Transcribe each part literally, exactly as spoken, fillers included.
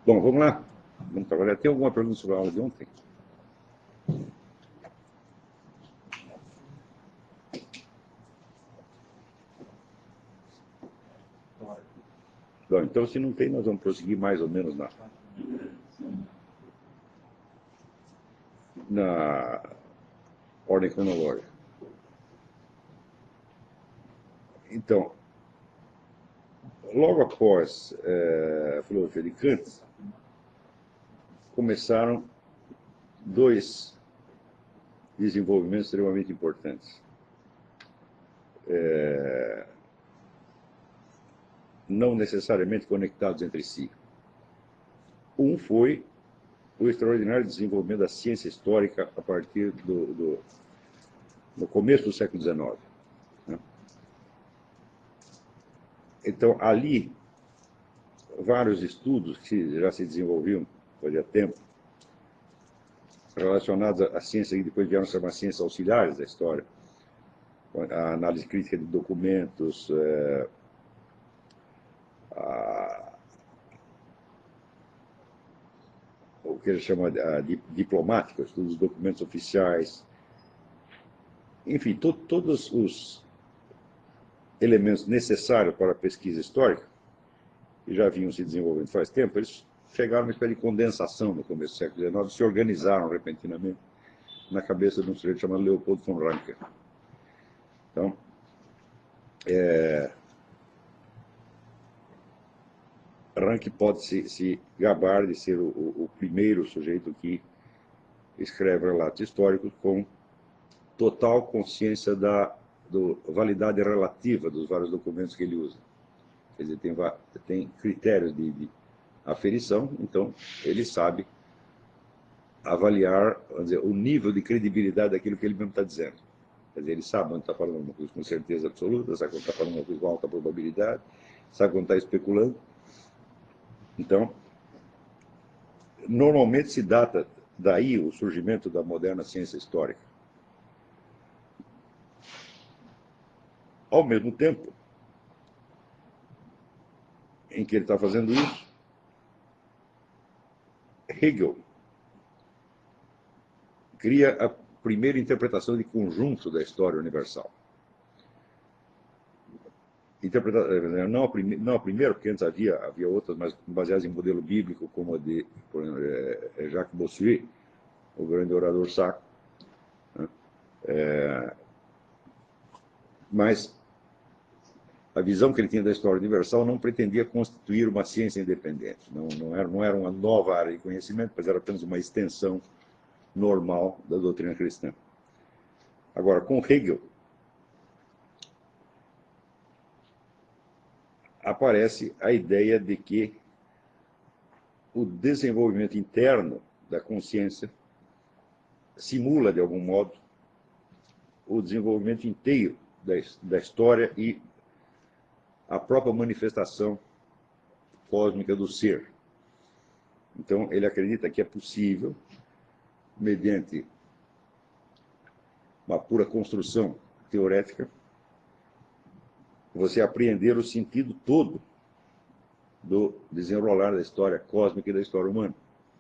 Bom, vamos lá. Vamos trabalhar. Tem alguma pergunta sobre a aula de ontem? Bom, então, se não tem, nós vamos prosseguir mais ou menos na, na ordem cronológica. Então, logo após é, a filosofia de Kant, começaram dois desenvolvimentos extremamente importantes. É, não necessariamente conectados entre si. Um foi o extraordinário desenvolvimento da ciência histórica a partir do, do, do começo do século dezenove. Né? Então, ali, vários estudos que já se desenvolviam fazia tempo, relacionados à ciência que depois vieram a ser uma ciência auxiliares da história, a análise crítica de documentos, é, a, o que ele chama de diplomática, estudos dos documentos oficiais, enfim, to, todos os elementos necessários para a pesquisa histórica, que já vinham se desenvolvendo faz tempo, eles chegaram a uma espécie de condensação no começo do século dezenove, se organizaram repentinamente na cabeça de um sujeito chamado Leopold von Ranke. Então, é, Ranke pode se, se gabar de ser o, o, o primeiro sujeito que escreve relatos históricos com total consciência da do, validade relativa dos vários documentos que ele usa. Quer dizer, tem, tem critérios de, de aferição, então ele sabe avaliar, vamos dizer, o nível de credibilidade daquilo que ele mesmo está dizendo. Quer dizer, ele sabe quando está falando uma coisa com certeza absoluta, sabe quando está falando uma coisa com alta probabilidade, sabe quando está especulando. Então, normalmente se data daí o surgimento da moderna ciência histórica. Ao mesmo tempo em que ele está fazendo isso, Hegel cria a primeira interpretação de conjunto da história universal. Interpreta... Não, a prime... não a primeira, porque antes havia, havia outras, mas baseadas em modelo bíblico, como a de por exemplo, é, Jacques Bossuet, o grande orador sacro. Né? É... Mas a visão que ele tinha da história universal não pretendia constituir uma ciência independente. Não, não, era, não era uma nova área de conhecimento, mas era apenas uma extensão normal da doutrina cristã. Agora, com Hegel, aparece a ideia de que o desenvolvimento interno da consciência simula, de algum modo, o desenvolvimento inteiro da, da história e a própria manifestação cósmica do ser. Então, ele acredita que é possível, mediante uma pura construção teorética, você apreender o sentido todo do desenrolar da história cósmica e da história humana.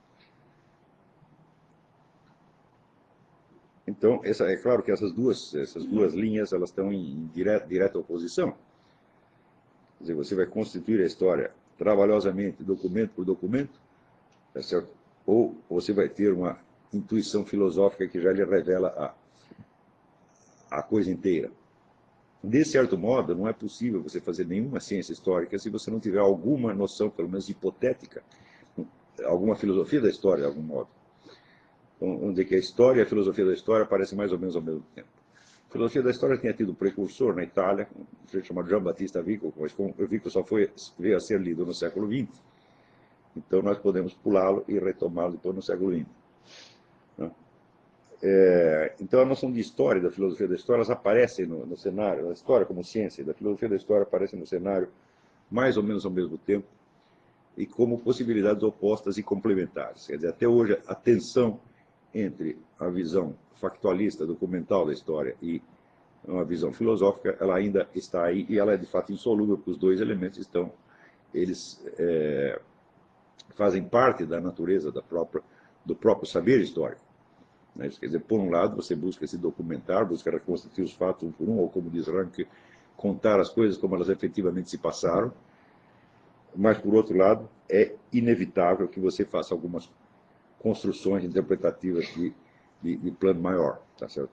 Então, essa, é claro que essas duas, essas duas linhas elas estão em direta, direta oposição. Quer dizer, você vai constituir a história trabalhosamente, documento por documento, tá certo? Ou você vai ter uma intuição filosófica que já lhe revela a, a coisa inteira. De certo modo, não é possível você fazer nenhuma ciência histórica se você não tiver alguma noção, pelo menos hipotética, alguma filosofia da história, de algum modo. Então, vamos dizer que a história e a filosofia da história aparecem mais ou menos ao mesmo tempo. A filosofia da história tinha tido um precursor na Itália, um sujeito chamado Jean Battista Vico, mas como o Vico só foi, veio a ser lido no século vinte, então nós podemos pulá-lo e retomá-lo depois no século vinte. Né? É, então a noção de história, da filosofia da história, elas aparecem no, no cenário, a história como ciência, da filosofia da história aparecem no cenário mais ou menos ao mesmo tempo e como possibilidades opostas e complementares. Quer dizer, até hoje a tensão entre a visão factualista, documental da história e uma visão filosófica, ela ainda está aí e ela é de fato insolúvel, porque os dois elementos estão, eles é, fazem parte da natureza da própria, do próprio saber histórico. Né? Quer dizer, por um lado, você busca se documentar, busca reconstituir os fatos um por um, ou como diz Ranke, contar as coisas como elas efetivamente se passaram, mas, por outro lado, é inevitável que você faça algumas construções interpretativas de, de, de plano maior, tá certo?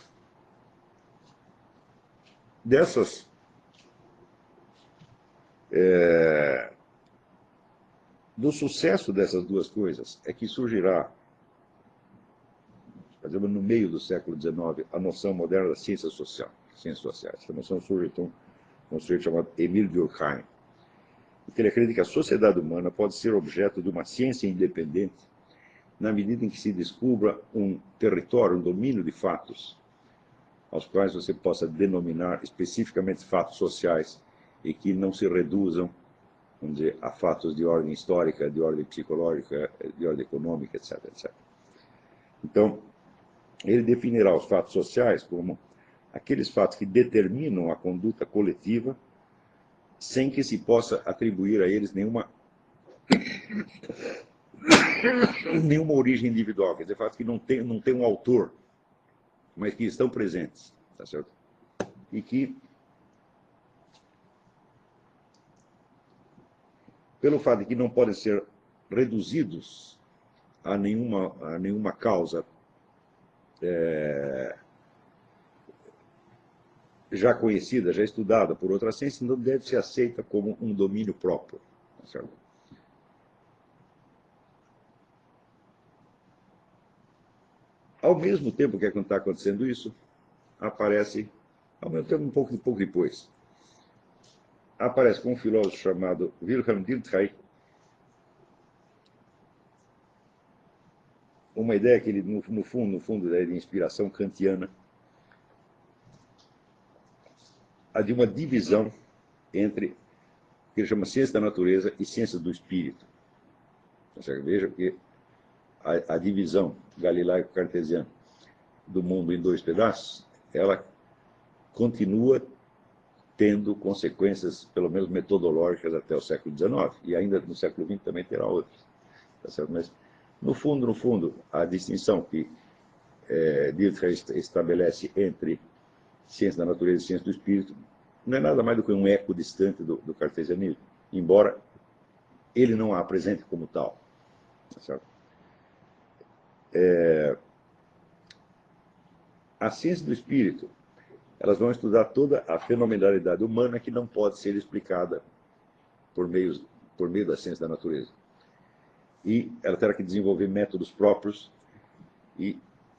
Dessas, é, do sucesso dessas duas coisas é que surgirá, por exemplo, no meio do século dezenove, a noção moderna da ciência social, ciências sociais. Essa noção surge, então, um sujeito chamado Emile Durkheim, porque ele acredita que a sociedade humana pode ser objeto de uma ciência independente na medida em que se descubra um território, um domínio de fatos, aos quais você possa denominar especificamente fatos sociais e que não se reduzam, vamos dizer, a fatos de ordem histórica, de ordem psicológica, de ordem econômica, etc, etcétera. Então, ele definirá os fatos sociais como aqueles fatos que determinam a conduta coletiva sem que se possa atribuir a eles nenhuma, nenhuma origem individual, quer dizer, fatos que não tem, não tem um autor, mas que estão presentes, tá certo? E que, pelo fato de que não podem ser reduzidos a nenhuma, a nenhuma causa é, já conhecida, já estudada por outra ciência, não deve ser aceita como um domínio próprio, tá certo? Ao mesmo tempo que está acontecendo isso, aparece, ao mesmo tempo, um pouco, um pouco depois, aparece com um filósofo chamado Wilhelm Dilthey, uma ideia que ele, no, no fundo, no fundo, é de inspiração kantiana, a de uma divisão entre o que ele chama ciência da natureza e ciência do espírito. Veja que a, a divisão galilaico-cartesiana do mundo em dois pedaços, ela continua tendo consequências, pelo menos metodológicas, até o século dezenove, e ainda no século vinte também terá outras. Tá certo? Mas, no fundo, no fundo, a distinção que é, Dilthey estabelece entre ciência da natureza e ciência do espírito não é nada mais do que um eco distante do, do cartesianismo, embora ele não a apresente como tal. Tá certo? É, a ciência do espírito, elas vão estudar toda a fenomenalidade humana que não pode ser explicada por, meios, por meio da ciência da natureza. E ela terá que desenvolver métodos próprios e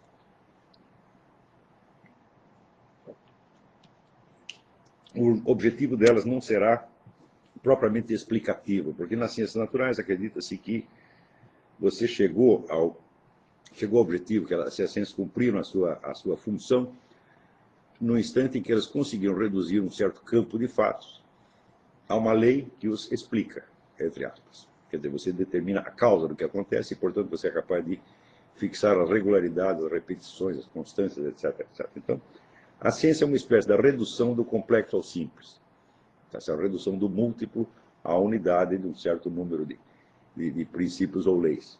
o objetivo delas não será propriamente explicativo, porque nas ciências naturais acredita-se que você chegou ao, chegou ao objetivo, que elas, as ciências cumpriram a sua, a sua função, no instante em que elas conseguiram reduzir um certo campo de fatos a uma lei que os explica, entre aspas. Quer dizer, você determina a causa do que acontece e, portanto, você é capaz de fixar a regularidade, as repetições, as constâncias, etc, etcétera. Então, a ciência é uma espécie da redução do complexo ao simples. Essa é a redução do múltiplo à unidade de um certo número de, de, de princípios ou leis.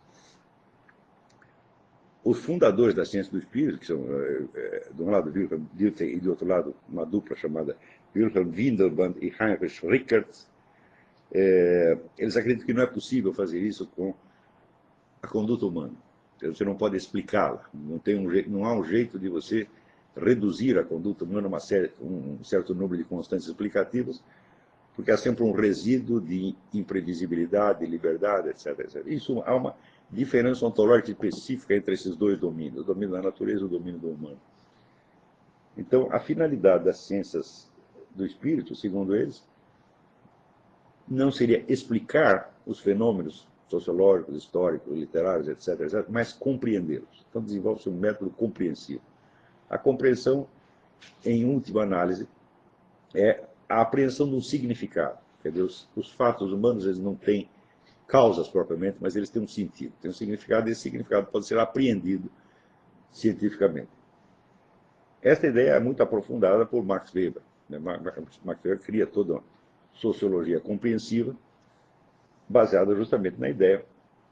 Os fundadores da ciência do espírito, que são, é, de um lado, Wilhelm Dilthey, e do outro lado, uma dupla chamada Wilhelm Windelband e Heinrich Rickert, é, eles acreditam que não é possível fazer isso com a conduta humana. Você não pode explicá-la. Não, tem um jeito, não há um jeito de você reduzir a conduta humana a uma série, um certo número de constantes explicativas, porque há sempre um resíduo de imprevisibilidade, liberdade, etc, etcétera. Isso há uma diferença ontológica específica entre esses dois domínios, o domínio da natureza e o domínio do humano. Então, a finalidade das ciências do espírito, segundo eles, não seria explicar os fenômenos sociológicos, históricos, literários, etc, etcétera, mas compreendê-los. Então, desenvolve-se um método compreensivo. A compreensão, em última análise, é a apreensão de um significado. Quer dizer, os, os fatos humanos eles não têm causas propriamente, mas eles têm um sentido, têm um significado, e esse significado pode ser apreendido cientificamente. Esta ideia é muito aprofundada por Max Weber. Né? Max Weber cria toda uma sociologia compreensiva, baseada justamente na ideia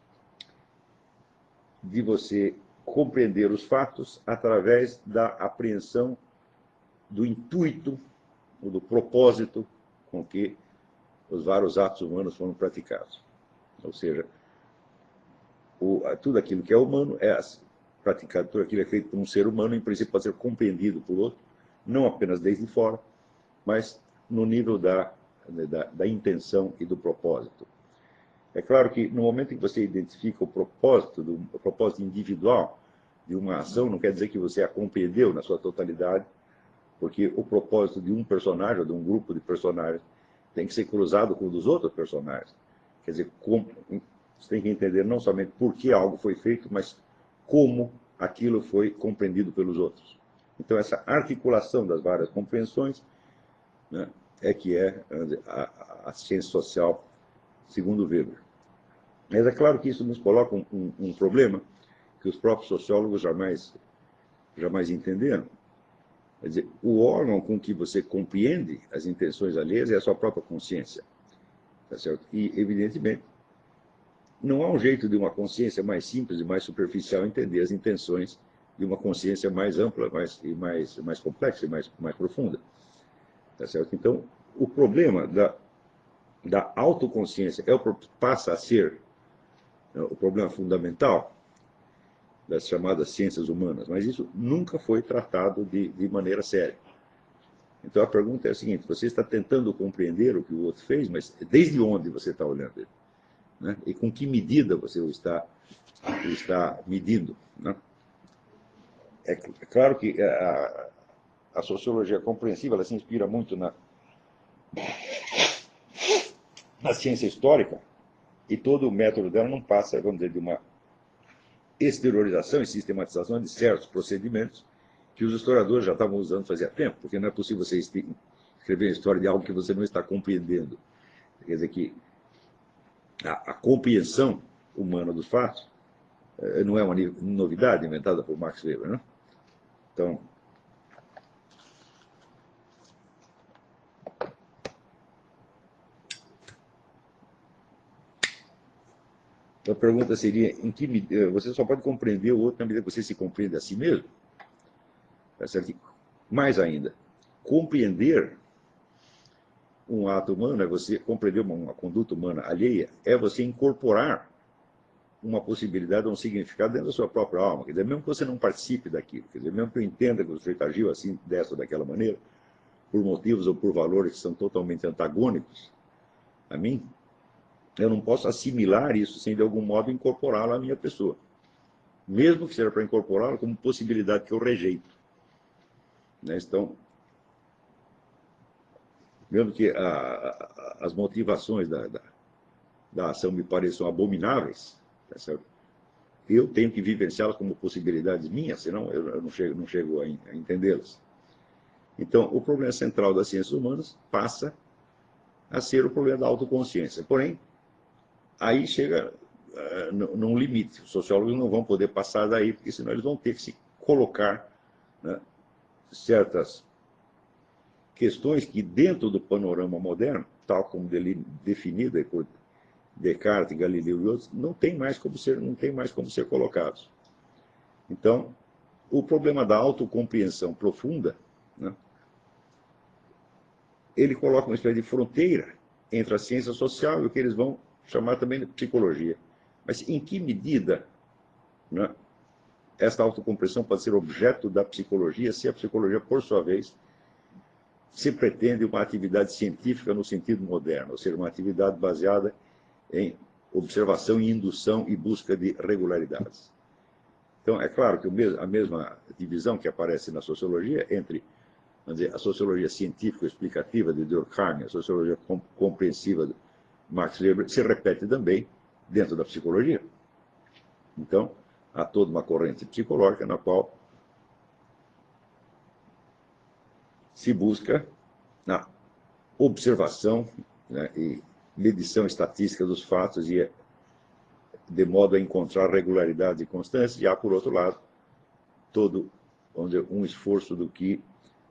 de você compreender os fatos através da apreensão do intuito, ou do propósito com que os vários atos humanos foram praticados. Ou seja, o, tudo aquilo que é humano é praticado, tudo aquilo que é feito por um ser humano, em princípio pode ser compreendido por outro, não apenas desde fora, mas no nível da, da, da intenção e do propósito. É claro que no momento em que você identifica o propósito, do, o propósito individual de uma ação, não quer dizer que você a compreendeu na sua totalidade, porque o propósito de um personagem, ou de um grupo de personagens, tem que ser cruzado com o dos outros personagens. Quer dizer, como, você tem que entender não somente por que algo foi feito, mas como aquilo foi compreendido pelos outros. Então, essa articulação das várias compreensões, né, é que é a, a, a ciência social, segundo Weber. Mas é claro que isso nos coloca um, um, um problema que os próprios sociólogos jamais, jamais entenderam. Quer dizer, o órgão com que você compreende as intenções alheias é a sua própria consciência. Tá certo? E, evidentemente, não há um jeito de uma consciência mais simples e mais superficial entender as intenções de uma consciência mais ampla, mais, e mais, mais complexa e mais, mais profunda. Tá certo? Então, o problema da, da autoconsciência é o, passa a ser, né, o problema fundamental das chamadas ciências humanas, mas isso nunca foi tratado de, de maneira séria. Então a pergunta é a seguinte: você está tentando compreender o que o outro fez, mas desde onde você está olhando ele? Né? E com que medida você o está, o está medindo? Né? É, é claro que a, a sociologia compreensiva ela se inspira muito na, na ciência histórica, e todo o método dela não passa, vamos dizer, de uma exteriorização e sistematização de certos procedimentos que os historiadores já estavam usando fazia tempo, porque não é possível você escrever a história de algo que você não está compreendendo. Quer dizer que a, a compreensão humana dos fatos eh, não é uma novidade inventada por Max Weber, né? Então, a pergunta seria: em que medida você só pode compreender o outro na medida que você se compreende a si mesmo? Tá certo? Mais ainda, compreender um ato humano é você compreender uma, uma conduta humana alheia, é você incorporar uma possibilidade, um significado dentro da sua própria alma. Quer dizer, mesmo que você não participe daquilo, quer dizer, mesmo que eu entenda que o sujeito agiu assim, dessa ou daquela maneira, por motivos ou por valores que são totalmente antagônicos a mim, eu não posso assimilar isso sem, de algum modo, incorporá-lo à minha pessoa. Mesmo que seja para incorporá-lo como possibilidade que eu rejeito. Né? Então, mesmo que a, a, as motivações da, da, da ação me pareçam abomináveis, tá certo? Eu tenho que vivenciá-las como possibilidades minhas, senão eu não chego, não chego a entendê-las. Então, o problema central das ciências humanas passa a ser o problema da autoconsciência. Porém, aí chega uh, num limite. Os sociólogos não vão poder passar daí, porque senão eles vão ter que se colocar, né, certas questões que, dentro do panorama moderno, tal como definido por Descartes, Galileu e outros, não tem mais como ser, não tem mais como ser colocados. Então, o problema da autocompreensão profunda, né, ele coloca uma espécie de fronteira entre a ciência social e o que eles vão chamar também de psicologia. Mas em que medida, né, esta autocompreensão pode ser objeto da psicologia, se a psicologia, por sua vez, se pretende uma atividade científica no sentido moderno, ou seja, uma atividade baseada em observação e indução e busca de regularidades. Então, é claro que a mesma divisão que aparece na sociologia entre, vamos dizer, a sociologia científico-explicativa de Durkheim, a sociologia compreensiva de Max Weber, se repete também dentro da psicologia. Então, há toda uma corrente psicológica na qual se busca na observação, né, e medição estatística dos fatos, e de modo a encontrar regularidade e constância, e há, por outro lado, todo, vamos dizer, um esforço do que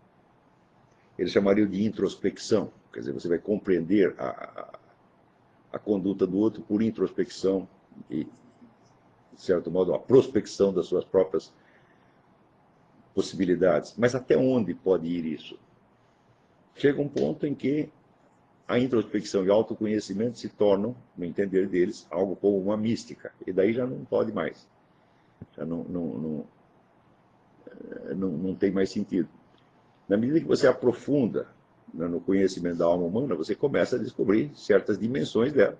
eles chamariam de introspecção. Quer dizer, você vai compreender a, a conduta do outro por introspecção e, de certo modo, a prospecção das suas próprias possibilidades. Mas até onde pode ir isso? Chega um ponto em que a introspecção e o autoconhecimento se tornam, no entender deles, algo como uma mística. E daí já não pode mais. Já não, não, não, não, não tem mais sentido. Na medida que você aprofunda no conhecimento da alma humana, você começa a descobrir certas dimensões dela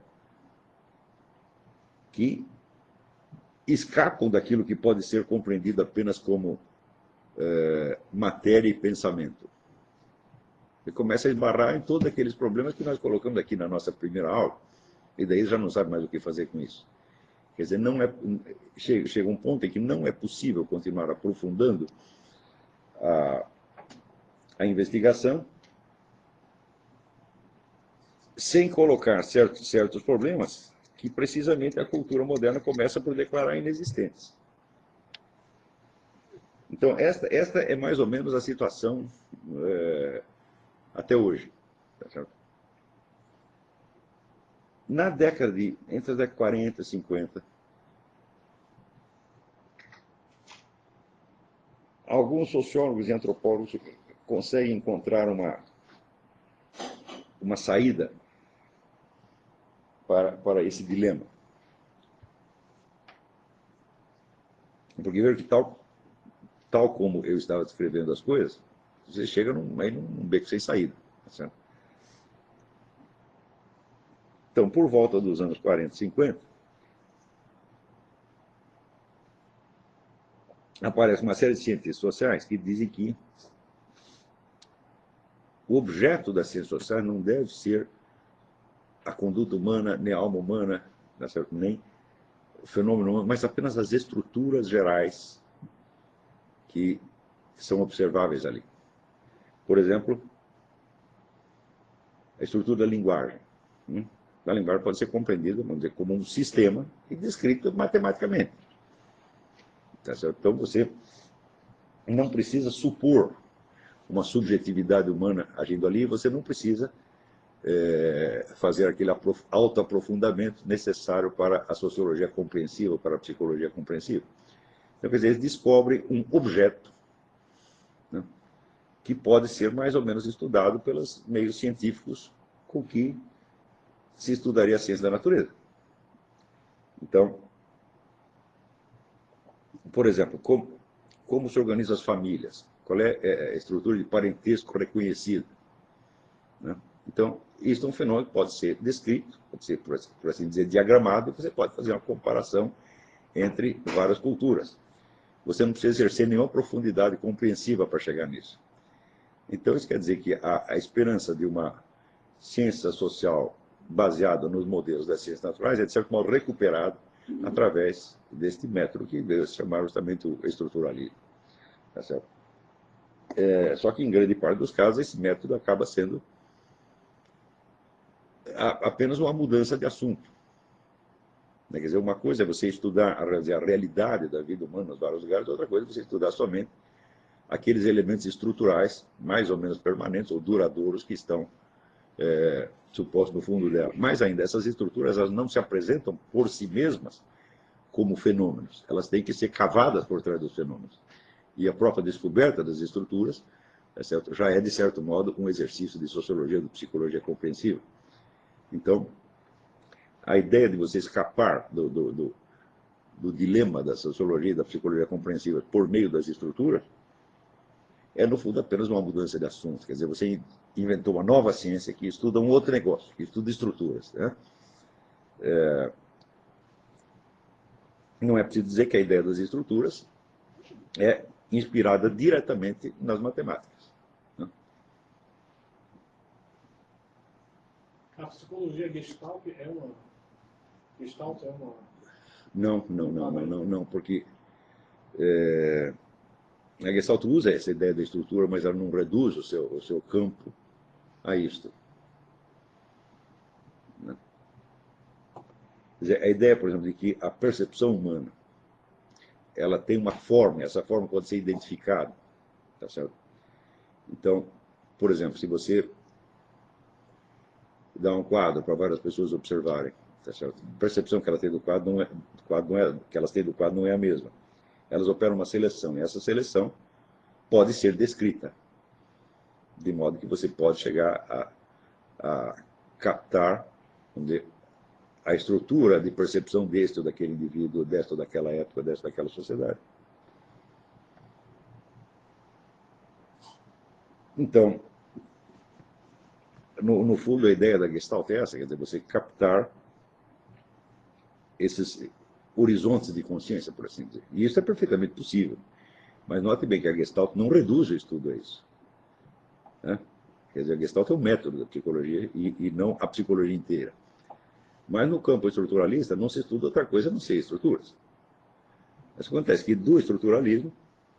que escapam daquilo que pode ser compreendido apenas como é, matéria e pensamento. Você começa a esbarrar em todos aqueles problemas que nós colocamos aqui na nossa primeira aula, e daí já não sabe mais o que fazer com isso. Quer dizer, não é, chega, chega um ponto em que não é possível continuar aprofundando a, a investigação sem colocar certos, certos problemas que precisamente a cultura moderna começa por declarar inexistentes. Então, esta, esta é mais ou menos a situação é, até hoje. Tá certo? Na década de, entre as décadas de quarenta e cinquenta, alguns sociólogos e antropólogos conseguem encontrar uma, uma saída para, para esse dilema. Porque veja que tal, tal como eu estava descrevendo as coisas, você chega num, aí num beco sem saída. Tá certo? Então, por volta dos anos quarenta, cinquenta, aparece uma série de cientistas sociais que dizem que o objeto das ciências sociais não deve ser a conduta humana, nem a alma humana, tá certo? Nem o fenômeno humano, mas apenas as estruturas gerais que são observáveis ali. Por exemplo, a estrutura da linguagem. Hum? A linguagem pode ser compreendida, vamos dizer, como um sistema e descrito matematicamente. Tá certo? Então, você não precisa supor uma subjetividade humana agindo ali, você não precisa é, fazer aquele autoaprofundamento necessário para a sociologia compreensiva, para a psicologia compreensiva. Então, quer dizer, eles descobrem um objeto, né, que pode ser mais ou menos estudado pelos meios científicos com que se estudaria a ciência da natureza. Então, por exemplo, como, como se organizam as famílias? Qual é a estrutura de parentesco reconhecida? Né? Então, isso é um fenômeno que pode ser descrito, pode ser, por assim dizer, diagramado, e você pode fazer uma comparação entre várias culturas. Você não precisa exercer nenhuma profundidade compreensiva para chegar nisso. Então, isso quer dizer que a, a esperança de uma ciência social baseada nos modelos das ciências naturais é, de certo modo, recuperada através deste método que veio se chamar justamente o estruturalismo. Tá certo? É, só que, em grande parte dos casos, esse método acaba sendo a, apenas uma mudança de assunto. Quer dizer, uma coisa é você estudar a, a realidade da vida humana nos vários lugares, outra coisa é você estudar somente aqueles elementos estruturais, mais ou menos permanentes ou duradouros, que estão é, supostos no fundo dela. Mais ainda, essas estruturas elas não se apresentam por si mesmas como fenômenos. Elas têm que ser cavadas por trás dos fenômenos. E a própria descoberta das estruturas é certo, já é, de certo modo, um exercício de sociologia, de psicologia compreensiva. Então, a ideia de você escapar do, do, do, do dilema da sociologia e da psicologia compreensiva por meio das estruturas é, no fundo, apenas uma mudança de assunto. Quer dizer, você inventou uma nova ciência que estuda um outro negócio, que estuda estruturas. Né? É, não é preciso dizer que a ideia das estruturas é inspirada diretamente nas matemáticas. Né? A psicologia Gestalt é uma... Gestalt é uma... Não, não, não, não, não, não, porque é, a Gestalt usa essa ideia da estrutura, mas ela não reduz o seu, o seu campo a isto. Né? Quer dizer, a ideia, por exemplo, de que a percepção humana ela tem uma forma, essa forma pode ser identificada. Tá certo? Então, por exemplo, se você dá um quadro para várias pessoas observarem, tá certo? A percepção que ela tem do quadro, não é, do quadro não é, que elas têm do quadro não é a mesma. Elas operam uma seleção, e essa seleção pode ser descrita, de modo que você pode chegar a, a captar, vamos dizer, a estrutura de percepção deste ou daquele indivíduo, desta ou daquela época, desta ou daquela sociedade. Então, no, no fundo, a ideia da Gestalt é essa, quer dizer, você captar esses horizontes de consciência, por assim dizer. E isso é perfeitamente possível. Mas note bem que a Gestalt não reduz o estudo a isso. Né? Quer dizer, a Gestalt é um método da psicologia e, e não a psicologia inteira. Mas no campo estruturalista não se estuda outra coisa a não ser estruturas. Mas acontece que do estruturalismo,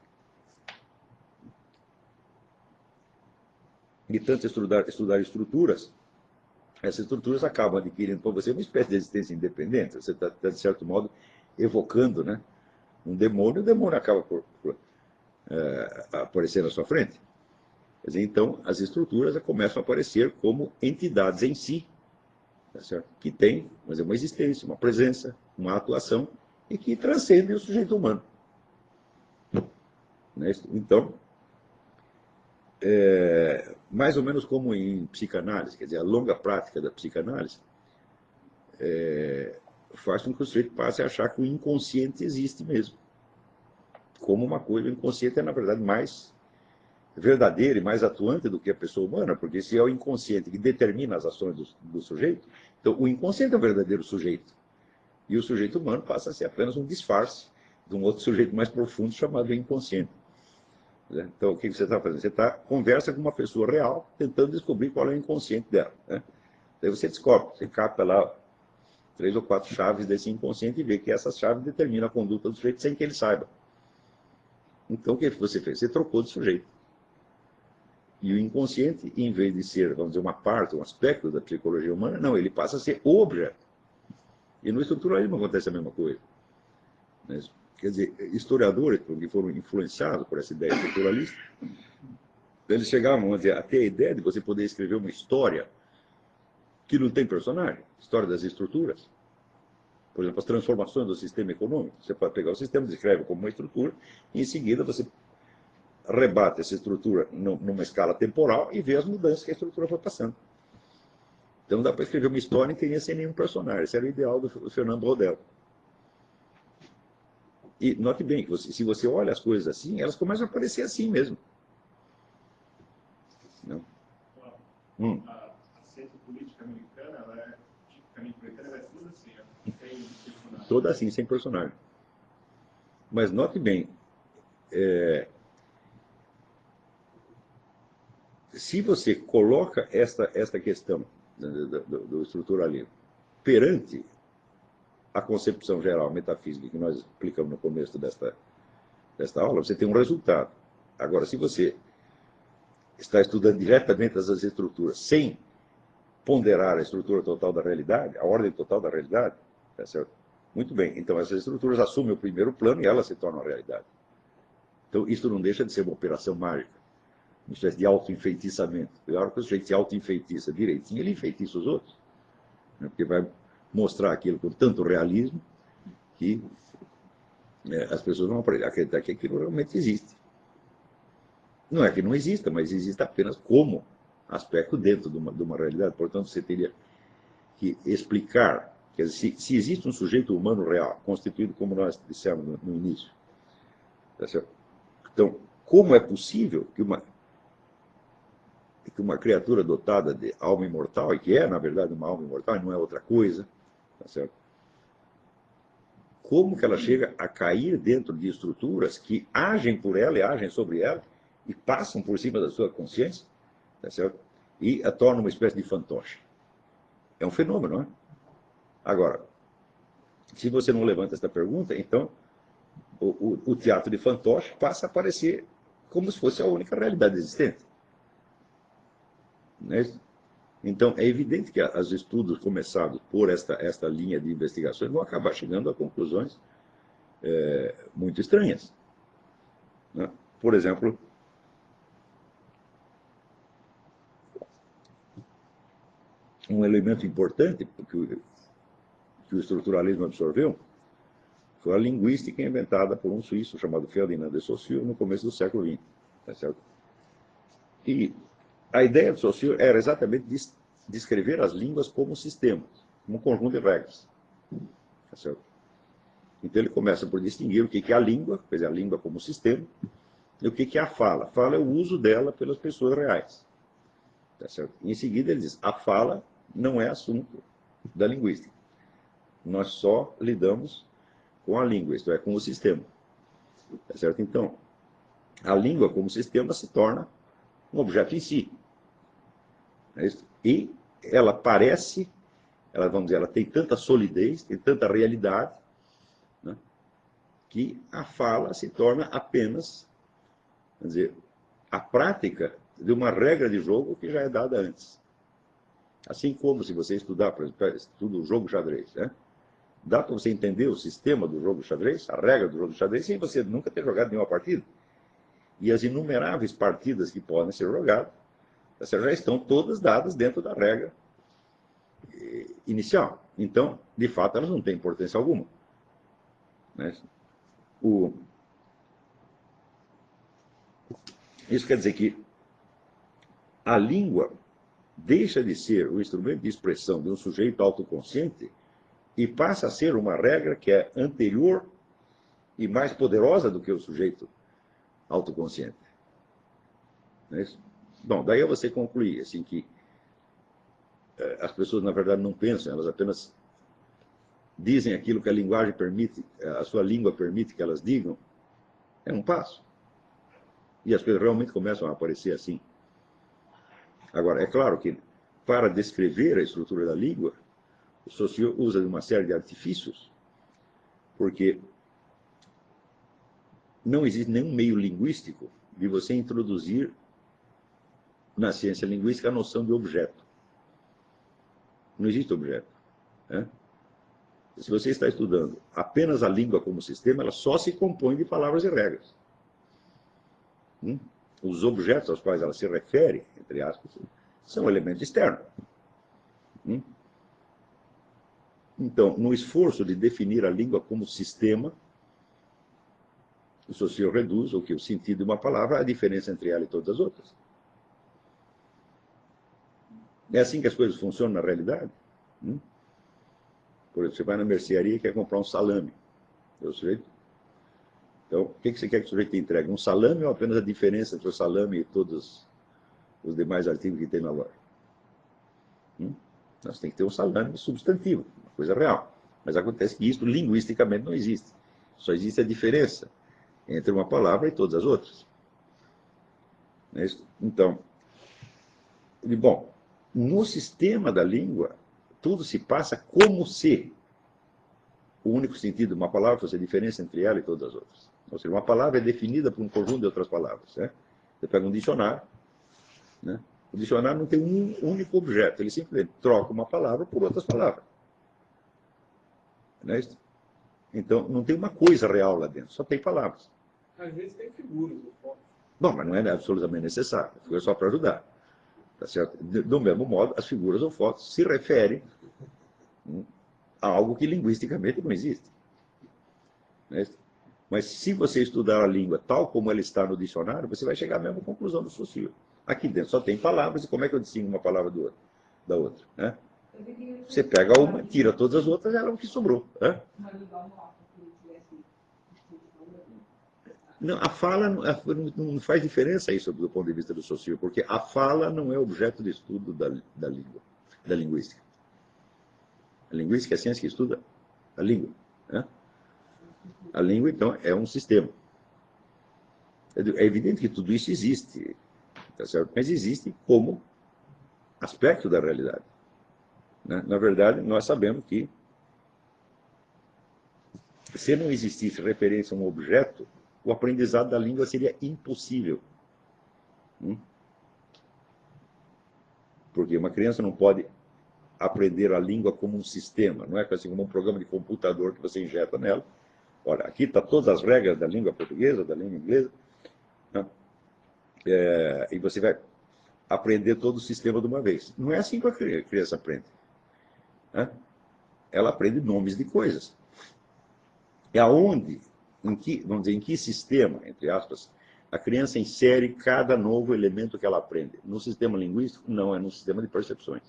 de tanto estudar, estudar estruturas, essas estruturas acabam adquirindo para você uma espécie de existência independente. Você está, tá, de certo modo, evocando, né, um demônio, e o demônio acaba por, por é, aparecer na sua frente. Quer dizer, então, as estruturas começam a aparecer como entidades em si, tá certo? Que têm, mas é uma existência, uma presença, uma atuação, e que transcendem o sujeito humano. Né? Então, é, mais ou menos como em psicanálise, quer dizer, a longa prática da psicanálise é, faz com que o sujeito passe a achar que o inconsciente existe mesmo. Como uma coisa, o inconsciente é, na verdade, mais verdadeiro e mais atuante do que a pessoa humana, porque se é o inconsciente que determina as ações do, do sujeito, então o inconsciente é o verdadeiro sujeito. E o sujeito humano passa a ser apenas um disfarce de um outro sujeito mais profundo chamado inconsciente. Então, o que você está fazendo? Você está conversa com uma pessoa real, tentando descobrir qual é o inconsciente dela. Né? Daí você descobre, você capta lá três ou quatro chaves desse inconsciente e vê que essas chaves determinam a conduta do sujeito sem que ele saiba. Então, o que você fez? Você trocou de sujeito. E o inconsciente, em vez de ser, vamos dizer, uma parte, um aspecto da psicologia humana, não, ele passa a ser o objeto. E no estruturalismo acontece a mesma coisa. Né? Quer dizer, historiadores que foram influenciados por essa ideia estruturalista, eles chegavam vamos dizer, até a ideia de você poder escrever uma história que não tem personagem, história das estruturas. Por exemplo, as transformações do sistema econômico. Você pode pegar o sistema, descreve como uma estrutura, e em seguida você rebate essa estrutura numa escala temporal e vê as mudanças que a estrutura foi passando. Então dá para escrever uma história inteirinha sem nenhum personagem. Esse era o ideal do Fernando Rodel. E note bem que você, se você olha as coisas assim, elas começam a aparecer assim mesmo. Não? Hum. A, a ciência política americana, ela é tipicamente americana, ela é toda assim, sem personagem. Toda assim, sem personagem. Mas note bem, é, se você coloca esta, esta questão do, do, do estruturalismo perante a concepção geral metafísica que nós explicamos no começo desta, desta aula, você tem um resultado. Agora, se você está estudando diretamente essas estruturas sem ponderar a estrutura total da realidade, a ordem total da realidade, tá certo? Muito bem, então essas estruturas assumem o primeiro plano e elas se tornam a realidade. Então, isso não deixa de ser uma operação mágica, uma espécie de auto-enfeitiçamento. A hora que o sujeito se auto-enfeitiça direitinho, ele enfeitiça os outros. Né? Porque vai mostrar aquilo com tanto realismo que é, as pessoas vão acreditar que aquilo realmente existe. Não é que não exista, mas existe apenas como aspecto dentro de uma, de uma realidade. Portanto, você teria que explicar, quer dizer, se, se existe um sujeito humano real, constituído como nós dissemos no, no início, tá certo? Então, como é possível que uma, que uma criatura dotada de alma imortal, e que é, na verdade, uma alma imortal, e não é outra coisa, tá certo? Como que ela chega a cair dentro de estruturas que agem por ela e agem sobre ela e passam por cima da sua consciência, tá certo? E a tornam uma espécie de fantoche. É um fenômeno, não é? Agora, se você não levanta essa pergunta, então o, o, o teatro de fantoche passa a aparecer como se fosse a única realidade existente. Né? Então, é evidente que os estudos começados por esta, esta linha de investigações vão acabar chegando a conclusões é, muito estranhas. Né? Por exemplo, um elemento importante que o, que o estruturalismo absorveu foi a linguística inventada por um suíço chamado Ferdinand de Saussure no começo do século vinte. Tá certo? E a ideia de Saussure era exatamente descrever as línguas como sistemas, como um conjunto de regras. Tá certo? Então ele começa por distinguir o que é a língua, quer dizer, a língua como sistema, e o que é a fala. A fala é o uso dela pelas pessoas reais. Tá certo? E em seguida ele diz, a fala não é assunto da linguística. Nós só lidamos com a língua, isto é, com o sistema. Tá certo? Então, a língua como sistema se torna um objeto em si. É isso? E ela parece, ela, vamos dizer, ela tem tanta solidez, tem tanta realidade, né, que a fala se torna apenas, vamos dizer, a prática de uma regra de jogo que já é dada antes. Assim como se você estudar, por exemplo, estuda o jogo xadrez, né? Dá para você entender o sistema do jogo xadrez, a regra do jogo xadrez, sem você nunca ter jogado nenhuma partida. E as inumeráveis partidas que podem ser jogadas, já estão todas dadas dentro da regra inicial. Então, de fato, elas não têm importância alguma. Né? O... Isso quer dizer que a língua deixa de ser o instrumento de expressão de um sujeito autoconsciente e passa a ser uma regra que é anterior e mais poderosa do que o sujeito autoconsciente. Não é isso? Bom, daí você concluir assim, que eh, as pessoas, na verdade, não pensam, elas apenas dizem aquilo que a linguagem permite, a sua língua permite que elas digam, é um passo. E as coisas realmente começam a aparecer assim. Agora, é claro que, para descrever a estrutura da língua, o Saussure usa uma série de artifícios, porque não existe nenhum meio linguístico de você introduzir na ciência linguística a noção de objeto. Não existe objeto. Né? Se você está estudando apenas a língua como sistema, ela só se compõe de palavras e regras. Hum? Os objetos aos quais ela se refere, entre aspas, são elementos externos. Hum? Então, no esforço de definir a língua como sistema, o Saussure reduz o que o sentido de uma palavra à diferença entre ela e todas as outras. É assim que as coisas funcionam na realidade. Hum? Por exemplo, você vai na mercearia e quer comprar um salame. O sujeito... Então, o que você quer que o sujeito entregue? Um salame ou apenas a diferença entre o salame e todos os demais artigos que tem na loja? Hum? Nós tem que ter um salame substantivo, uma coisa real. Mas acontece que isso linguisticamente não existe. Só existe a diferença entre uma palavra e todas as outras. Então, bom, no sistema da língua, tudo se passa como se o único sentido de uma palavra fosse a diferença entre ela e todas as outras. Ou seja, uma palavra é definida por um conjunto de outras palavras. Né? Você pega um dicionário, né? O dicionário não tem um único objeto, ele simplesmente troca uma palavra por outras palavras. Não é isso? Então, não tem uma coisa real lá dentro, só tem palavras. Às vezes tem figuras. Bom, mas não é absolutamente necessário, foi só para ajudar. Tá certo? Do mesmo modo, as figuras ou fotos se referem a algo que linguisticamente não existe. Não é isso? Mas se você estudar a língua tal como ela está no dicionário, você vai chegar à mesma conclusão do Saussure. Aqui dentro só tem palavras, e como é que eu distingo uma palavra do outro, da outra? Né? Você pega uma, tira todas as outras, ela é o que sobrou. Né? Não, a fala não faz diferença isso do ponto de vista do Saussure, porque a fala não é objeto de estudo da, da língua, da linguística. A linguística é a ciência que estuda a língua. Né? A língua, então, é um sistema. É evidente que tudo isso existe, tá certo? Mas existe como aspecto da realidade. Né? Na verdade, nós sabemos que se não existisse referência a um objeto, o aprendizado da língua seria impossível. Hum? Porque uma criança não pode aprender a língua como um sistema, não é assim como um programa de computador que você injeta nela. Olha, aqui está todas as regras da língua portuguesa, da língua inglesa, né? É, e você vai aprender todo o sistema de uma vez. Não é assim que a criança aprende. Né? Ela aprende nomes de coisas. É aonde, em que, vamos dizer, em que sistema, entre aspas, a criança insere cada novo elemento que ela aprende. No sistema linguístico, não, é no sistema de percepções.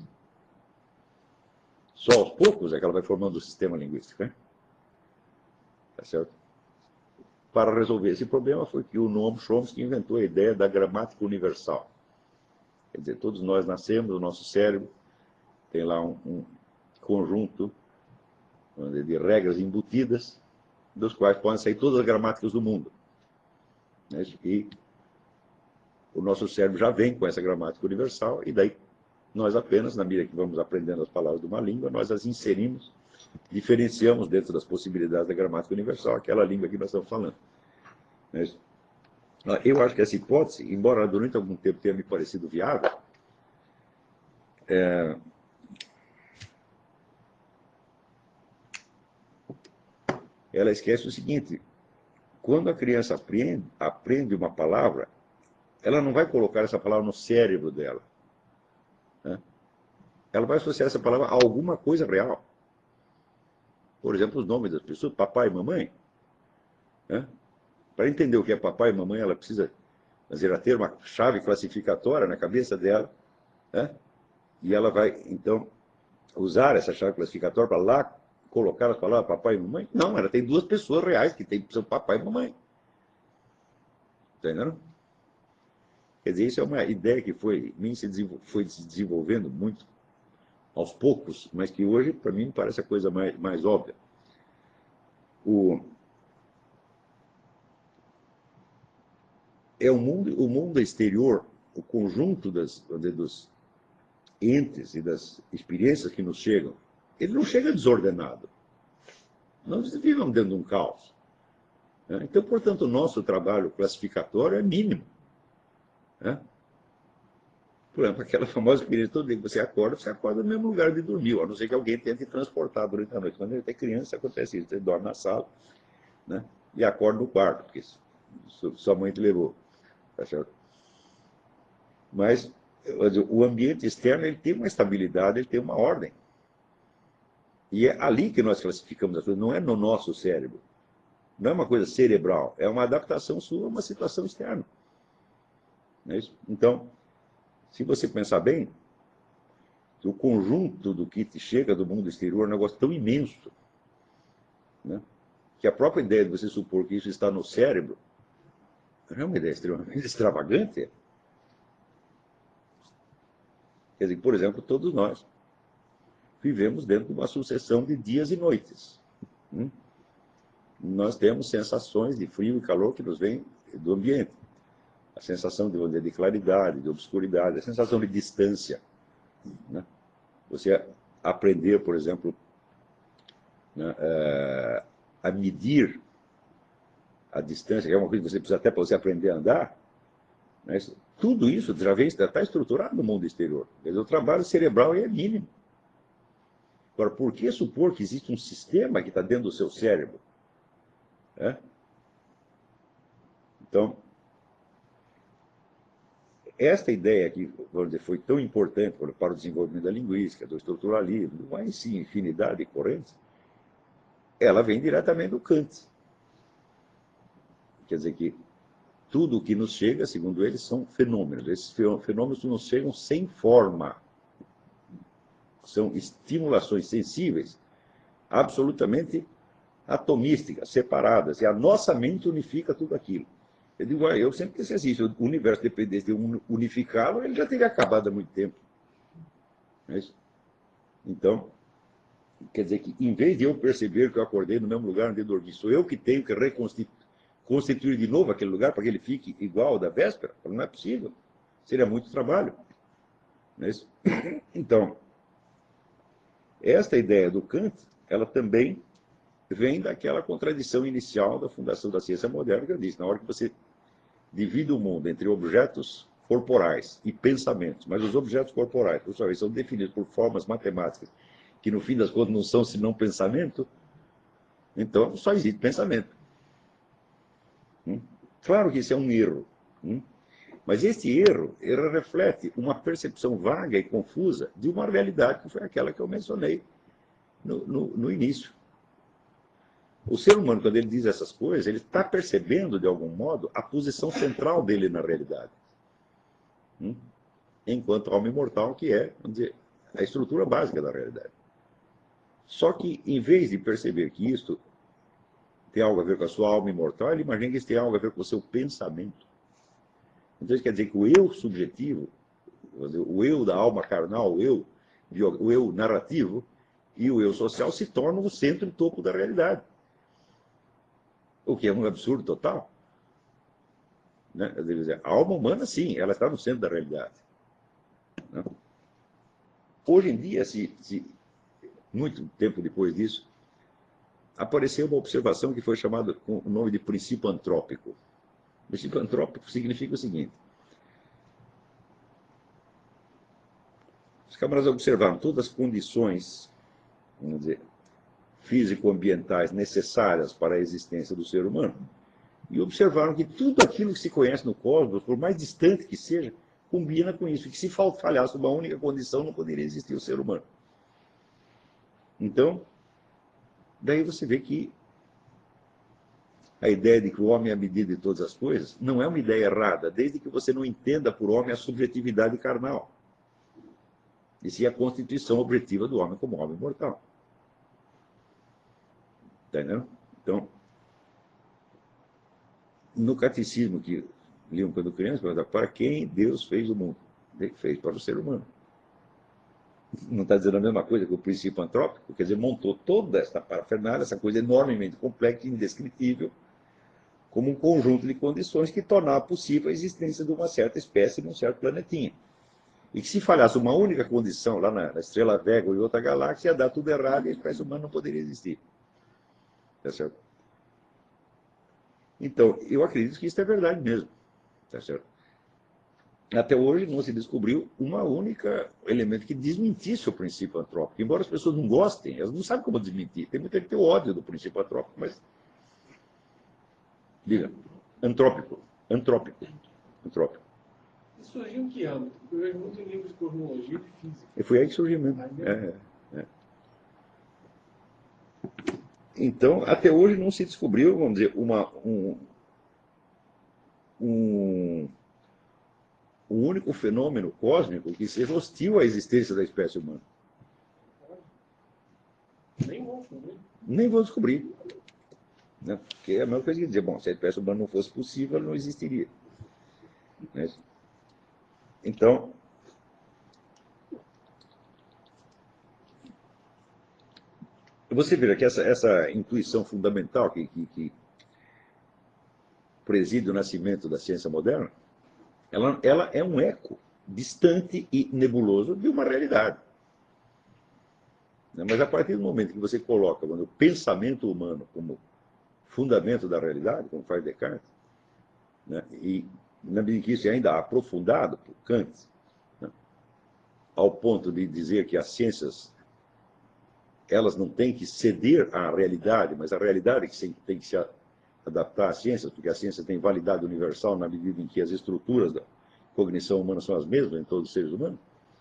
Só aos poucos é que ela vai formando o sistema linguístico. Né? Tá certo? Para resolver esse problema foi que o Noam Chomsky inventou a ideia da gramática universal. Quer dizer, todos nós nascemos, o nosso cérebro tem lá um, um conjunto dizer, de regras embutidas, dos quais podem sair todas as gramáticas do mundo. E o nosso cérebro já vem com essa gramática universal, e daí nós apenas, na medida que vamos aprendendo as palavras de uma língua, nós as inserimos, diferenciamos dentro das possibilidades da gramática universal aquela língua que nós estamos falando. Eu acho que essa hipótese, embora durante algum tempo tenha me parecido viável, é... ela esquece o seguinte: quando a criança aprende, aprende uma palavra, ela não vai colocar essa palavra no cérebro dela. Né? Ela vai associar essa palavra a alguma coisa real. Por exemplo, os nomes das pessoas, papai e mamãe. Né? Para entender o que é papai e mamãe, ela precisa fazer, ela ter uma chave classificatória na cabeça dela. Né? E ela vai, então, usar essa chave classificatória para lá colocar as palavras papai e mamãe? Não, ela tem duas pessoas reais que tem, são papai e mamãe. Está entendendo? Quer dizer, isso é uma ideia que foi, foi se desenvolvendo muito aos poucos, mas que hoje, para mim, parece a coisa mais, mais óbvia. O, é o mundo, o mundo exterior, o conjunto das, dos entes e das experiências que nos chegam, ele não chega desordenado. Nós vivemos dentro de um caos. Então, portanto, o nosso trabalho classificatório é mínimo. Né? Por exemplo, aquela famosa experiência, todo dia que você acorda, você acorda no mesmo lugar de dormir, a não ser que alguém tente transportar durante a noite. Quando ele é criança, acontece isso. Você dorme na sala, né? E acorda no quarto, porque sua mãe te levou. Tá certo? Mas o ambiente externo ele tem uma estabilidade, ele tem uma ordem. E é ali que nós classificamos as coisas, não é no nosso cérebro. Não é uma coisa cerebral, é uma adaptação sua a uma situação externa. Não é isso? Então, se você pensar bem, o conjunto do que te chega do mundo exterior é um negócio tão imenso, né, que a própria ideia de você supor que isso está no cérebro é uma ideia extremamente extravagante. Quer dizer, por exemplo, todos nós vivemos dentro de uma sucessão de dias e noites. Hum? Nós temos sensações de frio e calor que nos vêm do ambiente. A sensação de, de claridade, de obscuridade, a sensação de distância. Né? Você aprender, por exemplo, né, é, a medir a distância, que é uma coisa que você precisa até para você aprender a andar, né? Tudo isso já vem, está estruturado no mundo exterior. Quer dizer, o trabalho cerebral é mínimo. Agora, por que supor que existe um sistema que está dentro do seu cérebro? É? Então, esta ideia que vamos dizer, foi tão importante para o desenvolvimento da linguística, do estruturalismo, uma infinidade de correntes, ela vem diretamente do Kant. Quer dizer que tudo o que nos chega, segundo eles, são fenômenos. Esses fenômenos nos chegam sem forma. São estimulações sensíveis, absolutamente atomísticas, separadas. E a nossa mente unifica tudo aquilo. Eu digo, eu sempre pensei assim, se o universo dependesse de unificá-lo, ele já teria acabado há muito tempo. Não é isso? Então, quer dizer que, em vez de eu perceber que eu acordei no mesmo lugar onde eu dormi, sou eu que tenho que reconstituir de novo aquele lugar para que ele fique igual ao da véspera? Não é possível. Seria muito trabalho. Não é isso? Então, esta ideia do Kant, ela também vem daquela contradição inicial da fundação da ciência moderna, que eu disse, na hora que você divide o mundo entre objetos corporais e pensamentos, mas os objetos corporais, por sua vez, são definidos por formas matemáticas, que no fim das contas não são senão pensamento, então só existe pensamento. Hum? Claro que isso é um erro. Hum? Mas esse erro, ele reflete uma percepção vaga e confusa de uma realidade que foi aquela que eu mencionei no, no, no início. O ser humano, quando ele diz essas coisas, ele está percebendo, de algum modo, a posição central dele na realidade. Hum? Enquanto alma imortal, que é, vamos dizer, a estrutura básica da realidade. Só que, em vez de perceber que isto tem algo a ver com a sua alma imortal, ele imagina que isso tem algo a ver com o seu pensamento. Então, isso quer dizer que o eu subjetivo, o eu da alma carnal, o eu, o eu narrativo e o eu social se tornam o centro e topo da realidade. O que é um absurdo total. Né? A alma humana, sim, ela está no centro da realidade. Né? Hoje em dia, se, se, muito tempo depois disso, apareceu uma observação que foi chamada com o nome de princípio antrópico. O princípio antrópico significa o seguinte: os camaradas observaram todas as condições, vamos dizer, físico-ambientais necessárias para a existência do ser humano e observaram que tudo aquilo que se conhece no cosmos, por mais distante que seja, combina com isso, que se falhasse uma única condição não poderia existir o ser humano. Então, daí você vê que a ideia de que o homem é a medida de todas as coisas não é uma ideia errada, desde que você não entenda por homem a subjetividade carnal, e sim a constituição objetiva do homem como homem mortal. Entendeu? Então, no catecismo que liam quando criança, perguntava, para quem Deus fez o mundo? Ele fez para o ser humano. Não está dizendo a mesma coisa que o princípio antrópico? Quer dizer, montou toda essa parafernália, essa coisa enormemente complexa e indescritível, como um conjunto de condições que tornava possível a existência de uma certa espécie num certo planetinha. E que se falhasse uma única condição lá na, na estrela Vega ou em outra galáxia, ia dar tudo errado e a espécie humana não poderia existir. Tá certo? Então, eu acredito que isso é verdade mesmo. Tá certo? Até hoje não se descobriu uma única elemento que desmentisse o princípio antrópico. Embora as pessoas não gostem, elas não sabem como desmentir. Tem muita gente que tem ódio do princípio antrópico, mas... Diga. Antrópico. Antrópico. Antrópico. E surgiu em que âmbito? Eu vejo muito em livros de cosmologia e de física. E foi aí que surgiu mesmo. É, é. Então, até hoje não se descobriu, vamos dizer, uma, um, um, um único fenômeno cósmico que seja hostil à existência da espécie humana. Nem vou descobrir. Nem vou descobrir. Né? Porque é a mesma coisa que dizer, bom, se a espécie humana não fosse possível, ela não existiria. Né? Então, você vê que essa, essa intuição fundamental que, que, que preside o nascimento da ciência moderna, ela, ela é um eco distante e nebuloso de uma realidade. Mas a partir do momento que você coloca o pensamento humano como fundamento da realidade, como faz Descartes, né, e na medida que isso é ainda aprofundado por Kant, né, ao ponto de dizer que as ciências elas não têm que ceder à realidade, mas a realidade que tem que se adaptar às ciências, porque a ciência tem validade universal na medida em que as estruturas da cognição humana são as mesmas em todos os seres humanos.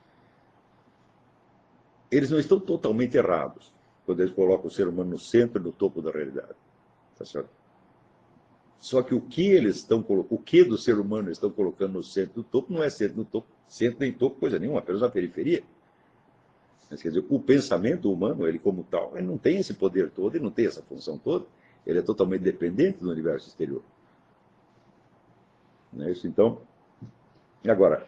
Eles não estão totalmente errados quando eles colocam o ser humano no centro e no topo da realidade. Tá certo? Só que o que eles estão o que do ser humano eles estão colocando no centro do topo não é centro do topo, centro nem topo, coisa nenhuma, apenas na periferia. Quer dizer, o pensamento humano, ele como tal, ele não tem esse poder todo, ele não tem essa função toda, ele é totalmente dependente do universo exterior. Não é isso? Então, agora,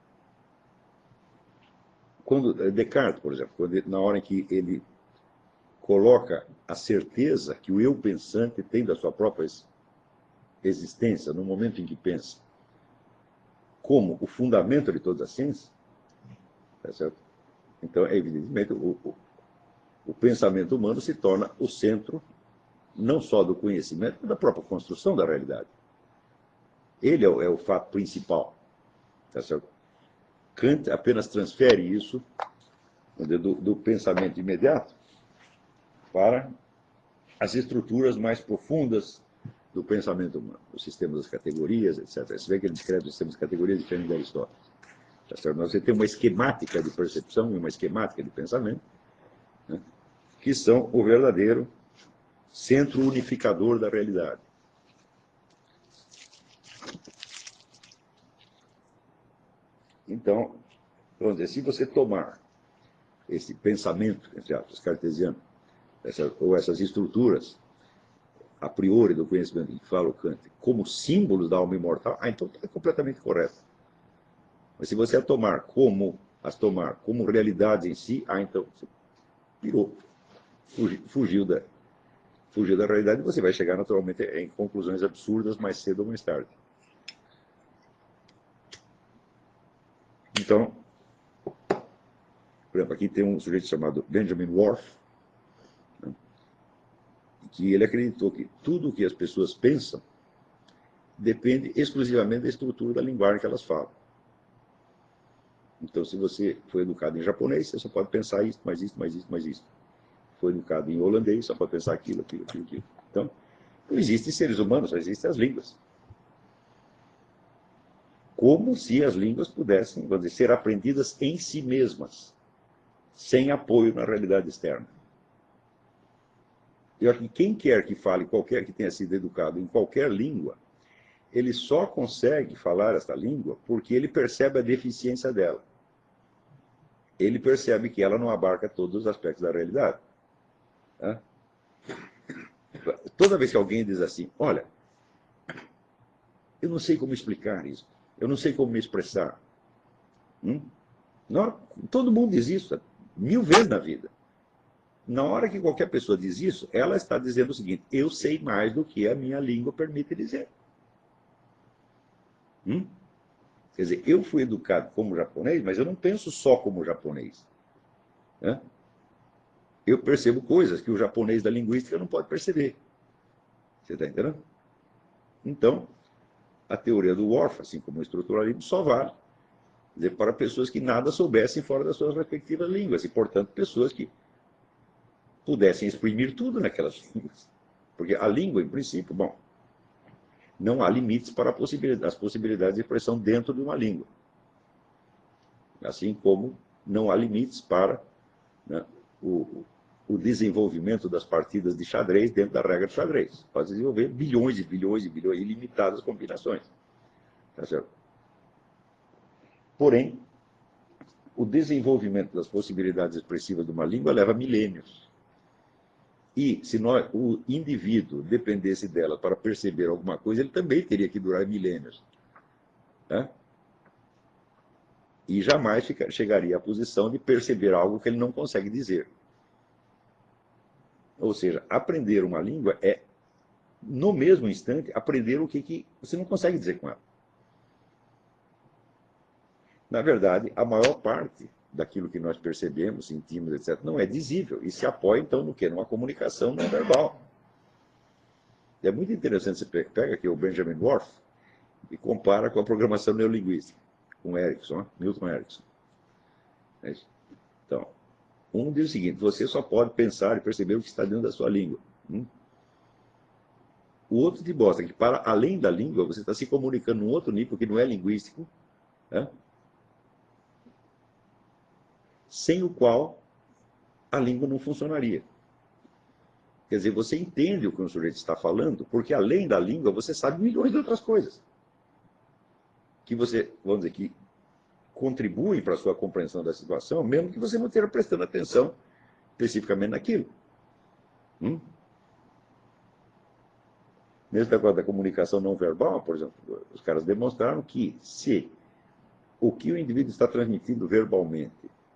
quando Descartes, por exemplo, quando ele, na hora em que ele coloca a certeza que o eu pensante tem da sua própria existência, no momento em que pensa, como o fundamento de toda a ciência, tá certo? Então, evidentemente, o, o, o pensamento humano se torna o centro, não só do conhecimento, mas da própria construção da realidade. Ele é o, é o fato principal. Tá certo? Kant apenas transfere isso do, do pensamento imediato para as estruturas mais profundas do pensamento humano, o sistema das categorias, etcétera. Você vê que ele descreve o sistema das categorias diferente de Aristóteles. Tá certo? Você tem uma esquemática de percepção e uma esquemática de pensamento, né, que são o verdadeiro centro unificador da realidade. Então, vamos dizer, se você tomar esse pensamento, entre aspas, cartesiano, essa, ou essas estruturas a priori do conhecimento que fala o Kant, como símbolos da alma imortal, ah, então é completamente correto. Mas se você a tomar como, as tomar como realidades em si, ah, então você pirou, fugiu, fugiu, da, fugiu da realidade e você vai chegar naturalmente em conclusões absurdas mais cedo ou mais tarde. Então, por exemplo, aqui tem um sujeito chamado Benjamin Worf, né, que ele acreditou que tudo o que as pessoas pensam depende exclusivamente da estrutura da linguagem que elas falam. Então, se você foi educado em japonês, você só pode pensar isso, mais isso, mais isso, mais isso. Foi educado em holandês, só pode pensar aquilo, aquilo, aquilo, aquilo. Então, não existem seres humanos, só existem as línguas. Como se as línguas pudessem, vamos dizer, ser aprendidas em si mesmas, sem apoio na realidade externa. Eu acho que quem quer que fale, qualquer que tenha sido educado em qualquer língua, ele só consegue falar esta língua porque ele percebe a deficiência dela. Ele percebe que ela não abarca todos os aspectos da realidade. Tá? Toda vez que alguém diz assim, olha, eu não sei como explicar isso, eu não sei como me expressar. Hum? Não, todo mundo diz isso mil vezes na vida. Na hora que qualquer pessoa diz isso, ela está dizendo o seguinte, eu sei mais do que a minha língua permite dizer. Hum? Quer dizer, eu fui educado como japonês, mas eu não penso só como japonês. Né? Eu percebo coisas que o japonês da linguística não pode perceber. Você está entendendo? Então, a teoria do Worf, assim como o estruturalismo, só vale dizer, para pessoas que nada soubessem fora das suas respectivas línguas, e, portanto, pessoas que pudessem exprimir tudo naquelas línguas. Porque a língua, em princípio, bom, não há limites para a possibilidade, as possibilidades de expressão dentro de uma língua. Assim como não há limites para, né, o, o desenvolvimento das partidas de xadrez dentro da regra de xadrez. Pode desenvolver bilhões e bilhões e bilhões, ilimitadas combinações. Tá certo? Porém, o desenvolvimento das possibilidades expressivas de uma língua leva milênios. E se nós, o indivíduo dependesse dela para perceber alguma coisa, ele também teria que durar milênios. Né? E jamais fica, chegaria à posição de perceber algo que ele não consegue dizer. Ou seja, aprender uma língua é, no mesmo instante, aprender o que, que você não consegue dizer com ela. Na verdade, a maior parte daquilo que nós percebemos, sentimos, etcétera, não é dizível. E se apoia, então, no quê? Numa comunicação não verbal. É muito interessante, você pega aqui o Benjamin Worf e compara com a programação neurolinguística, com Erickson, Milton Erickson. É isso. Então, um diz o seguinte, você só pode pensar e perceber o que está dentro da sua língua. Hum? O outro te mostra que, para além da língua, você está se comunicando num outro nível que não é linguístico, né? Sem o qual a língua não funcionaria. Quer dizer, você entende o que o sujeito está falando, porque além da língua, você sabe milhões de outras coisas. Que você, vamos dizer, que contribuem para a sua compreensão da situação, mesmo que você não esteja prestando atenção especificamente naquilo. Hum? Mesmo da, da comunicação não verbal, por exemplo, os caras demonstraram que se o que o indivíduo está transmitindo verbalmente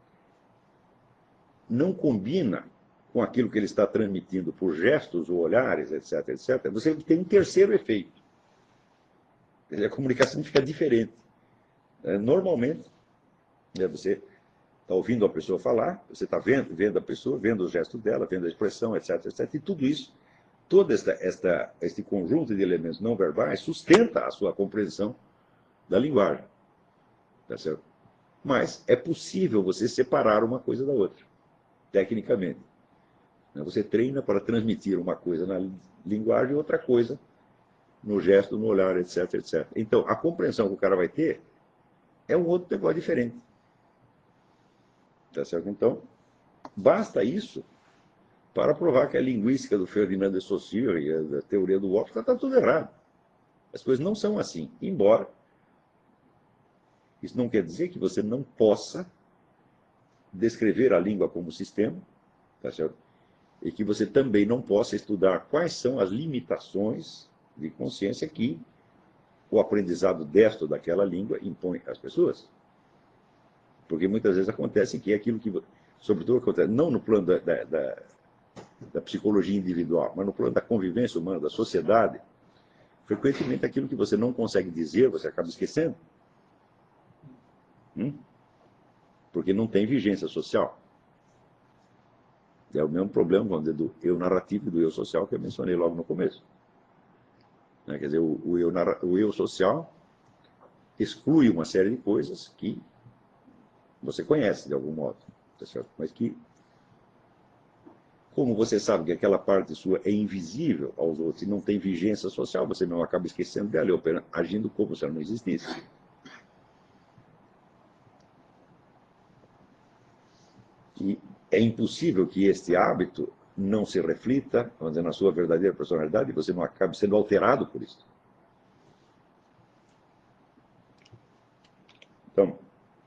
não combina com aquilo que ele está transmitindo por gestos ou olhares, etc, etcétera, você tem um terceiro efeito. Quer dizer, a comunicação fica diferente. Normalmente, você está ouvindo a pessoa falar, você está vendo, vendo a pessoa, vendo os gestos dela, vendo a expressão, etc, etcétera, e tudo isso, todo esta, esta, este conjunto de elementos não verbais sustenta a sua compreensão da linguagem. Tá certo? Mas é possível você separar uma coisa da outra, tecnicamente. Você treina para transmitir uma coisa na linguagem e outra coisa no gesto, no olhar, etc, etcétera. Então, a compreensão que o cara vai ter é um outro negócio diferente. Tá certo? Então, basta isso para provar que a linguística do Ferdinand de Saussure e a teoria do Wallace está tudo errado. As coisas não são assim. Embora, isso não quer dizer que você não possa descrever a língua como sistema, tá certo? E que você também não possa estudar quais são as limitações de consciência que o aprendizado destro daquela língua impõe às pessoas. Porque muitas vezes acontece que aquilo que, sobretudo, acontece não no plano da, da, da, da psicologia individual, mas no plano da convivência humana, da sociedade, frequentemente aquilo que você não consegue dizer, você acaba esquecendo. Hum? Porque não tem vigência social. É o mesmo problema, vamos dizer, do eu narrativo e do eu social que eu mencionei logo no começo. Quer dizer, o, o, eu, o eu social exclui uma série de coisas que você conhece de algum modo, tá certo? Mas que, como você sabe que aquela parte sua é invisível aos outros e não tem vigência social, você não acaba esquecendo dela, ou agindo como se ela não existisse. E é impossível que este hábito não se reflita, vamos dizer, na sua verdadeira personalidade e você não acabe sendo alterado por isso. Então,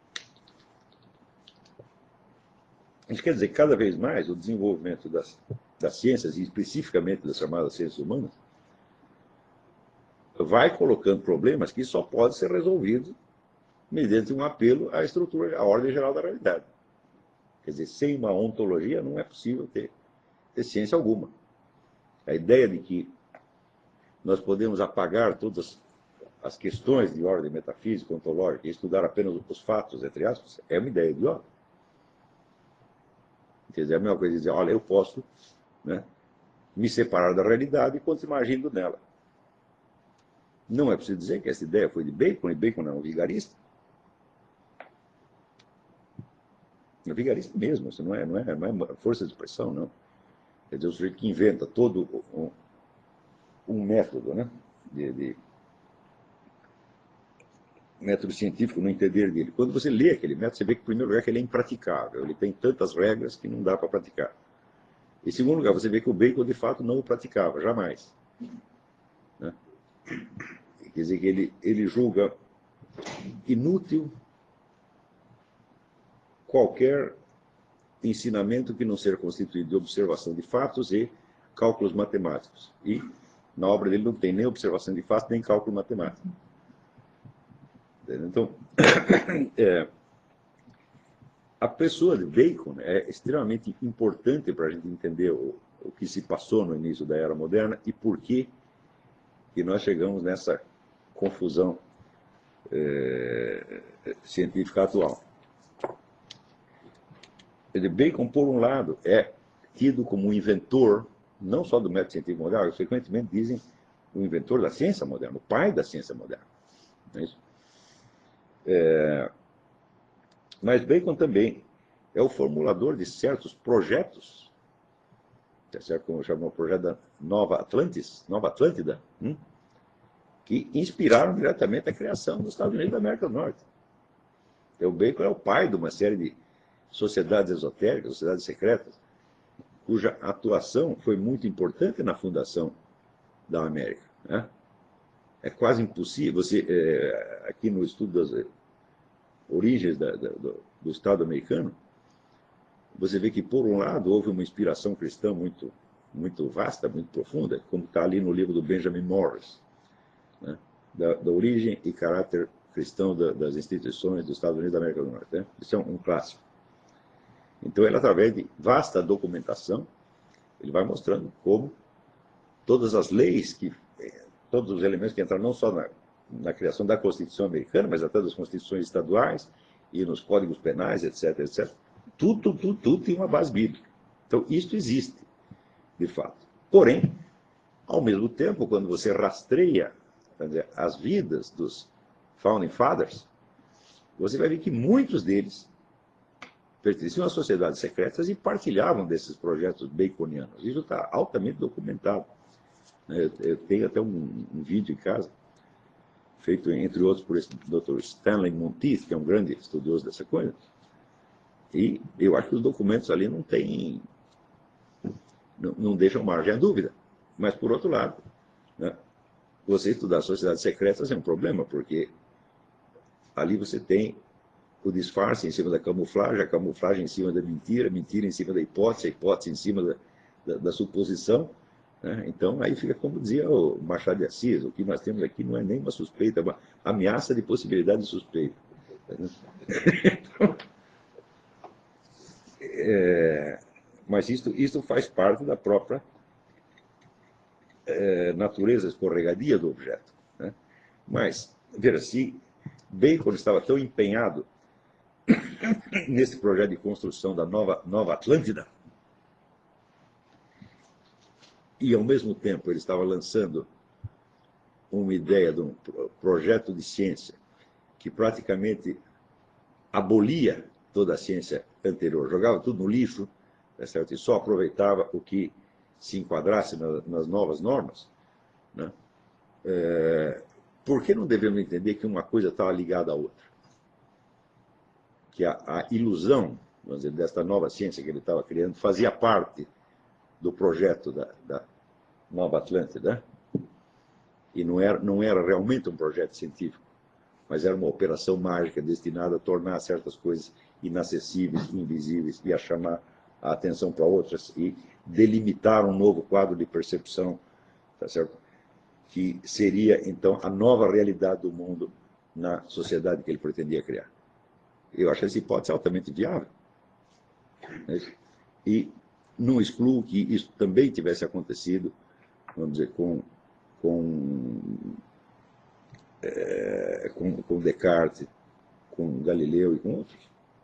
isso quer dizer que cada vez mais o desenvolvimento das, das ciências, e especificamente das chamadas ciências humanas, vai colocando problemas que só podem ser resolvidos mediante um apelo à estrutura, à ordem geral da realidade. Quer dizer, sem uma ontologia não é possível ter, ter ciência alguma. A ideia de que nós podemos apagar todas as questões de ordem metafísica, ontológica, e estudar apenas os fatos, entre aspas, é uma ideia idiota. Quer dizer, é a mesma coisa de dizer, olha, eu posso, né, me separar da realidade e continuar agindo nela. Não é preciso dizer que essa ideia foi de Bacon, e Bacon é um vigarista. É um vigarista mesmo, isso não é, não é, não é força de expressão, não. Quer dizer, o sujeito que inventa todo um, um método, né, de, de método científico no entender dele. Quando você lê aquele método, você vê que, em primeiro lugar, que ele é impraticável. Ele tem tantas regras que não dá para praticar. Em segundo lugar, você vê que o Bacon, de fato, não o praticava, jamais. Né? Quer dizer que ele, ele julga inútil qualquer ensinamento que não seja constituído de observação de fatos e cálculos matemáticos. E na obra dele não tem nem observação de fatos, nem cálculo matemático. Então, é, a pessoa de Bacon é extremamente importante para a gente entender o, o que se passou no início da Era Moderna e por que, que nós chegamos nessa confusão é, científica atual. Bacon, por um lado, é tido como um inventor, não só do método científico moderno, frequentemente dizem o inventor da ciência moderna, o pai da ciência moderna. Não é isso? É, mas Bacon também é o formulador de certos projetos, certo? Como chamam o projeto da Nova Atlantis, Nova Atlântida, hum? que inspiraram diretamente a criação dos Estados Unidos da América do Norte. Então, o Bacon é o pai de uma série de sociedades esotéricas, sociedades secretas, cuja atuação foi muito importante na fundação da América. Né? É quase impossível, você, é, aqui no estudo das origens da, da, do, do Estado americano, você vê que, por um lado, houve uma inspiração cristã muito, muito vasta, muito profunda, como está ali no livro do Benjamin Morris, né? da, da origem e caráter cristão da, das instituições dos Estados Unidos da América do Norte. Né? Isso é um, um clássico. Então, ele, através de vasta documentação, ele vai mostrando como todas as leis, que, todos os elementos que entraram não só na, na criação da Constituição americana, mas até das constituições estaduais e nos códigos penais, etc, etcétera, tudo, tudo, tudo tem uma base bíblica. Então, isso existe, de fato. Porém, ao mesmo tempo, quando você rastreia, quer dizer, as vidas dos Founding Fathers, você vai ver que muitos deles pertenciam a sociedades secretas e partilhavam desses projetos baconianos. Isso está altamente documentado. Eu, eu tenho até um, um vídeo em casa, feito, entre outros, por esse doutor Stanley Monteith, que é um grande estudioso dessa coisa. E eu acho que os documentos ali não têm, não, não deixam margem à dúvida. Mas, por outro lado, né, você estudar sociedades secretas é um problema, porque ali você tem o disfarce em cima da camuflagem, a camuflagem em cima da mentira, a mentira em cima da hipótese, a hipótese em cima da, da, da suposição. Né? Então, aí fica, como dizia o Machado de Assis, o que nós temos aqui não é nem uma suspeita, é uma ameaça de possibilidade de suspeita. Então, é, mas isso, isso faz parte da própria é, natureza escorregadia do objeto. Né? Mas, veja, se Bacon estava tão empenhado nesse projeto de construção da nova, nova Atlântida, e ao mesmo tempo ele estava lançando uma ideia de um projeto de ciência que praticamente abolia toda a ciência anterior, jogava tudo no lixo, né, certo? E só aproveitava o que se enquadrasse na, nas novas normas. Né? É, por que não devemos entender que uma coisa estava ligada à outra? Que a, a ilusão, vamos dizer, desta nova ciência que ele estava criando fazia parte do projeto da, da Nova Atlântida, e não era, não era realmente um projeto científico, mas era uma operação mágica destinada a tornar certas coisas inacessíveis, invisíveis, e a chamar a atenção para outras, e delimitar um novo quadro de percepção, tá certo? Que seria, então, a nova realidade do mundo na sociedade que ele pretendia criar. Eu acho essa hipótese altamente viável. E não excluo que isso também tivesse acontecido, vamos dizer, com, com, é, com, com Descartes, com Galileu e com outros.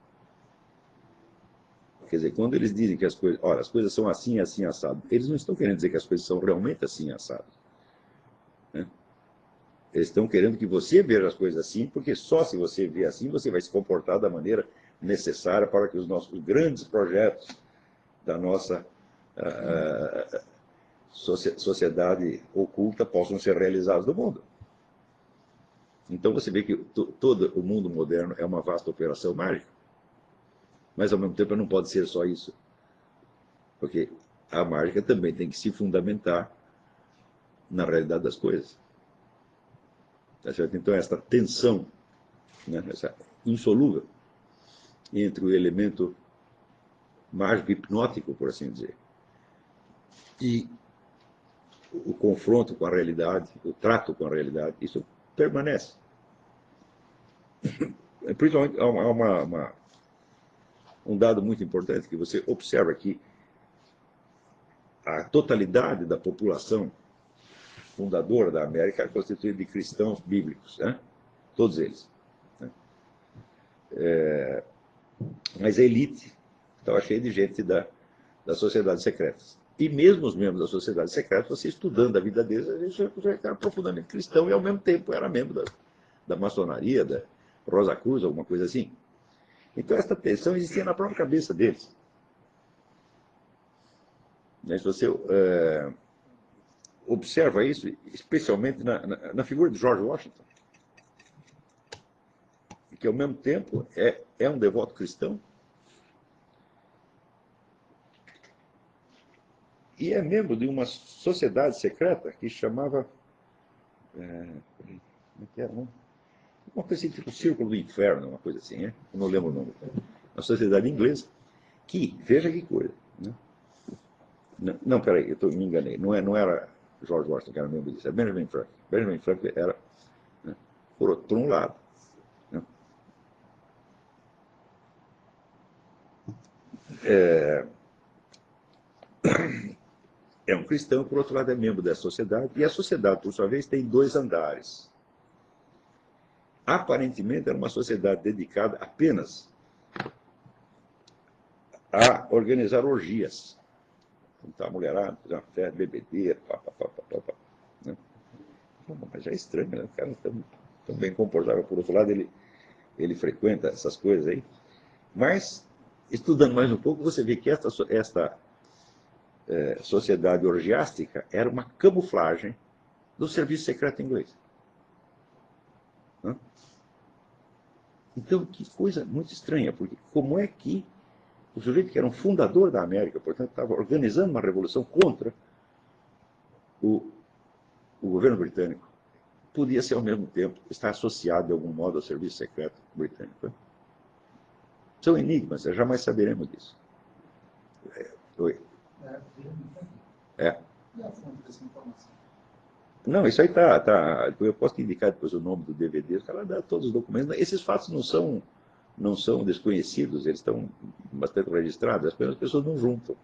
Quer dizer, quando eles dizem que as coisas, olha, as coisas são assim, assim, assado, eles não estão querendo dizer que as coisas são realmente assim, assado. Né? Eles estão querendo que você veja as coisas assim, porque só se você vê assim, você vai se comportar da maneira necessária para que os nossos grandes projetos da nossa uh, sociedade oculta possam ser realizados no mundo. Então você vê que todo o mundo moderno é uma vasta operação mágica, mas ao mesmo tempo não pode ser só isso, porque a mágica também tem que se fundamentar na realidade das coisas. Tá certo? Então esta tensão, né, essa insolúvel entre o elemento mágico hipnótico, por assim dizer, e o confronto com a realidade, o trato com a realidade, isso permanece. Principalmente, há uma, uma, um dado muito importante que você observa que a totalidade da população fundadora da América é constituída de cristãos bíblicos, né? Todos eles. Né? É, mas a elite estava cheia de gente da, das sociedades secretas. E mesmo os membros das sociedades secretas, você estudando a vida deles, eles já eram profundamente cristão e ao mesmo tempo era membro da, da maçonaria, da Rosa Cruz, alguma coisa assim. Então essa tensão existia na própria cabeça deles. Se você é, observa isso, especialmente na, na, na figura de George Washington, que ao mesmo tempo é, é um devoto cristão e é membro de uma sociedade secreta que chamava... É, como é que era, não? Uma coisa assim, tipo o Círculo do Inferno, uma coisa assim, né? Eu não lembro o nome. Uma sociedade inglesa que, veja que coisa, né? Não, não, peraí, eu tô, me enganei. Não, é, não era George Washington que era membro disso, era Benjamin Franklin. Benjamin Franklin era, né, por, por um lado, né? É, é um cristão, por outro lado é membro dessa sociedade, e a sociedade, por sua vez, tem dois andares. Aparentemente era uma sociedade dedicada apenas a organizar orgias. Juntar a mulherada, fazer uma festa, bebedeira, pá, pá, pá, pá, pá, né? Mas já é estranho, né? O cara tão, tão bem comportado. Por outro lado, ele, ele frequenta essas coisas aí. Mas, estudando mais um pouco, você vê que esta, esta é, sociedade orgiástica era uma camuflagem do serviço secreto inglês. Hã? Então, que coisa muito estranha, porque como é que o sujeito que era um fundador da América, portanto, estava organizando uma revolução contra o, o governo britânico, podia ser, ao mesmo tempo, estar associado, de algum modo, ao serviço secreto britânico. São enigmas, jamais saberemos disso. É, oi. É. E a fonte dessa informação? Não, isso aí tá, tá. Eu posso te indicar depois o nome do D V D, ela dá todos os documentos. Esses fatos não são, não são desconhecidos, eles estão bastante registrados, apenas as pessoas não juntam.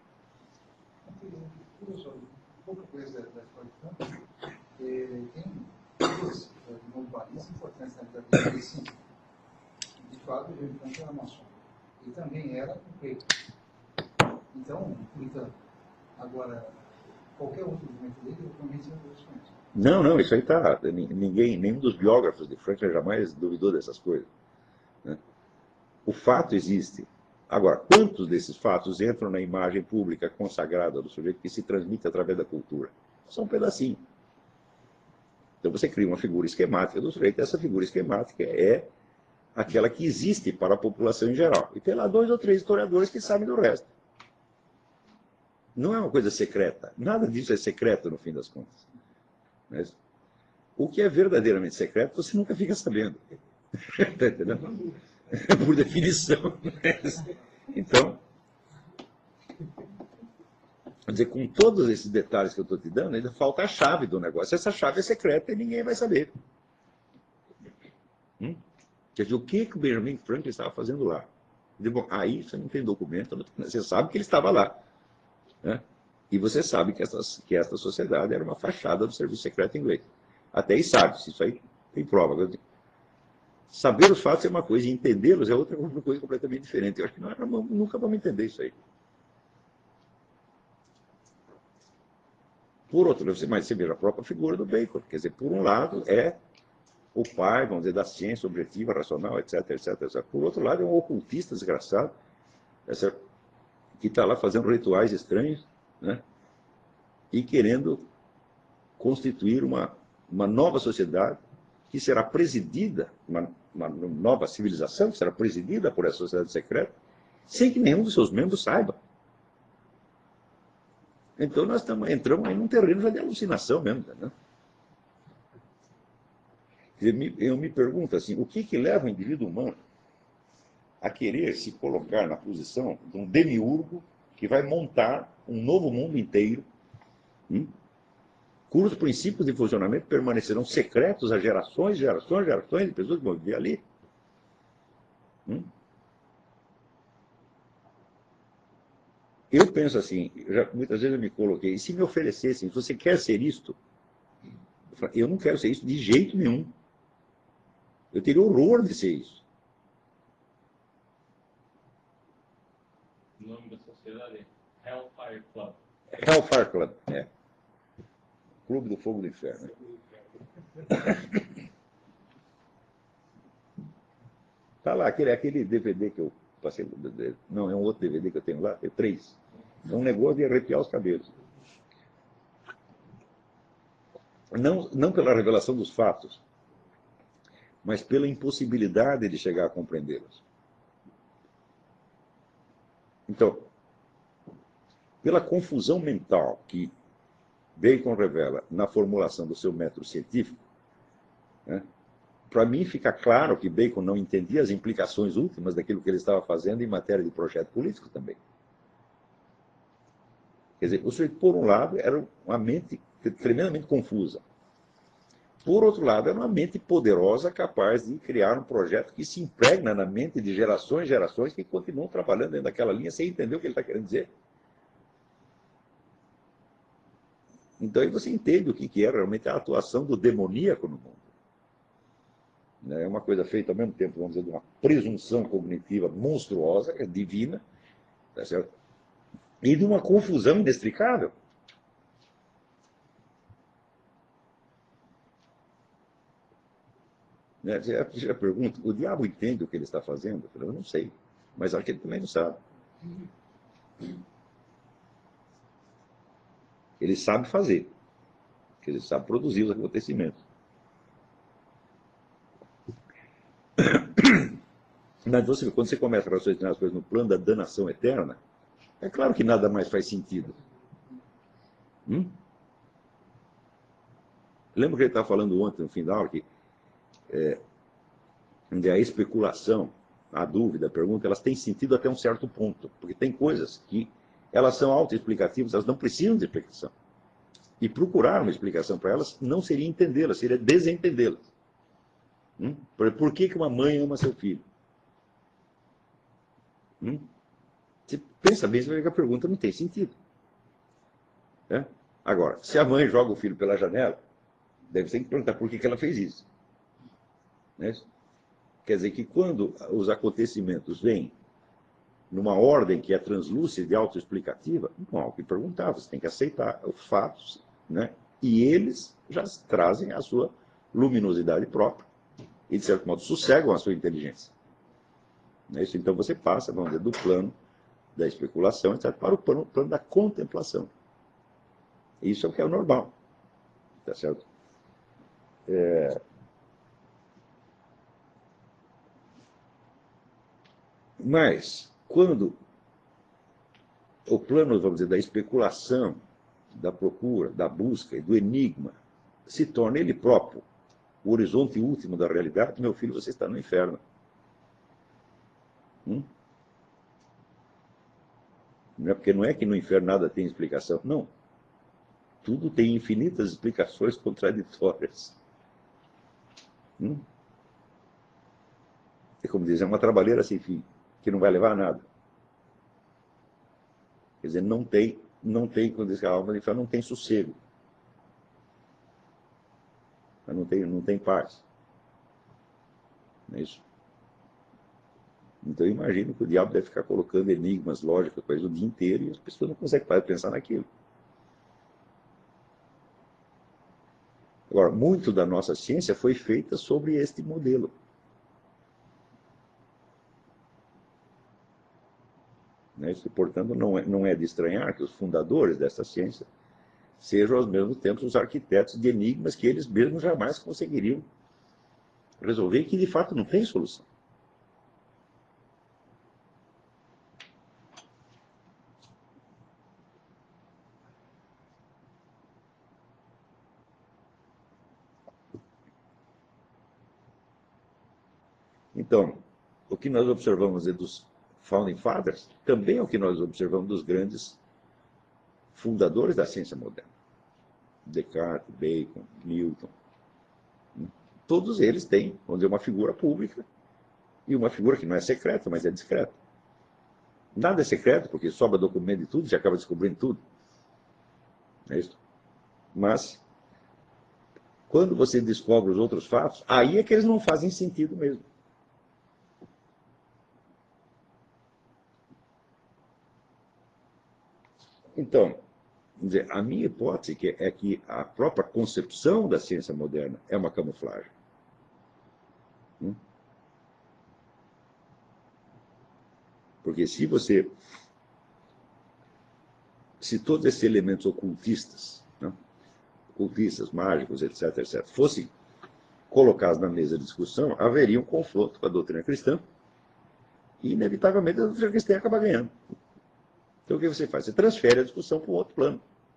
Pouca coisa da história de Franca, tem duas novalis importantes na vida dele. Sim, de fato, o Jaime Franco era maçom. E também era um preto. Então, então, agora, qualquer outro documento dele, eu também sei desconheço. Não, não, isso aí está. Ninguém, nenhum dos biógrafos de Franklin jamais duvidou dessas coisas. Né? O fato existe. Agora, quantos desses fatos entram na imagem pública consagrada do sujeito que se transmite através da cultura? Só um pedacinho. Então você cria uma figura esquemática do sujeito, e essa figura esquemática é aquela que existe para a população em geral. E tem lá dois ou três historiadores que sabem do resto. Não é uma coisa secreta. Nada disso é secreto, no fim das contas. Mas o que é verdadeiramente secreto, você nunca fica sabendo. Está entendendo? Por definição. Então, quer dizer, com todos esses detalhes que eu estou te dando, ainda falta a chave do negócio. Essa chave é secreta e ninguém vai saber. Hum? Quer dizer, o que, que o Benjamin Franklin estava fazendo lá? Digo, bom, aí você não tem documento, você sabe que ele estava lá. Né? E você sabe que, essas, que esta sociedade era uma fachada do serviço secreto inglês. Até aí sabe, se isso aí tem prova. Saber os fatos é uma coisa, e entendê-los é outra coisa completamente diferente. Eu acho que nós nunca vamos entender isso aí. Por outro lado, mas você veja a própria figura do Bacon. Quer dizer, por um lado, é o pai, vamos dizer, da ciência objetiva, racional, etc, etc, etcétera. Por outro lado, é um ocultista desgraçado, essa, que está lá fazendo rituais estranhos, né? E querendo constituir uma, uma nova sociedade que será presidida, uma, uma nova civilização que será presidida por essa sociedade secreta, sem que nenhum dos seus membros saiba. Então nós estamos, entramos aí num terreno já de alucinação mesmo. Né? Eu me, eu me pergunto assim, o que, que leva o indivíduo humano a querer se colocar na posição de um demiurgo que vai montar um novo mundo inteiro, hum, cujos princípios de funcionamento permanecerão secretos a gerações, gerações, gerações de pessoas que vão viver ali? Hum? Eu penso assim, já, muitas vezes eu me coloquei, e se me oferecessem, você quer ser isto? Eu, falo, eu não quero ser isso de jeito nenhum. Eu teria horror de ser isso. O nome da sociedade é Hellfire Club. Hellfire Club, é. Clube do Fogo do Inferno. Tá lá, aquele, aquele D V D que eu passei. Não, é um outro D V D que eu tenho lá, tem três. É um negócio de arrepiar os cabelos. Não, não pela revelação dos fatos, mas pela impossibilidade de chegar a compreendê-los. Então, pela confusão mental que Bacon revela na formulação do seu método científico, né, para mim fica claro que Bacon não entendia as implicações últimas daquilo que ele estava fazendo em matéria de projeto político também. Quer dizer, o sujeito, por um lado, era uma mente tremendamente confusa. Por outro lado, era uma mente poderosa, capaz de criar um projeto que se impregna na mente de gerações e gerações que continuam trabalhando dentro daquela linha sem entender o que ele está querendo dizer. Então aí você entende o que é realmente a atuação do demoníaco no mundo. É uma coisa feita ao mesmo tempo, vamos dizer, de uma presunção cognitiva monstruosa, que é divina, tá certo? E de uma confusão inextricável. Né? Você já pergunta, o diabo entende o que ele está fazendo? Eu, eu não sei, mas acho que ele também não sabe. Ele sabe fazer. Ele sabe produzir os acontecimentos. Mas você, quando você começa a raciocinar as coisas no plano da danação eterna, é claro que nada mais faz sentido. Hum? Lembra que ele estava falando ontem, no fim da aula, que é, a especulação, a dúvida, a pergunta, elas têm sentido até um certo ponto. Porque tem coisas que elas são autoexplicativas, elas não precisam de explicação. E procurar uma explicação para elas não seria entendê-las, seria desentendê-las. Hum? Por, por que, que uma mãe ama seu filho? Hum? Você pensa bem, você vai ver que a pergunta não tem sentido. É? Agora, se a mãe joga o filho pela janela, deve ter que perguntar por que, que ela fez isso. Né? Quer dizer que quando os acontecimentos vêm numa ordem que é translúcida e autoexplicativa, não há o que perguntar, você tem que aceitar os fatos, né? E eles já trazem a sua luminosidade própria e, de certo modo, sossegam a sua inteligência. Né? Isso, então você passa, vamos dizer, do plano da especulação etcétera, para o plano, plano da contemplação. Isso é o que é o normal. Tá certo? É... Mas, quando o plano, vamos dizer, da especulação, da procura, da busca e do enigma se torna ele próprio o horizonte último da realidade, meu filho, você está no inferno. Hum? Não é porque não é que no inferno nada tem explicação. Não. Tudo tem infinitas explicações contraditórias. Hum? É como dizer, é uma trabalheira sem fim, que não vai levar a nada. Quer dizer, não tem, não tem, quando diz que a alma do inferno não tem sossego. Não tem, não tem paz. Não é isso? Então eu imagino que o diabo deve ficar colocando enigmas, lógicas, coisas o dia inteiro, e as pessoas não conseguem parar de pensar naquilo. Agora, muito da nossa ciência foi feita sobre este modelo. Né? Isso, portanto, não é, não é de estranhar que os fundadores dessa ciência sejam, ao mesmo tempo, os arquitetos de enigmas que eles mesmos jamais conseguiriam resolver e que, de fato, não tem solução. Então, o que nós observamos dos Founding Fathers também é o que nós observamos dos grandes fundadores da ciência moderna. Descartes, Bacon, Newton. Todos eles têm, vamos dizer, uma figura pública e uma figura que não é secreta, mas é discreta. Nada é secreto, porque sobra documento de tudo, você acaba descobrindo tudo. É isso. Mas, quando você descobre os outros fatos, aí é que eles não fazem sentido mesmo. Então, vamos dizer, a minha hipótese é que a própria concepção da ciência moderna é uma camuflagem. Hum? Porque se você... Se todos esses elementos ocultistas, né, ocultistas, mágicos, etc, etcétera, fossem colocados na mesa de discussão, haveria um confronto com a doutrina cristã e, inevitavelmente, a doutrina cristã acaba ganhando. Então, o que você faz? Você transfere a discussão para um outro plano.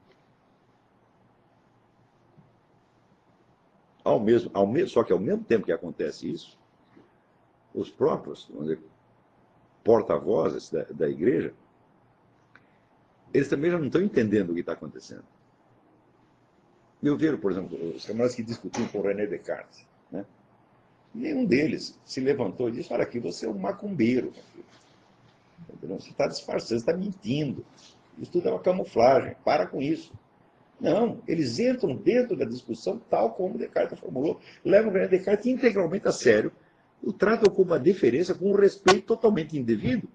Ao mesmo, ao mesmo, só que, ao mesmo tempo que acontece isso, os próprios, vamos dizer, porta-vozes da, da igreja, eles também já não estão entendendo o que está acontecendo. Eu vejo, por exemplo, os camaradas que discutiam com o René Descartes, né? Nenhum deles se levantou e disse, olha aqui, você é um macumbeiro. Você está disfarçando, você está mentindo. Isso tudo é uma camuflagem, para com isso. Não, eles entram dentro da discussão tal como Descartes formulou, levam o René Descartes integralmente a sério, o tratam com uma deferência, com um respeito totalmente indevido.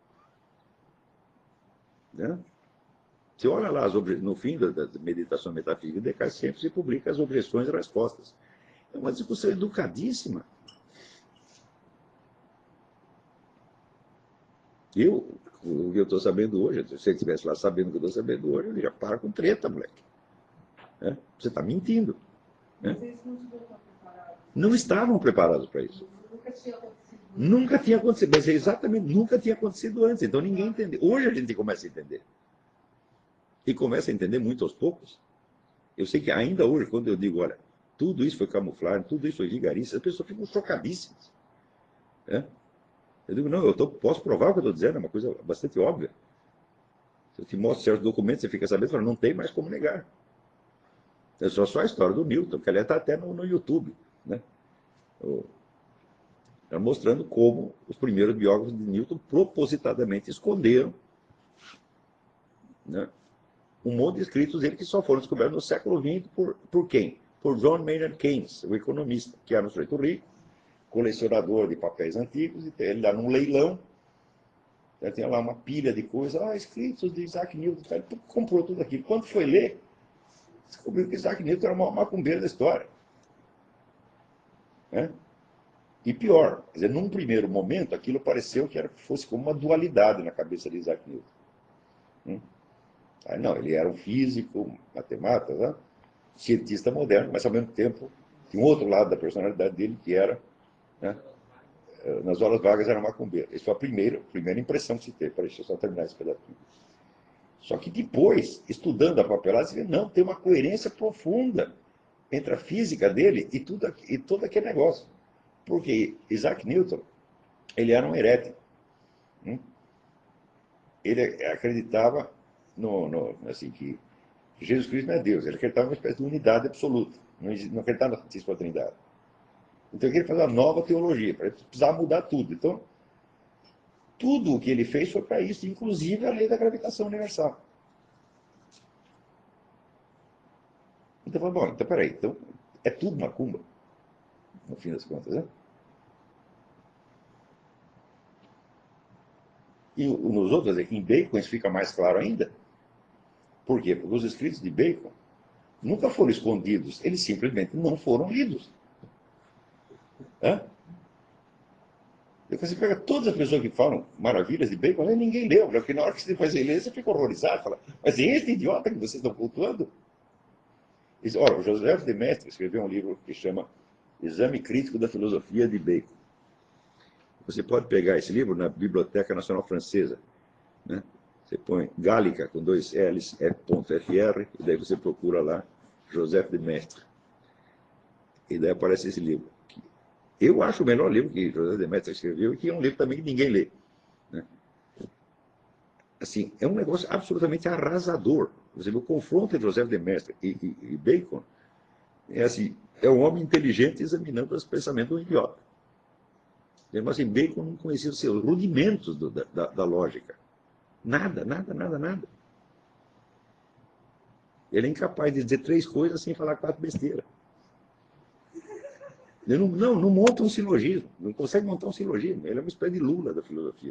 Né? Você olha lá, no fim da meditação metafísica, Descartes sempre se publica as objeções e respostas. É uma discussão educadíssima. Eu, o que eu estou sabendo hoje, se você estivesse lá sabendo o que eu estou sabendo hoje, eu já para com treta, moleque. Né? Você está mentindo. Né? Mas eles não estavam preparados. Não estavam preparados para isso. Nunca tinha acontecido. Nunca tinha acontecido, mas exatamente, nunca tinha acontecido antes. Então ninguém entendeu. Hoje a gente começa a entender. E começa a entender muito aos poucos. Eu sei que ainda hoje, quando eu digo, olha, tudo isso foi camuflagem, tudo isso foi vigarice, as pessoas ficam chocadíssimas. Né? Eu digo, não, eu tô, posso provar o que eu estou dizendo, é uma coisa bastante óbvia. Se eu te mostro certos documentos, você fica sabendo, não tem mais como negar. É só, só a história do Newton, que aliás está até no, no YouTube. Né? O, mostrando como os primeiros biógrafos de Newton propositadamente esconderam, né, um monte de escritos dele que só foram descobertos no século vinte por, por quem? Por John Maynard Keynes, o economista, que era um sujeito rico, colecionador de papéis antigos, e ele lá num leilão, já tinha lá uma pilha de coisas, ah, escritos de Isaac Newton, ele comprou tudo aquilo. Quando foi ler, descobriu que Isaac Newton era o maior macumbeiro da história. Né? E pior, quer dizer, num primeiro momento, aquilo pareceu que era, fosse como uma dualidade na cabeça de Isaac Newton. Hum? Aí, não, ele era um físico, matemático, né? Cientista moderno, mas ao mesmo tempo tinha um outro lado da personalidade dele que era, né, nas horas vagas era macumbeiro. Essa foi a primeira, a primeira impressão que se teve. Peraí, deixa eu só terminar esse pedacinho. Só que depois, estudando a papelada, você vê, não, tem uma coerência profunda entre a física dele e, tudo, e todo aquele negócio. Porque Isaac Newton, ele era um herético. Hum? Ele acreditava no, no, assim, que Jesus Cristo não é Deus. Ele acreditava em uma espécie de unidade absoluta. Não, não acreditava na Santíssima Trindade. Então ele queria fazer uma nova teologia, para ele precisar mudar tudo. Então, tudo o que ele fez foi para isso, inclusive a lei da gravitação universal. Então, falou, bom, então peraí, então, é tudo macumba, no fim das contas, né? E nos outros, em Bacon, isso fica mais claro ainda. Por quê? Porque os escritos de Bacon nunca foram escondidos, eles simplesmente não foram lidos. Hã? Você pega todas as pessoas que falam maravilhas de Bacon, ninguém leu, porque na hora que você faz ler, você fica horrorizado, fala, mas é esse idiota que vocês estão cultuando? Ora, o Joseph de Maistre escreveu um livro que chama Exame Crítico da Filosofia de Bacon. Você pode pegar esse livro na Biblioteca Nacional Francesa. Né? Você põe Gálica, com dois L's, F.fr, e daí você procura lá Joseph de Maistre. E daí aparece esse livro. Eu acho o melhor livro que José de Maistre escreveu e que é um livro também que ninguém lê. Né? Assim, é um negócio absolutamente arrasador. Você vê o confronto entre José de Maistre e, e, e Bacon. É assim, é um homem inteligente examinando os pensamentos do idiota. Mas assim, Bacon não conhecia os seus rudimentos do, da, da lógica. Nada, nada, nada, nada. Ele é incapaz de dizer três coisas sem falar quatro besteiras. Ele não, não, não monta um silogismo, não consegue montar um silogismo. Ele é uma espécie de Lula da filosofia.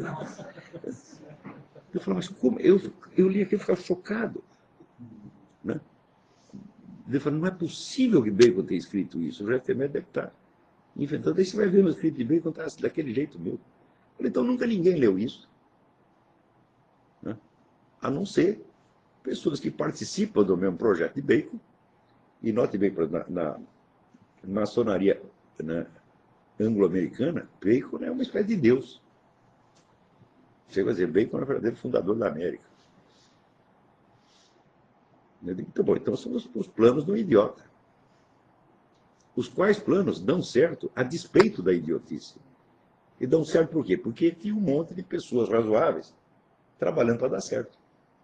Eu falo, mas como? Eu, eu li aquilo e ficava chocado. Né? Ele falou, não é possível que Bacon tenha escrito isso. O José Temer deve estar inventando. Aí você vai ver no escrito de Bacon, está daquele jeito meu. Eu falei, então nunca ninguém leu isso. Né? A não ser pessoas que participam do mesmo projeto de Bacon. E note bem, na, na maçonaria, né, anglo-americana, Bacon é uma espécie de Deus. Chega a dizer, Bacon é o verdadeiro fundador da América. Eu digo, tá bom, então são os, os planos do idiota. Os quais planos dão certo a despeito da idiotice. E dão certo por quê? Porque tinha um monte de pessoas razoáveis trabalhando para dar certo.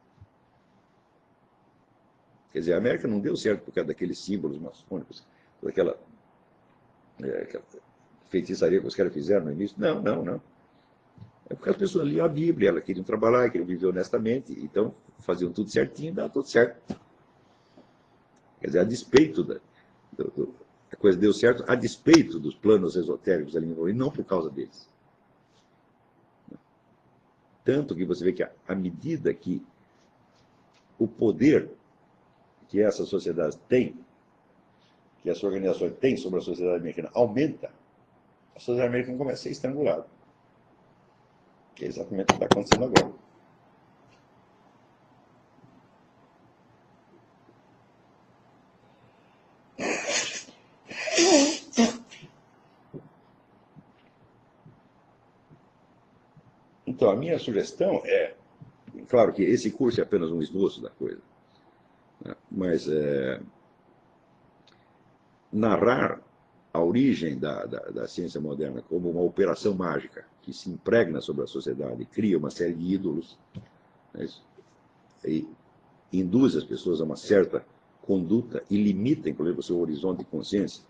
Quer dizer, a América não deu certo por causa daqueles símbolos maçônicos, daquela é, feitiçaria que os caras fizeram no início. Não, não, não. É porque as pessoas liam a Bíblia, elas queriam trabalhar, queriam viver honestamente, então faziam tudo certinho e dava tudo certo. Quer dizer, a despeito da... Do, do, a coisa deu certo a despeito dos planos esotéricos ali, e não por causa deles. Tanto que você vê que, à medida que o poder que essa sociedade tem, que essa organização tem sobre a sociedade americana, aumenta, a sociedade americana começa a ser estrangulada. Que é exatamente o que está acontecendo agora. Então, a minha sugestão é, claro que esse curso é apenas um esboço da coisa, né? Mas é, narrar a origem da, da, da ciência moderna como uma operação mágica que se impregna sobre a sociedade, cria uma série de ídolos, né, e induz as pessoas a uma certa conduta e limita, inclusive, o seu horizonte de consciência,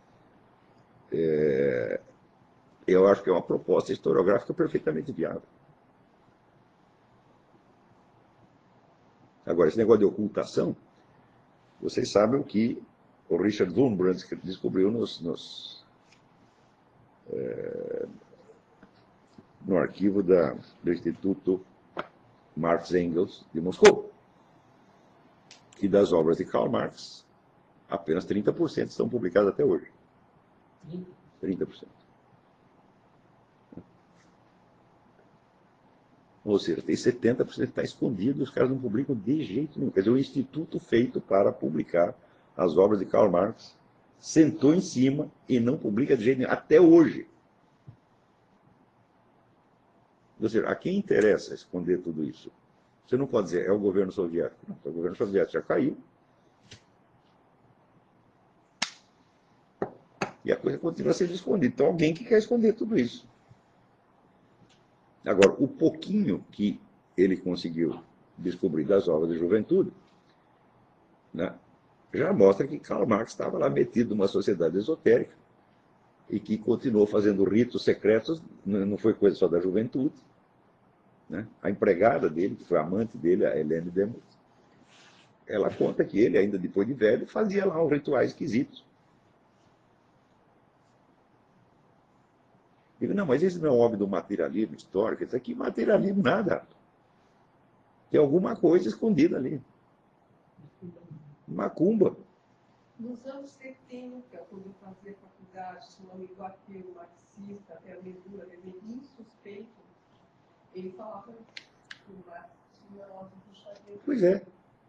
é, eu acho que é uma proposta historiográfica perfeitamente viável. Agora, esse negócio de ocultação, vocês sabem o que o Richard Wurmbrand descobriu nos, nos, é, no arquivo da, do Instituto Marx Engels de Moscou, que das obras de Karl Marx, apenas trinta por cento estão publicadas até hoje. trinta por cento. Ou seja, tem setenta por cento que está escondido, os caras não publicam de jeito nenhum. Quer dizer, o instituto feito para publicar as obras de Karl Marx sentou em cima e não publica de jeito nenhum, até hoje. Ou seja, a quem interessa esconder tudo isso? Você não pode dizer, é o governo soviético. Não, o governo soviético já caiu. E a coisa continua sendo escondida. Então, alguém que quer esconder tudo isso. Agora, o pouquinho que ele conseguiu descobrir das obras de juventude, né, já mostra que Karl Marx estava lá metido numa sociedade esotérica e que continuou fazendo ritos secretos, não foi coisa só da juventude. Né? A empregada dele, que foi amante dele, a Helene Demuth, ela conta que ele, ainda depois de velho, fazia lá uns rituais esquisitos. Ele, não, mas esse não é homem do materialismo histórico, isso aqui materialismo nada. Tem alguma coisa escondida ali. Macumba. Nos anos setenta, quando eu fazia faculdade, tinha um amigo ateu, marxista, até a medula, ele é insuspeito, ele falava que o Marx tinha uma puxadinha. Pois é.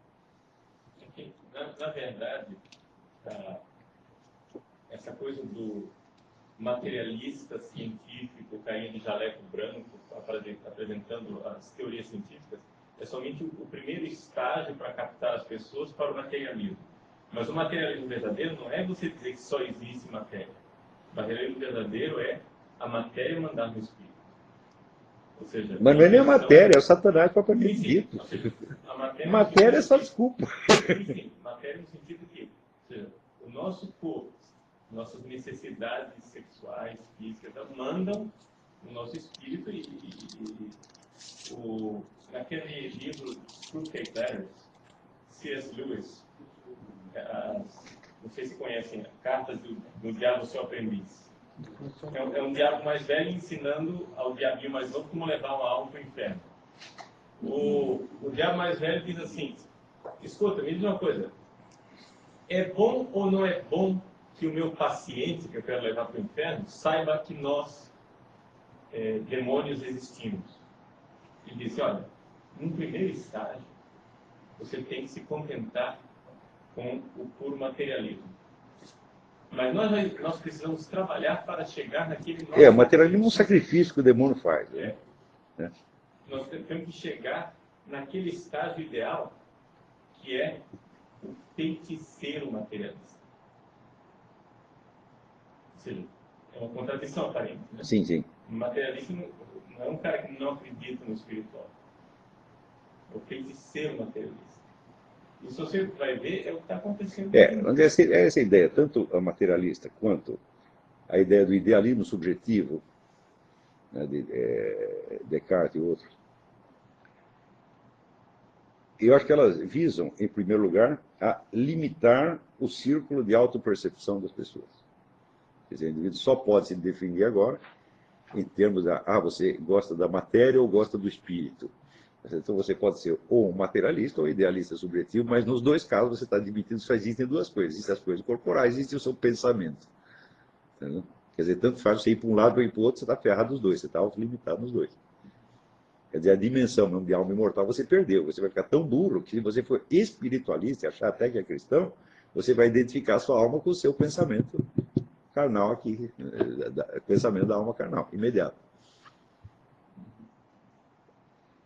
Na, na verdade, a, essa coisa do materialista científico caindo de jaleco branco, apresentando as teorias científicas, é somente o, o primeiro estágio para captar as pessoas para o materialismo. Mas o materialismo verdadeiro não é você dizer que só existe matéria. O materialismo verdadeiro é a matéria mandar no espírito. Ou seja, mas não é nem a matéria, é o Satanás propriamente dito. Ou seja, a matéria, matéria é só desculpa. Sim, sim, matéria no sentido que, ou seja, o nosso corpo, nossas necessidades sexuais, físicas, mandam no nosso espírito e, e, e o, naquele livro Fruitcake Letters, C S Lewis, as, não sei se conhecem, Cartas do, do Diabo Seu Aprendiz. É um, é um diabo mais velho ensinando ao diabinho mais novo como levar uma alma para o inferno. O, o diabo mais velho diz assim, escuta, me diz uma coisa, é bom ou não é bom que o meu paciente, que eu quero levar para o inferno, saiba que nós, é, demônios, existimos? Ele disse, olha, num primeiro estágio, você tem que se contentar com o puro materialismo. Mas nós, nós precisamos trabalhar para chegar naquele... Nosso É, o materialismo é um sacrifício que o demônio faz. Né? É. É. Nós temos que chegar naquele estágio ideal, que é o feiticeiro materialista. Ou seja, é uma contradição aparente. Né? Sim, sim. O materialista não, não é um cara que não acredita no espiritual. É o feiticeiro materialista. Isso você vai ver, é o que está acontecendo. É, essa, essa ideia, tanto a materialista quanto a ideia do idealismo subjetivo, né, de é, Descartes e outros, eu acho que elas visam, em primeiro lugar, a limitar o círculo de autopercepção das pessoas. Quer dizer, o indivíduo só pode se definir agora em termos da, ah, você gosta da matéria ou gosta do espírito. Então você pode ser ou um materialista ou idealista subjetivo, mas nos dois casos você está admitindo que só existem duas coisas. Existem as coisas corporais, existe o seu pensamento. Entendeu? Quer dizer, tanto faz você ir para um lado ou ir para o outro, você está ferrado nos dois, você está autolimitado nos dois. Quer dizer, a dimensão mesmo de alma imortal você perdeu. Você vai ficar tão duro que se você for espiritualista e achar até que é cristão, você vai identificar a sua alma com o seu pensamento carnal aqui, pensamento da alma carnal, imediato.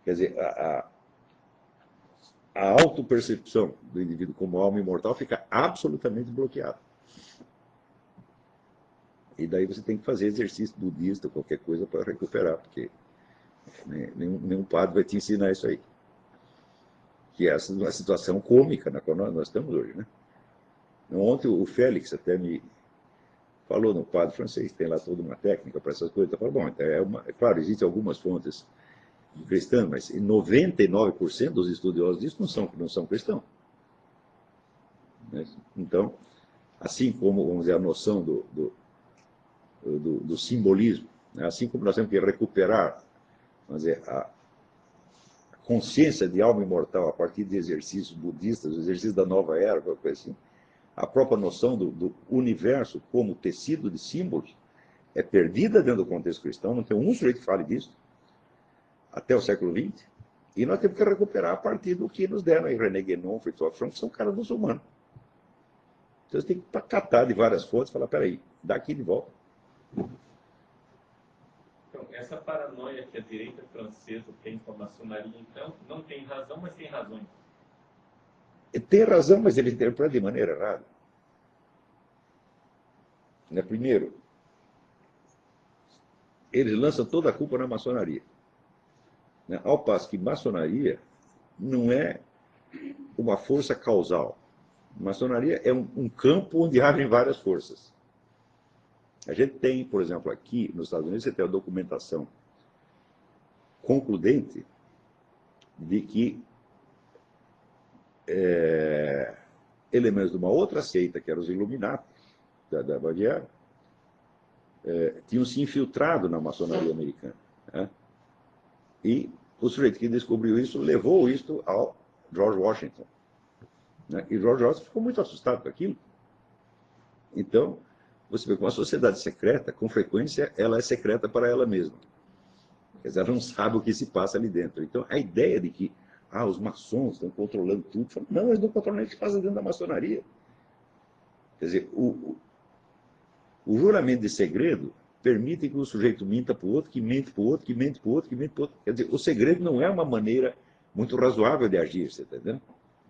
Quer dizer, a, a, a autopercepção do indivíduo como alma imortal fica absolutamente bloqueada. E daí você tem que fazer exercício budista, qualquer coisa, para recuperar, porque nenhum, nenhum padre vai te ensinar isso aí. Que é uma situação cômica na qual nós, nós estamos hoje, né? Ontem o Félix até me falou no padre francês, tem lá toda uma técnica para essas coisas. Eu falo, bom, então é, uma, é claro, existem algumas fontes cristãs, mas noventa e nove por cento dos estudiosos disso não são, não são cristãos. Então, assim como, vamos dizer, a noção do, do, do, do simbolismo, né? Assim como nós temos que recuperar, vamos dizer, a consciência de alma imortal a partir de exercícios budistas, exercícios da nova era, qualquer coisa assim, a própria noção do, do universo como tecido de símbolos é perdida dentro do contexto cristão, não tem um sujeito que fale disso, até o século vinte, e nós temos que recuperar a partir do que nos deram aí, René Guénon, Fritz Frank, que são caras muçulmanos. Então você tem que catar de várias fontes e falar, peraí, daqui de volta. Então, essa paranoia que a direita francesa tem com a maçonaria, então, não tem razão, mas tem razões. Tem razão, mas ele interpreta de maneira errada. Né? Primeiro, eles lançam toda a culpa na maçonaria. Né? Ao passo que maçonaria não é uma força causal. Maçonaria é um, um campo onde abrem várias forças. A gente tem, por exemplo, aqui nos Estados Unidos, você tem a documentação concludente de que é, elementos de uma outra seita, que eram os Illuminati, da, da Baviera, é, tinham se infiltrado na maçonaria americana. Né? E o sujeito que descobriu isso levou isso ao George Washington. Né? E George Washington ficou muito assustado com aquilo. Então, você vê que uma sociedade secreta, com frequência, ela é secreta para ela mesma. Quer dizer, ela não sabe o que se passa ali dentro. Então, a ideia de que ah, os maçons estão controlando tudo, não, eles não controlam nem o que se passa dentro da maçonaria. Quer dizer, o, o, o juramento de segredo permite que o sujeito minta para o outro, que mente para o outro, que mente para o outro, que mente para o outro. Quer dizer, o segredo não é uma maneira muito razoável de agir, você está entendendo?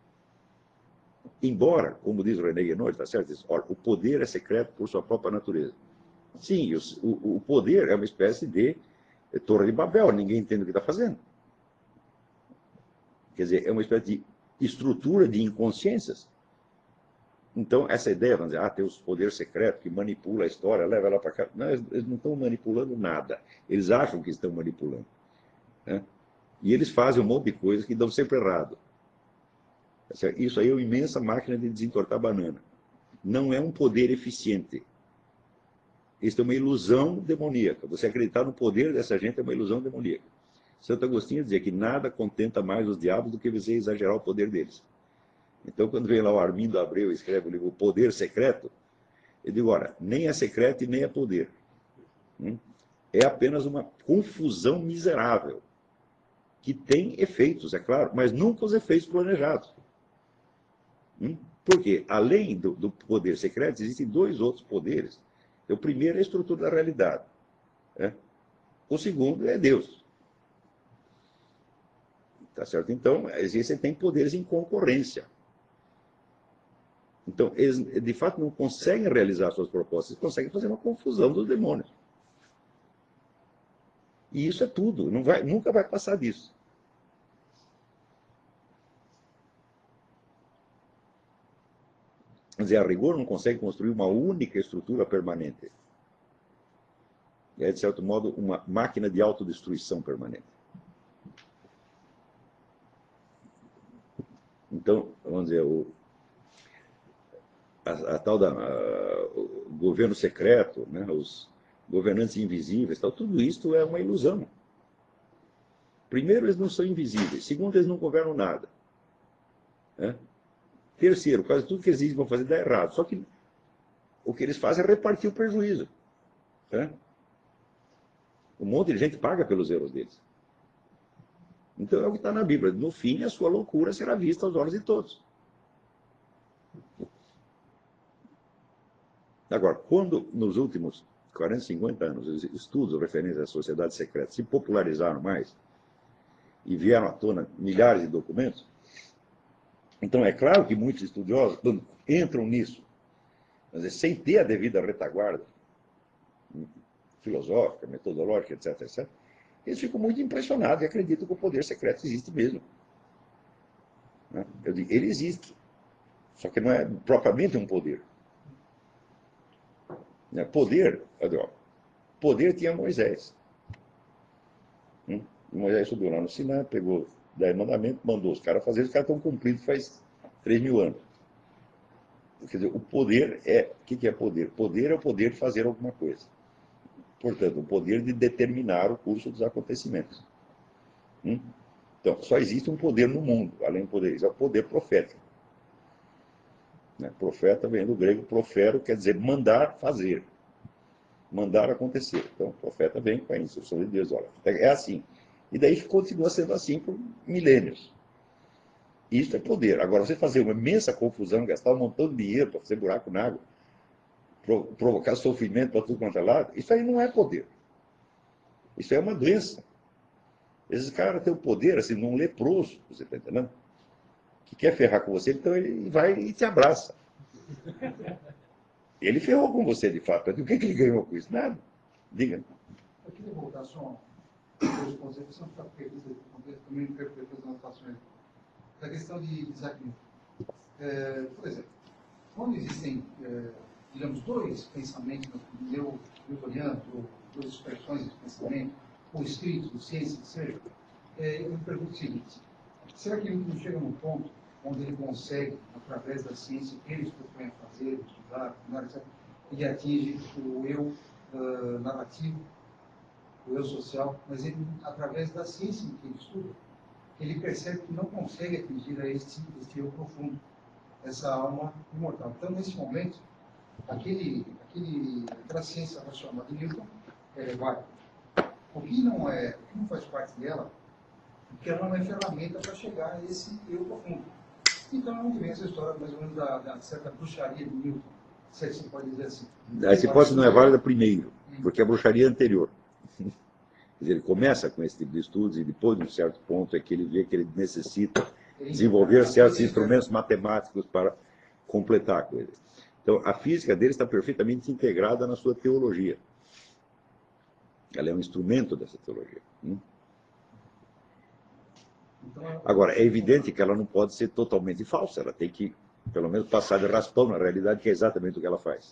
Embora, como diz o René Guénon, está certo? Diz, olha, o poder é secreto por sua própria natureza. Sim, o, o poder é uma espécie de Torre de Babel, ninguém entende o que está fazendo. Quer dizer, é uma espécie de estrutura de inconsciências. Então, essa ideia, vamos dizer, ah, tem os poderes secretos que manipula a história, leva ela para cá. Não, eles não estão manipulando nada. Eles acham que estão manipulando. Né? E eles fazem um monte de coisas que dão sempre errado. Isso aí é uma imensa máquina de desentortar banana. Não é um poder eficiente. Isso é uma ilusão demoníaca. Você acreditar no poder dessa gente é uma ilusão demoníaca. Santo Agostinho dizia que nada contenta mais os diabos do que você exagerar o poder deles. Então, quando vem lá o Armindo Abreu e escreve o livro O Poder Secreto, eu digo, ora, nem é secreto e nem é poder. É apenas uma confusão miserável, que tem efeitos, é claro, mas nunca os efeitos planejados. Porque, além do, do poder secreto, existem dois outros poderes. O primeiro é a estrutura da realidade. Né? O segundo é Deus. Tá certo? Então, existem tem poderes em concorrência. Então, eles, de fato, não conseguem realizar suas propostas, eles conseguem fazer uma confusão dos demônios. E isso é tudo, não vai, nunca vai passar disso. Quer dizer, a rigor não consegue construir uma única estrutura permanente. É, de certo modo, uma máquina de autodestruição permanente. Então, vamos dizer, o, a, a tal da a, o governo secreto, né, os governantes invisíveis, tal, tudo isso é uma ilusão. Primeiro, eles não são invisíveis. Segundo, eles não governam nada. Né? Terceiro, quase tudo que eles dizem que vão fazer dá errado. Só que o que eles fazem é repartir o prejuízo. Né? Um monte de gente paga pelos erros deles. Então é o que está na Bíblia. No fim, a sua loucura será vista aos olhos de todos. Agora, quando nos últimos quarenta, cinquenta anos, os estudos referentes à sociedade secreta se popularizaram mais, e vieram à tona milhares de documentos. Então, é claro que muitos estudiosos, quando entram nisso, quer dizer, sem ter a devida retaguarda filosófica, metodológica, etc, etcétera, eles ficam muito impressionados e acreditam que o poder secreto existe mesmo. Eu digo, ele existe, só que não é propriamente um poder. Poder, poder tinha Moisés. Moisés subiu lá no Sinai, pegou dez mandamentos, mandou os caras fazer, os caras estão cumpridos faz três mil anos. Quer dizer, o poder é... O que é poder? Poder é o poder de fazer alguma coisa. Portanto, o poder de determinar o curso dos acontecimentos. Hum? Então, só existe um poder no mundo, além do poder, é o poder profético. Né? Profeta vem do grego profero, quer dizer mandar fazer. Mandar acontecer. Então, o profeta vem com a instrução de Deus. Olha, é assim. E daí continua sendo assim por milênios. Isso é poder. Agora, você fazer uma imensa confusão, gastar um montão de dinheiro para fazer buraco na água, provocar sofrimento para tudo quanto é lado, isso aí não é poder. Isso é uma doença. Esses caras têm o poder, assim, num leproso, você está entendendo? Que quer ferrar com você, então ele vai e te abraça. Ele ferrou com você, de fato. O que ele ganhou com isso? Nada. Diga. Eu queria voltar só dois pontos. Você não está perdido, também interpretando as anotações. Da questão de Isaac Newton. É, por exemplo, quando existem, é, digamos, dois pensamentos newtonianos, ou duas expressões de pensamento, ou espírito, ciência, que seja, é, eu me pergunto o seguinte: será que Newton chega num ponto onde ele consegue, através da ciência que ele se propõe a fazer, estudar, etcétera, ele atinge o eu uh, narrativo, o eu social, mas ele, através da ciência em que ele estuda, ele percebe que não consegue atingir a este, este eu profundo, essa alma imortal. Então, nesse momento, aquele, aquele, aquela ciência racional de Newton é válida. O que não é, o que não faz parte dela, porque ela não é ferramenta para chegar a esse eu profundo. Então, é onde vem essa história, mais ou menos, da, da certa bruxaria de Newton, se é que se pode dizer assim. Essa hipótese não é válida primeiro, porque a bruxaria é anterior. Quer dizer, ele começa com esse tipo de estudos e depois, de um certo ponto, é que ele vê que ele necessita desenvolver certos instrumentos matemáticos para completar a coisa. Então, a física dele está perfeitamente integrada na sua teologia. Ela é um instrumento dessa teologia. Agora, é evidente que ela não pode ser totalmente falsa. Ela tem que, pelo menos, passar de raspão na realidade, que é exatamente o que ela faz.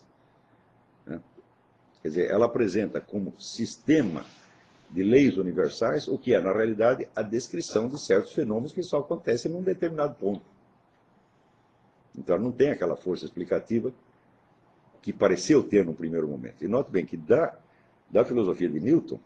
Quer dizer, ela apresenta como sistema de leis universais, o que é, na realidade, a descrição de certos fenômenos que só acontecem num determinado ponto. Então, não tem aquela força explicativa que pareceu ter no primeiro momento. E note bem que da, da filosofia de Newton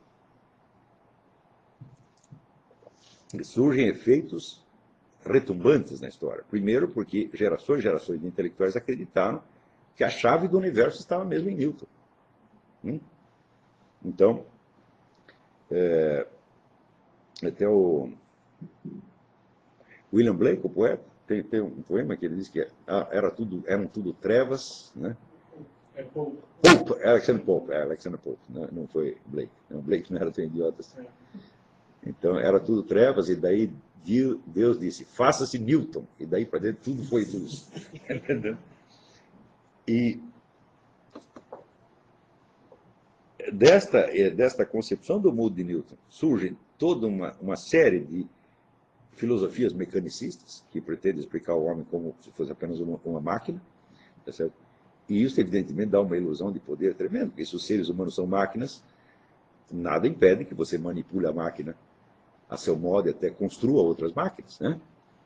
surgem efeitos retumbantes na história. Primeiro, porque gerações e gerações de intelectuais acreditaram que a chave do universo estava mesmo em Newton. Hum? Então, é, até o William Blake, o poeta, tem, tem um poema que ele diz que era tudo, eram tudo trevas, né? É Pope. Pope, Alexander Pope, é Alexander Pope, não, não foi Blake. Não, Blake não era tão idiota assim. Então, era tudo trevas, e daí Deus disse, faça-se Newton, e daí para dentro tudo foi luz. E desta, desta concepção do mundo de Newton surge toda uma, uma série de filosofias mecanicistas, que pretendem explicar o homem como se fosse apenas uma, uma máquina, tá certo? E isso, evidentemente, dá uma ilusão de poder tremendo, porque se os seres humanos são máquinas, nada impede que você manipule a máquina a seu modo e até construa outras máquinas, né?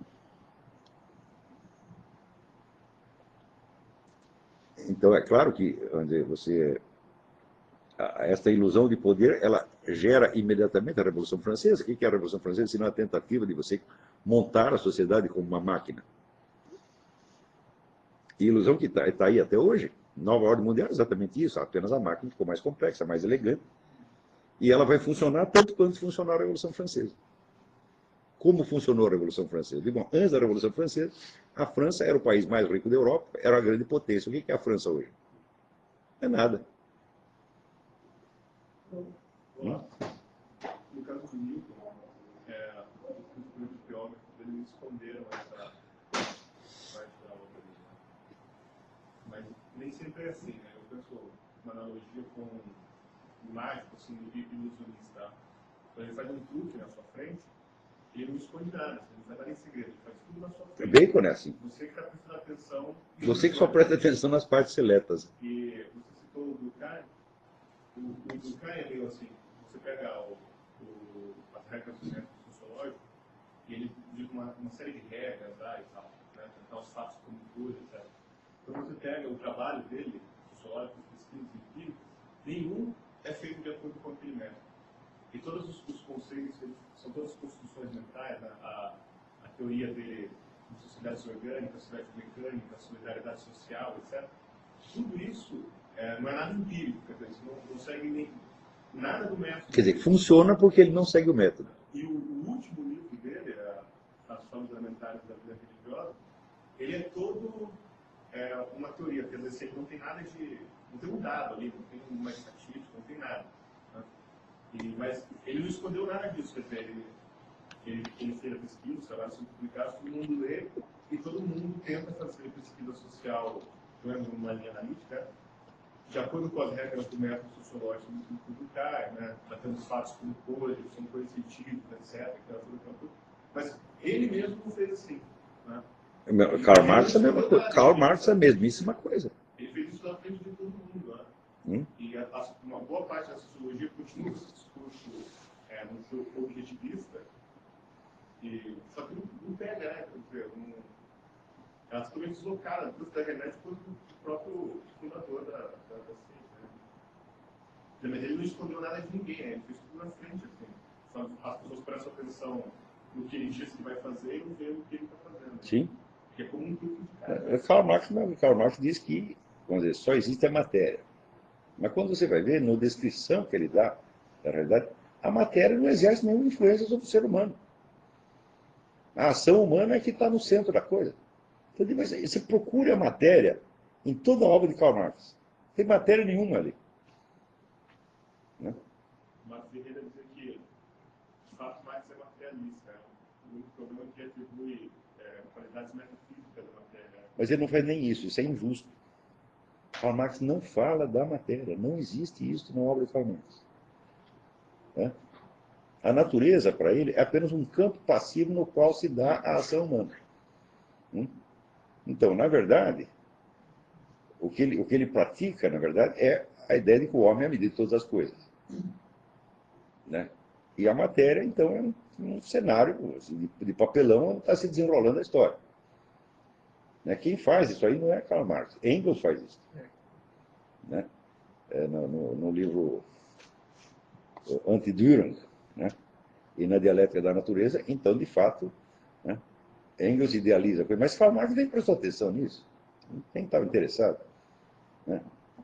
Então, é claro que onde você... esta ilusão de poder, ela gera imediatamente a Revolução Francesa. O que é a Revolução Francesa? Se não é a tentativa de você montar a sociedade como uma máquina. E a ilusão que está tá aí até hoje, nova ordem mundial é exatamente isso, apenas a máquina ficou mais complexa, mais elegante, e ela vai funcionar tanto quanto funcionou a Revolução Francesa. Como funcionou a Revolução Francesa? Bom, antes da Revolução Francesa, a França era o país mais rico da Europa, era a grande potência. O que é a França hoje? Não é nada. No caso do Newton, é, eles esconderam essa parte da obra ali, né? Mas nem sempre é assim, né? Eu penso uma analogia com um mágico, assim, um ilusionista. Então ele faz um truque na sua frente e ele não esconde nada, você não faz nada em segredo, ele faz tudo na sua frente. Bacon é assim. Você que está prestando atenção. Você que só presta atenção nas partes seletas. E você citou o Durkheim. O, o Durkheim é meio assim, você pega o, o, as regras do método sociológico e ele diz uma, uma série de regras lá e tal, né, tentar os fatos como coisa, etcétera. Então você pega o trabalho dele, sociológico, pesquisas empíricas, nenhum é feito de acordo com aquele método. E todos os, os conceitos, eles, são todas construções mentais, né? a, a teoria dele de sociedades orgânicas, sociedade mecânica, solidariedade social, etcétera. Tudo isso é, não é nada empírico, quer dizer, você não, não segue nem nada do método. Quer dizer, funciona porque ele não segue o método. E o, o último livro dele, a, As Formas Elementares da Vida Religiosa, ele é todo é, uma teoria, quer dizer, ele não tem nada de... não tem um dado ali, não tem uma estatística, não tem nada. Né? E, mas ele não escondeu nada disso, quer dizer, ele, ele, ele fez a pesquisa, os trabalhos são publicados, todo mundo lê, e todo mundo tenta fazer pesquisa social, não é, numa linha analítica, de acordo com as regras do método sociológico do Durkheim, né, tratando os fatos como coisas, são coisas científicas, etcétera. Mas ele mesmo não fez assim. Né? Karl Marx é a mesma coisa. Karl Marx é a mesmíssima coisa. Ele fez isso na frente de todo mundo. Né? Hum? E a, a, uma boa parte da sociologia continua esse discurso é, no seu objetivista, e, só que não, não pega, né? Quer dizer, não, elas estão meio deslocadas, tanto da internet quanto do próprio fundador da, da, da ciência. Né? Mas ele não escondeu nada de ninguém, né? Ele fez tudo na frente. Assim. Só as pessoas prestam atenção no que ele diz que vai fazer e não vê o que ele está fazendo. Né? Sim. Que é como um truque de cara. É, Karl Marx, não, Karl Marx diz que, vamos dizer, só existe a matéria. Mas quando você vai ver, na descrição que ele dá, na realidade, a matéria não exerce nenhuma influência sobre o ser humano. A ação humana é que está no centro da coisa. Então, você procura a matéria em toda a obra de Karl Marx. Não tem matéria nenhuma ali. Né? Marx Ferreira dizia que, de fato, Marx é materialista. Né? O único problema é que atribui é, qualidades metafísicas da matéria. Mas ele não faz nem isso, isso é injusto. Karl Marx não fala da matéria, não existe isso na obra de Karl Marx. Né? A natureza, para ele, é apenas um campo passivo no qual se dá a ação humana. Hum? Então, na verdade, o que, ele, o que ele pratica, na verdade, é a ideia de que o homem é a medida de todas as coisas. Né? E a matéria, então, é um, um cenário assim, de, de papelão onde está se desenrolando a história. Né? Quem faz isso aí não é Karl Marx, Engels faz isso. Né? É, no, no, no livro Anti-Dürer, né? E na Dialética da Natureza, então, de fato, né? Engels idealiza a coisa, mas Karl Marx nem prestou atenção nisso. Nem estava interessado. Né?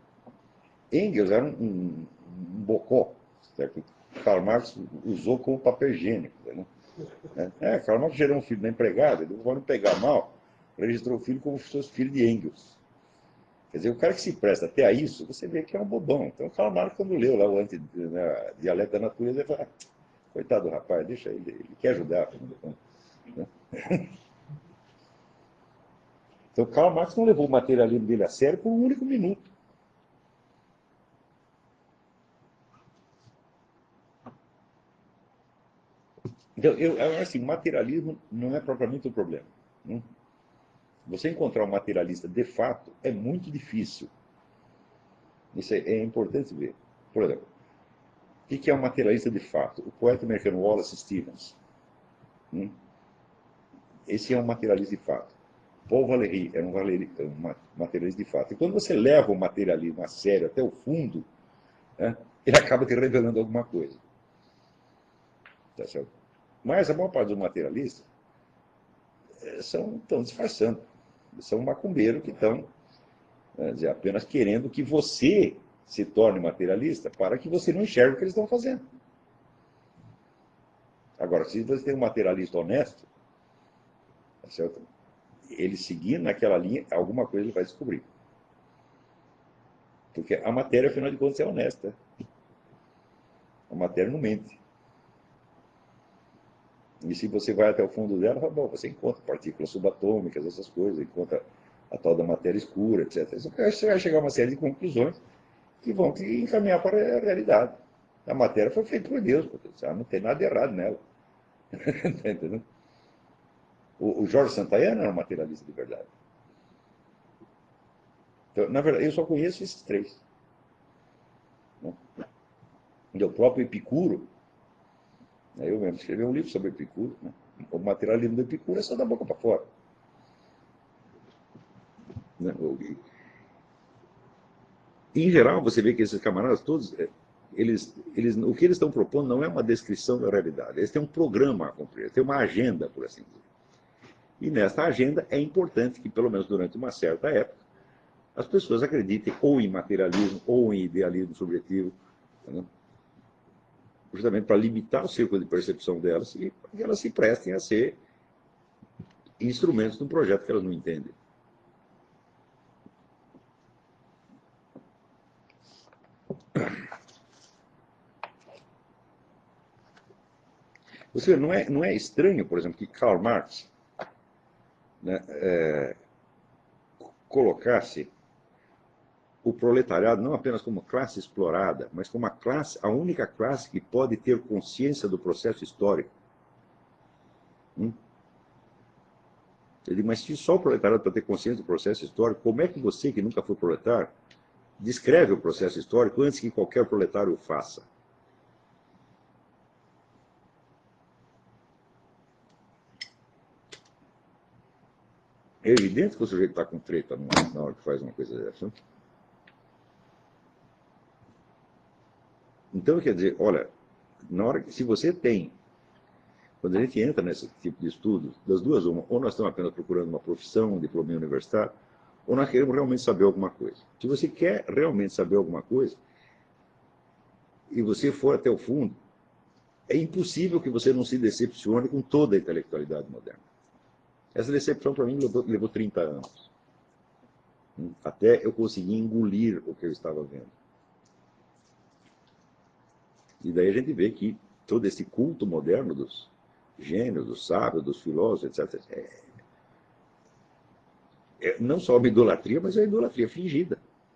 Engels era um, um, um bocó, certo? Karl Marx usou como papel higiênico. Né? É, Karl Marx gerou um filho da empregada, ele não pegar mal, registrou o filho como se fosse filho de Engels. Quer dizer, o cara que se presta até a isso, você vê que é um bobão. Então, o Karl Marx, quando leu lá o anti, né, Dialética da Natureza, ele fala, ah, coitado do rapaz, deixa ele, ele quer ajudar. Né? Então, Karl Marx não levou o materialismo dele a sério por um único minuto. Então, eu, eu acho assim, materialismo não é propriamente o problema. Né? Você encontrar um materialista de fato é muito difícil. Isso é, é importante ver. Por exemplo, o que é um materialista de fato? O poeta americano Wallace Stevens. Hum? Esse é um materialista de fato. Paul Valéry era um materialista de fato. E quando você leva o materialismo a sério até o fundo, né, ele acaba te revelando alguma coisa. Tá certo? Mas a maior parte dos materialistas são, estão disfarçando. São macumbeiros que estão, né, dizer, apenas querendo que você se torne materialista para que você não enxergue o que eles estão fazendo. Agora, se você tem um materialista honesto, tá certo? Ele seguindo naquela linha, alguma coisa ele vai descobrir. Porque a matéria, afinal de contas, é honesta. A matéria não mente. E se você vai até o fundo dela, bom, você encontra partículas subatômicas, essas coisas, encontra a tal da matéria escura, etcétera. Você vai chegar a uma série de conclusões que vão te encaminhar para a realidade. A matéria foi feita por Deus, não tem nada errado nela. Entendeu? O, o Jorge Santayana era um materialista de verdade. Então, na verdade, eu só conheço esses três. E o próprio Epicuro, eu mesmo escrevi um livro sobre Epicuro. Né? O materialismo do Epicuro é só da boca para fora. Né? Em geral, você vê que esses camaradas todos, eles, eles, o que eles estão propondo não é uma descrição da realidade. Eles têm um programa a cumprir, eles têm uma agenda, por assim dizer. E nessa agenda é importante que, pelo menos durante uma certa época, as pessoas acreditem ou em materialismo ou em idealismo subjetivo, né? Justamente para limitar o círculo de percepção delas e para que elas se prestem a ser instrumentos de um projeto que elas não entendem. Você vê, não é, não é estranho, por exemplo, que Karl Marx, né, é, colocasse o proletariado não apenas como classe explorada, mas como a classe, a única classe que pode ter consciência do processo histórico. Hum? Eu digo, mas se só o proletariado para ter consciência do processo histórico, como é que você, que nunca foi proletário, descreve o processo histórico antes que qualquer proletário o faça? É evidente que o sujeito está com treta na hora que faz uma coisa dessa. Então, quer dizer, olha, na hora que, se você tem, quando a gente entra nesse tipo de estudo, das duas uma, ou nós estamos apenas procurando uma profissão, um diploma universitário, ou nós queremos realmente saber alguma coisa. Se você quer realmente saber alguma coisa, e você for até o fundo, é impossível que você não se decepcione com toda a intelectualidade moderna. Essa decepção, para mim, levou, levou trinta anos. Até eu conseguir engolir o que eu estava vendo. E daí a gente vê que todo esse culto moderno dos gênios, dos sábios, dos filósofos, etcétera, é, é não só uma idolatria, mas é uma idolatria fingida.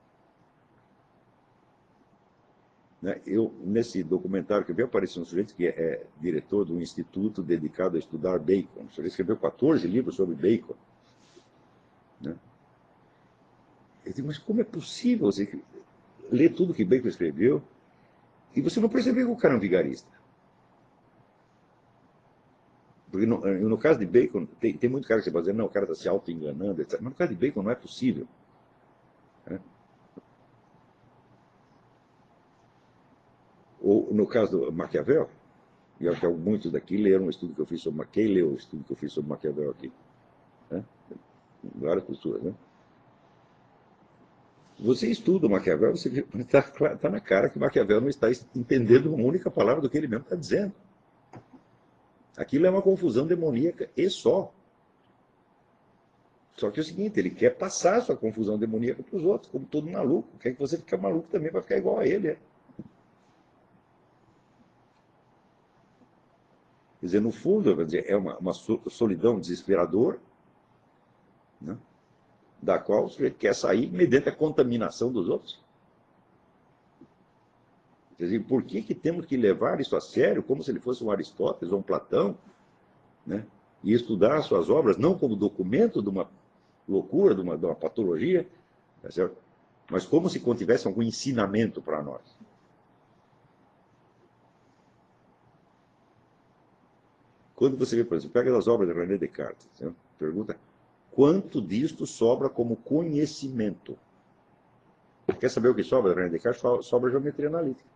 Né? Eu, nesse documentário que eu vi, apareceu um sujeito que é, é diretor de um instituto dedicado a estudar Bacon. O sujeito escreveu quatorze livros sobre Bacon. Né? Eu digo, mas como é possível você ler tudo que Bacon escreveu e você não perceber que o cara é um vigarista? Porque no, no caso de Bacon, tem, tem muito cara que você pode dizer, não, o cara está se auto-enganando, etcétera. Mas no caso de Bacon não é possível. Né? Ou no caso do Maquiavel, e acho que muitos daqui leram um estudo que eu fiz sobre Maquiavel, quem leu o estudo que eu fiz sobre Maquiavel aqui? Né? Várias pessoas, né? Você estuda o Maquiavel, você está tá na cara que Maquiavel não está entendendo uma única palavra do que ele mesmo está dizendo. Aquilo é uma confusão demoníaca e só. Só que é o seguinte, ele quer passar a sua confusão demoníaca para os outros, como todo maluco. Quer que você fique maluco também para ficar igual a ele. É. Quer dizer, no fundo, quer dizer, é uma, uma solidão desesperadora, né, da qual você quer sair mediante a contaminação dos outros. Quer dizer, por que, que temos que levar isso a sério, como se ele fosse um Aristóteles ou um Platão, né, e estudar suas obras não como documento de uma loucura, de uma, de uma patologia, tá certo? Mas como se contivesse algum ensinamento para nós. Quando você vê, por exemplo, pega as obras de René Descartes, certo? Pergunta, quanto disto sobra como conhecimento? Quer saber o que sobra de René Descartes? Sobra geometria analítica.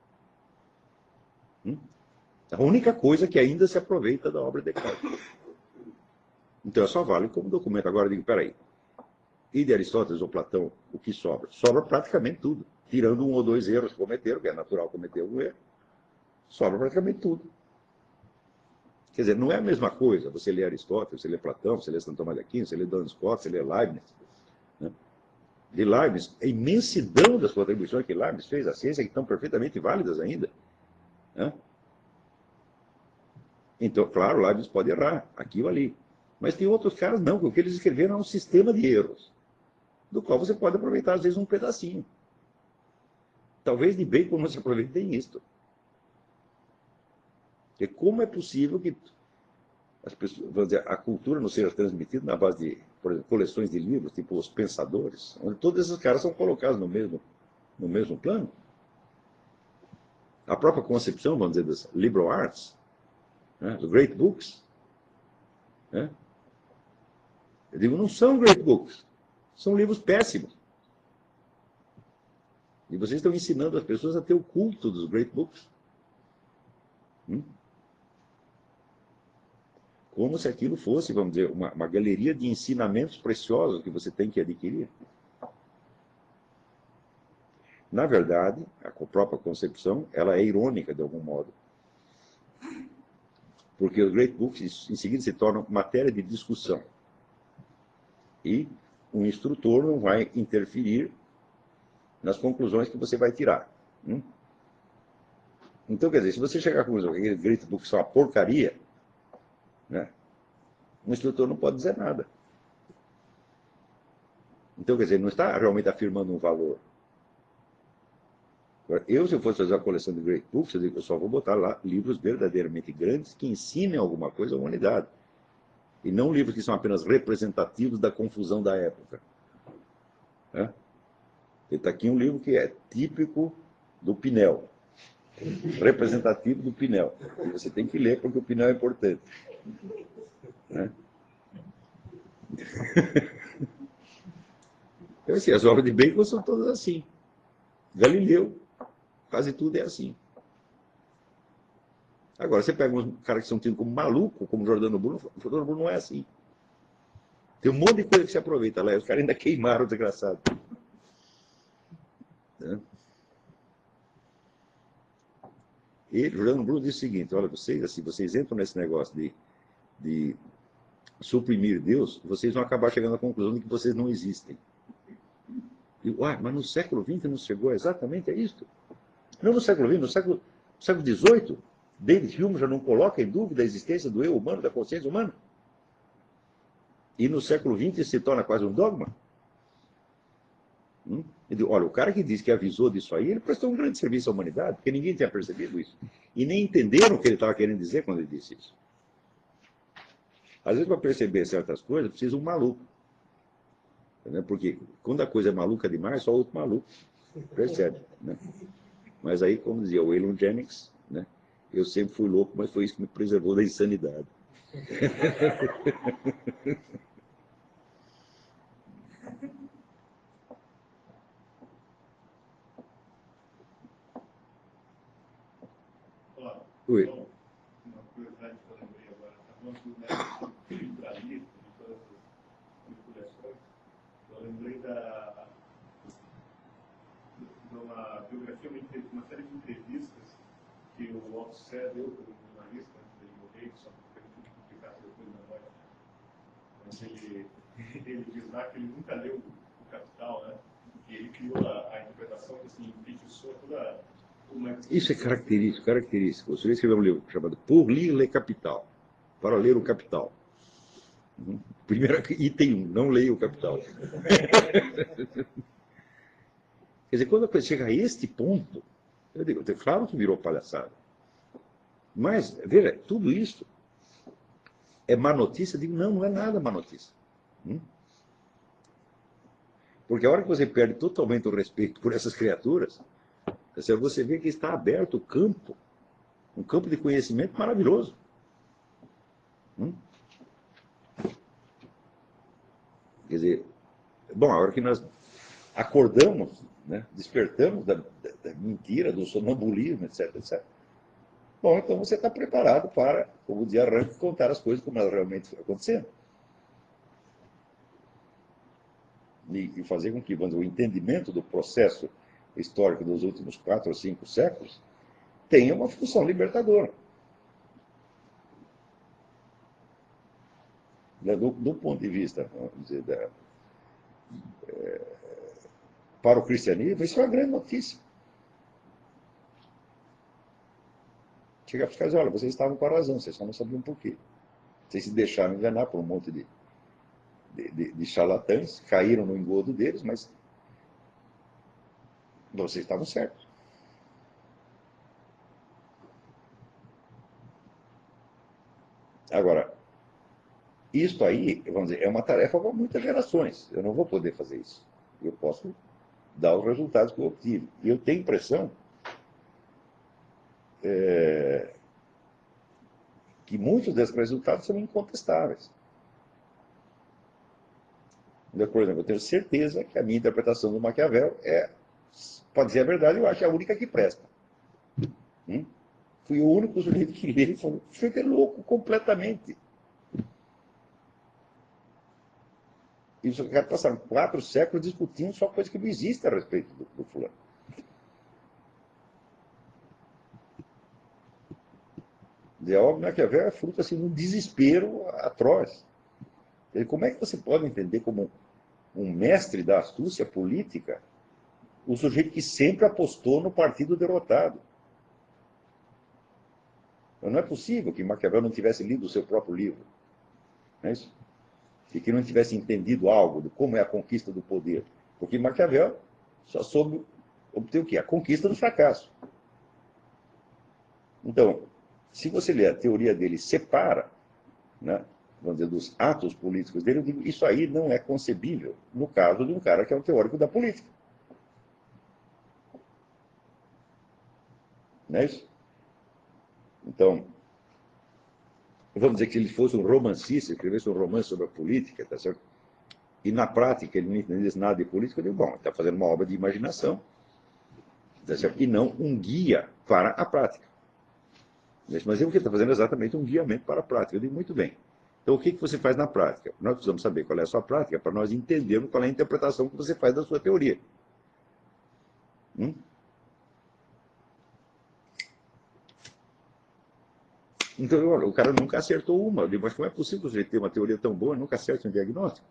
Hum? A única coisa que ainda se aproveita da obra de Descartes. Então, só vale como documento. Agora, eu digo, peraí, e de Aristóteles ou Platão, o que sobra? Sobra praticamente tudo. Tirando um ou dois erros que cometeram, que é natural cometer algum erro, sobra praticamente tudo. Quer dizer, não é a mesma coisa você lê Aristóteles, você lê Platão, você lê Santo Tomás de Aquino, você lê Duns Scotus, você lê Leibniz. Né? De Leibniz, a imensidão das contribuições que Leibniz fez à ciência, que estão perfeitamente válidas ainda. Né? Então, claro, lá eles podem errar, aqui ou ali. Mas tem outros caras, não, que o que eles escreveram é um sistema de erros, do qual você pode aproveitar, às vezes, um pedacinho. Talvez de bem como não se aproveitem isto. Porque como é possível que as pessoas, vamos dizer, a cultura não seja transmitida na base de, por exemplo, coleções de livros, tipo Os Pensadores, onde todos esses caras são colocados no mesmo, no mesmo plano? A própria concepção, vamos dizer, das liberal arts, né, dos great books, né? Eu digo, não são great books, são livros péssimos. E vocês estão ensinando as pessoas a ter o culto dos great books. Hum? Como se aquilo fosse, vamos dizer, uma, uma galeria de ensinamentos preciosos que você tem que adquirir. Na verdade, a própria concepção, ela é irônica de algum modo. Porque os great books, em seguida, se tornam matéria de discussão. E o instrutor não vai interferir nas conclusões que você vai tirar. Hum? Então, quer dizer, se você chegar à conclusão que aqueles great books são uma porcaria, né, o instrutor não pode dizer nada. Então, quer dizer, não está realmente afirmando um valor. Eu, se eu fosse fazer uma coleção de great books, eu, digo, eu só vou botar lá livros verdadeiramente grandes que ensinem alguma coisa à humanidade. E não livros que são apenas representativos da confusão da época. Né? Está aqui um livro que é típico do Pinel. Representativo do Pinel. E você tem que ler porque o Pinel é importante. Né? Então, assim, as obras de Bacon são todas assim. Galileu, quase tudo é assim. Agora, você pega uns caras que são tidos como maluco, como Giordano Bruno, o Giordano Bruno não é assim. Tem um monte de coisa que se aproveita lá, os caras ainda queimaram o desgraçado. Né? E Giordano Bruno diz o seguinte, olha, vocês, assim, vocês entram nesse negócio de, de suprimir Deus, vocês vão acabar chegando à conclusão de que vocês não existem. E, uai, mas no século vinte não chegou exatamente a isso? Não no século vinte, no século, no século dezoito, David Hume já não coloca em dúvida a existência do eu humano, da consciência humana. E no século vinte isso se torna quase um dogma. Hum? Ele, olha, o cara que diz que avisou disso aí, ele prestou um grande serviço à humanidade, porque ninguém tinha percebido isso. E nem entenderam o que ele estava querendo dizer quando ele disse isso. Às vezes, para perceber certas coisas, precisa um maluco. Entendeu? Porque quando a coisa é maluca demais, só outro maluco percebe. Né? Mas aí, como dizia o Waylon Jennings, né? Eu sempre fui louco, mas foi isso que me preservou da insanidade. Olá. Oi. Bom, uma curiosidade que eu lembrei agora. Está falando do método libralismo, de todas essas manipulações. Eu lembrei da, de uma biografia, uma, uma série de entrevistas que o Althusser deu para um jornalista antes dele morrer, só que foi tudo publicado depois da morte. Mas ele, ele diz lá que ele nunca leu o Capital, né? E ele criou a, a interpretação que assim, enfeitiçou toda uma... Isso é característico, característico. Você escreveu um livro chamado Pour lire le Capital, para ler o Capital. Primeiro item um, não leia o Capital. Quer dizer, quando a coisa chega a este ponto, eu digo, claro que virou palhaçada. Mas, veja, tudo isso é má notícia? Eu digo, não, não é nada má notícia. Hum? Porque a hora que você perde totalmente o respeito por essas criaturas, você vê que está aberto o campo, um campo de conhecimento maravilhoso. Hum? Quer dizer, bom, a hora que nós acordamos, né, despertamos da, da, da mentira, do sonambulismo, etc, etcétera. Bom, então você está preparado para, como dizia Rank, contar as coisas como elas realmente estão acontecendo. E, e fazer com que o entendimento do processo histórico dos últimos quatro ou cinco séculos tenha uma função libertadora. Do, do ponto de vista, vamos dizer, da, é, para o cristianismo, isso é uma grande notícia. Chegar para os caras e dizer, olha, vocês estavam com a razão, vocês só não sabiam por quê. Vocês se deixaram enganar por um monte de, de, de, de charlatães, caíram no engodo deles, mas vocês estavam certos. Agora, isto aí, vamos dizer, é uma tarefa para muitas gerações. Eu não vou poder fazer isso. Eu posso dar os resultados que eu obtive. E eu tenho impressão é, que muitos desses resultados são incontestáveis. Por exemplo, eu tenho certeza que a minha interpretação do Maquiavel é, pode ser a verdade, eu acho que é a única que presta. Hum? Fui o único sujeito que lê e falou, você é louco completamente. Isso já passaram quatro séculos discutindo só coisa que não existe a respeito do, do fulano. E a obra do Maquiavel é fruto assim, de um desespero atroz. E como é que você pode entender como um mestre da astúcia política o sujeito que sempre apostou no partido derrotado? Não é possível que Maquiavel não tivesse lido o seu próprio livro. Não é isso? E que não tivesse entendido algo de como é a conquista do poder. Porque Maquiavel só soube obter o quê? A conquista do fracasso. Então, se você ler a teoria dele, separa, né, vamos dizer, dos atos políticos dele, eu digo, isso aí não é concebível no caso de um cara que é um teórico da política. Não é isso? Então, vamos dizer que se ele fosse um romancista, escrevesse um romance sobre a política, tá certo? E na prática ele não entendesse nada de política, eu digo, bom, ele está fazendo uma obra de imaginação, tá certo? E não um guia para a prática. Mas ele está fazendo exatamente um guiamento para a prática. Eu digo, muito bem. Então, o que, que você faz na prática? Nós precisamos saber qual é a sua prática para nós entendermos qual é a interpretação que você faz da sua teoria. Hum? Então, olha, o cara nunca acertou uma. Eu digo, mas como é possível você ter uma teoria tão boa e nunca acerte um diagnóstico?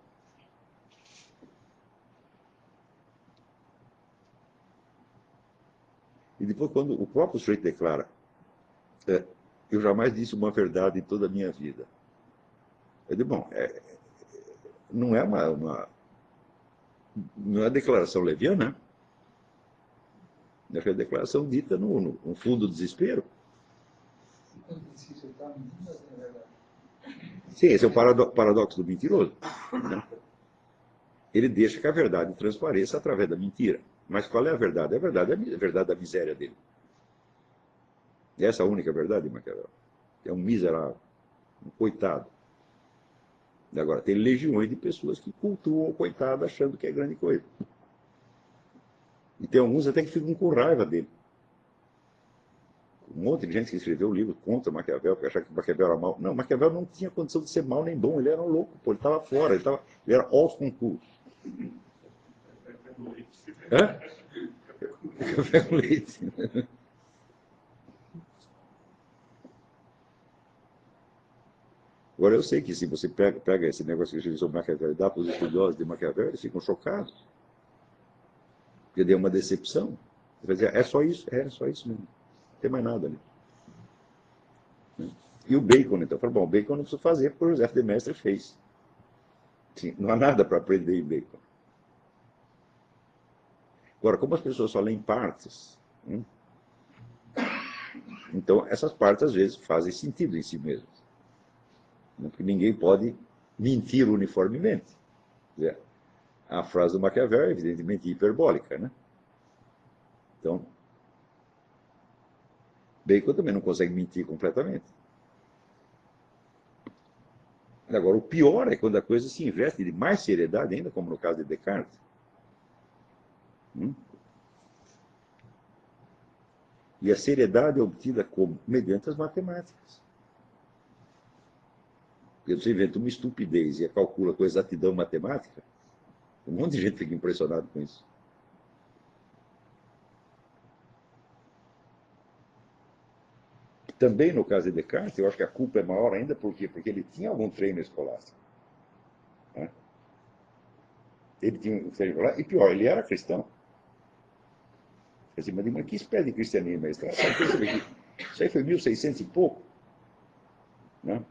E depois, quando o próprio sujeito declara, é, eu jamais disse uma verdade em toda a minha vida. Eu digo, bom, é, não é uma, uma não é declaração leviana, né? É a declaração dita no, no, no fundo do desespero. Sim, esse é o parado, paradoxo do mentiroso. Né? Ele deixa que a verdade transpareça através da mentira. Mas qual é a verdade? A verdade é a verdade da miséria dele. E essa é a única verdade de Maquiavel. É um miserável, um coitado. E agora, tem legiões de pessoas que cultuam o coitado achando que é grande coisa. E tem alguns até que ficam com raiva dele. Um monte de gente que escreveu um livro contra Maquiavel, porque achava que Maquiavel era mal. Não, Maquiavel não tinha condição de ser mal nem bom, ele era um louco, pô, ele estava fora, ele, tava, ele era aos concursos. Hã? Café com leite. Agora, eu sei que se você pega, pega esse negócio que a gente sobre Maquiavel e dá para os estudiosos de Maquiavel, eles ficam chocados. Porque deu uma decepção. Você vai dizer, é só isso? É, é só isso mesmo. Não tem mais nada ali. E o Bacon, então, falou, bom, o Bacon não precisa fazer porque o José de Maistre fez. Sim, não há nada para aprender em Bacon. Agora, como as pessoas só leem partes, hein? Então essas partes às vezes fazem sentido em si mesmas. Porque ninguém pode mentir uniformemente. A frase do Maquiavel é evidentemente hiperbólica, né? Então, Bacon também não consegue mentir completamente. Agora, o pior é quando a coisa se investe de mais seriedade ainda, como no caso de Descartes. Hum? E a seriedade é obtida como? Mediante as matemáticas. Porque você inventa uma estupidez e a calcula com exatidão matemática, um monte de gente fica impressionado com isso. Também no caso de Descartes, eu acho que a culpa é maior ainda, por quê? Porque ele tinha algum treino escolástico. Né? Ele tinha um treino escolástico, e pior, ele era cristão. Quer dizer, mas que espécie de cristianismo é esse? Isso aí foi mil e seiscentos e pouco. Né?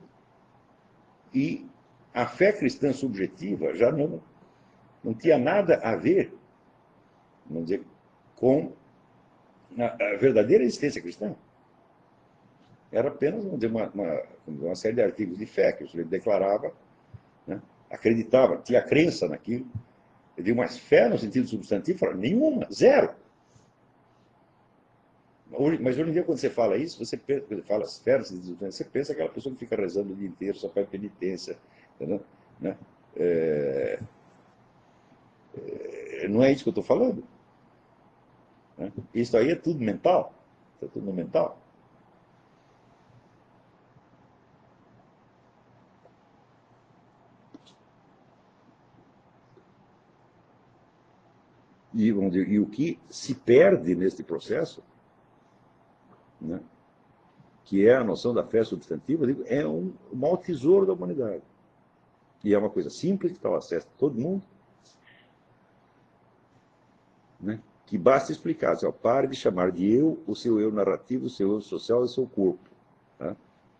E a fé cristã subjetiva já não, não tinha nada a ver, vamos dizer, com a, a verdadeira existência cristã. Era apenas, vamos dizer, uma, uma, uma série de artigos de fé que o sujeito declarava, né? Acreditava, tinha crença naquilo. Eu digo, mas fé no sentido substantivo? Nenhuma, zero. Hoje, mas hoje em dia, quando você fala isso, você, pensa, você fala fé no sentido substantivo, você pensa aquela pessoa que fica rezando o dia inteiro, só faz penitência. Entendeu? Né? É, é, não é isso que eu estou falando. Né? Isso aí é tudo mental. É tudo mental. E, vamos dizer, e o que se perde neste processo, né, que é a noção da fé substantiva, digo, é um, o maior tesouro da humanidade. E é uma coisa simples, que está ao acesso de todo mundo, né, que basta explicar. Assim, ó, pare de chamar de eu o seu eu narrativo, o seu eu social e o seu corpo. Tá?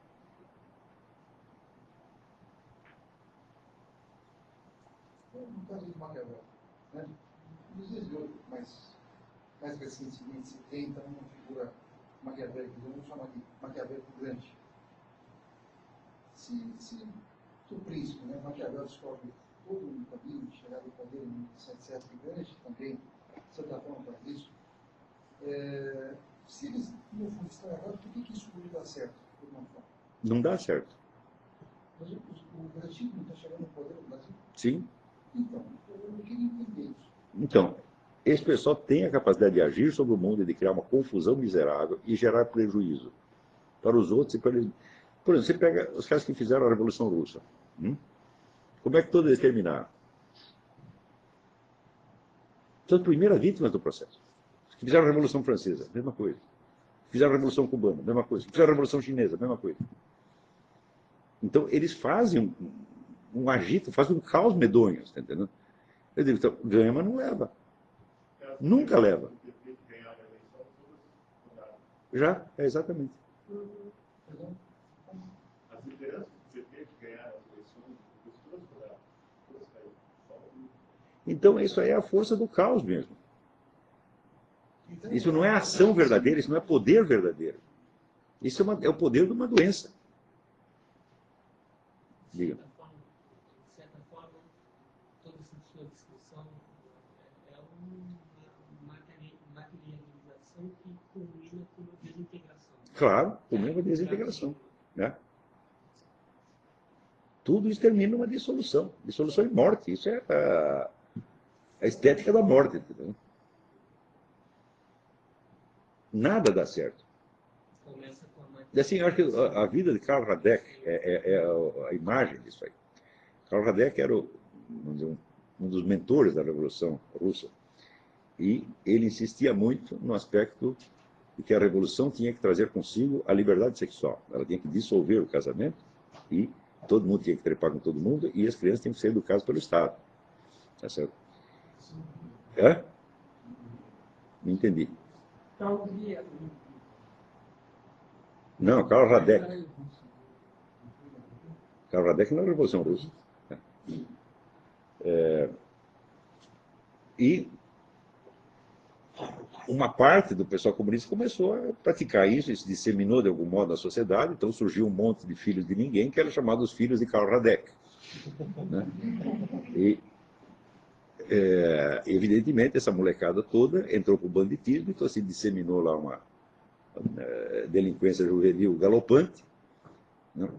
No caso de Maquiavel, né? Nos dias de hoje, mais, mais recentemente, se tenta uma figura maquiavélica, vamos chamar de maquiavélico grande. Se, se o príncipe, né, Maquiavel descobre todo um caminho de chegar ao poder em mil oitocentos e sete, e grande também, de certa forma, para isso, é, se eles, no fundo, estão errados, por que, que isso pode dar certo, de alguma forma? Não dá certo. Mas o, o Brasil não está chegando ao poder do Brasil? Sim. Então, eu queria entender isso. Então, esse pessoal tem a capacidade de agir sobre o mundo e de criar uma confusão miserável e gerar prejuízo para os outros e para eles. Por exemplo, você pega os caras que fizeram a Revolução Russa. Hum? Como é que todos eles terminaram? São as primeiras vítimas do processo. Os que fizeram a Revolução Francesa, mesma coisa. Fizeram a Revolução Cubana, mesma coisa. Fizeram a Revolução Chinesa, mesma coisa. Então, eles fazem um, um agito, fazem um caos medonho, tá entendendo? Eu digo, então, ganha, mas não leva. Nunca leva. Já, é exatamente. As lideranças do P T que ganharam as eleições, todas foram, todas caíram. Então, isso aí é a força do caos mesmo. Isso não é ação verdadeira, isso não é poder verdadeiro. Isso é, uma, é o poder de uma doença. Diga. De certa forma, toda essa sua descrição é uma materialização que culmina com uma desintegração. Claro, culmina uma desintegração. Né? Tudo isso termina numa dissolução. Dissolução e morte. Isso é a, a estética da morte. Entendeu? Nada dá certo. Começa com a E assim, eu acho que a, a vida de Karl Radek é, é, é a, a imagem disso aí. Karl Radek era o, vamos dizer, um, um dos mentores da Revolução Russa. E ele insistia muito no aspecto de que a Revolução tinha que trazer consigo a liberdade sexual. Ela tinha que dissolver o casamento e todo mundo tinha que trepar com todo mundo e as crianças tinham que ser educadas pelo Estado. Tá certo? É? Não entendi. Não, Karl Radek. Karl Radek não é a Revolução Russa. É, e uma parte do pessoal comunista começou a praticar isso, isso disseminou de algum modo na sociedade, então surgiu um monte de filhos de ninguém, que eram chamados filhos de Karl Radek. Né? E, é, evidentemente, essa molecada toda entrou para o banditismo, então se disseminou lá uma, uma delinquência juvenil galopante. Né?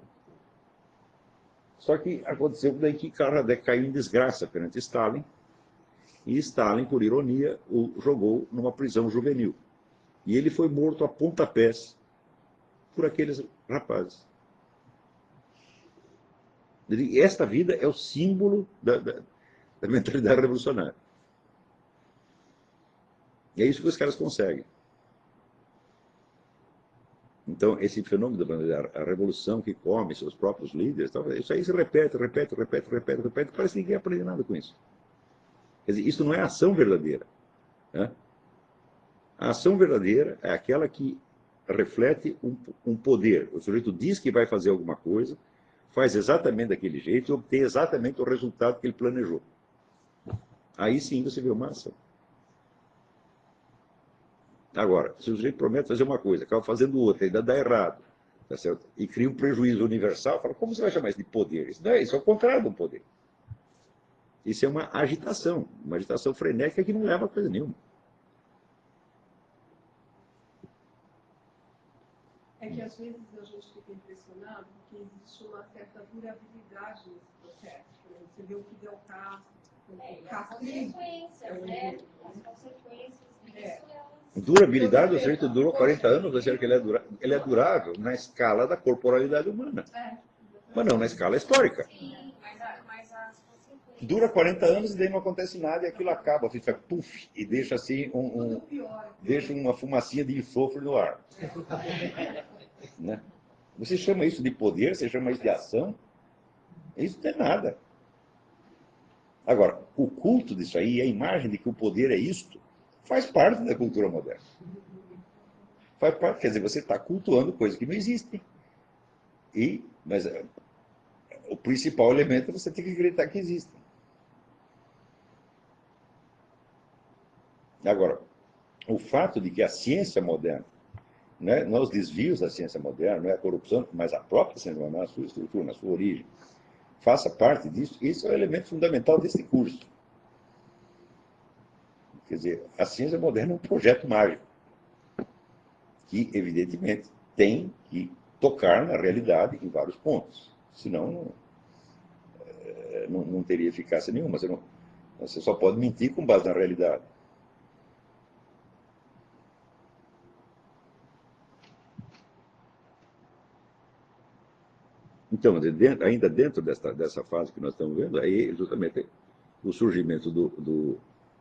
Só que aconteceu daí que Karl Radek caiu em desgraça perante Stalin, e Stalin, por ironia, o jogou numa prisão juvenil. E ele foi morto a pontapés por aqueles rapazes. E esta vida é o símbolo da, da, da mentalidade revolucionária. E é isso que os caras conseguem. Então, esse fenômeno da revolução que come seus próprios líderes, isso aí se repete, repete, repete, repete, repete, parece que ninguém aprende nada com isso. Quer dizer, isso não é ação verdadeira. Né? A ação verdadeira é aquela que reflete um, um poder. O sujeito diz que vai fazer alguma coisa, faz exatamente daquele jeito e obtém exatamente o resultado que ele planejou. Aí sim você vê uma ação. Agora, se o sujeito promete fazer uma coisa, acaba fazendo outra, ainda dá errado, tá certo? E cria um prejuízo universal, fala, como você vai chamar isso de poder? Isso não é isso, é o contrário de um poder. Isso é uma agitação, uma agitação frenética que não leva a coisa nenhuma. É que às vezes a gente fica impressionado porque existe uma certa durabilidade nesse processo. Por exemplo, você vê o Fidel Castro, É, o e as Castrismo. consequências, né? As consequências disso, É. elas... Durabilidade, o sujeito durou quarenta anos, você acha que ele é, dura, ele é durável na escala da corporalidade humana. É. Mas não na escala histórica. Sim, mas, a, mas as consequências... Dura quarenta anos e daí não acontece nada e aquilo acaba, fica puff, e deixa assim um, um, Tudo pior. deixa uma fumacinha de enxofre no ar. Né? Você chama isso de poder? Você chama isso de ação? Isso não é nada. Agora, o culto disso aí, a imagem de que o poder é isto, faz parte da cultura moderna. Faz parte, quer dizer, você está cultuando coisas que não existem. E, mas é, o principal elemento é você ter que acreditar que existem. Agora, o fato de que a ciência moderna, né, não os desvios da ciência moderna, não é a corrupção, mas a própria ciência moderna, na sua estrutura, na sua origem, faça parte disso, isso é o elemento fundamental desse curso. Quer dizer, a ciência moderna é um projeto mágico, que, evidentemente, tem que tocar na realidade em vários pontos. Senão, não, não, não teria eficácia nenhuma. Você, não, você só pode mentir com base na realidade. Então, dentro, ainda dentro dessa, dessa fase que nós estamos vendo, aí justamente o surgimento do, do,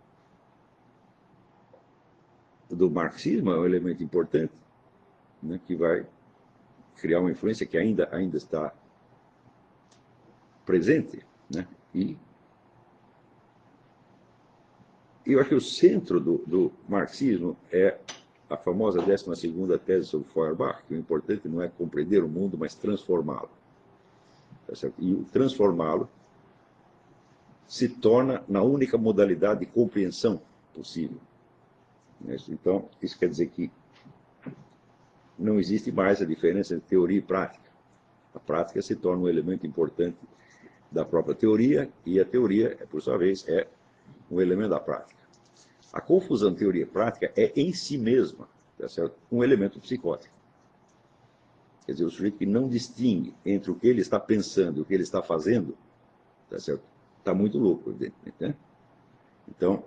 do marxismo é um elemento importante, né, que vai criar uma influência que ainda, ainda está presente. Né, e eu acho que o centro do, do marxismo é a famosa décima segunda tese sobre Feuerbach, que o importante não é compreender o mundo, mas transformá-lo. Tá certo? E o transformá-lo se torna na única modalidade de compreensão possível. Então, isso quer dizer que não existe mais a diferença entre teoria e prática. A prática se torna um elemento importante da própria teoria, e a teoria, por sua vez, é um elemento da prática. A confusão teoria e prática é, em si mesma, tá certo? Um elemento psicótico. Quer dizer, o sujeito que não distingue entre o que ele está pensando e o que ele está fazendo, tá certo? Está muito louco, evidentemente. Né? Então,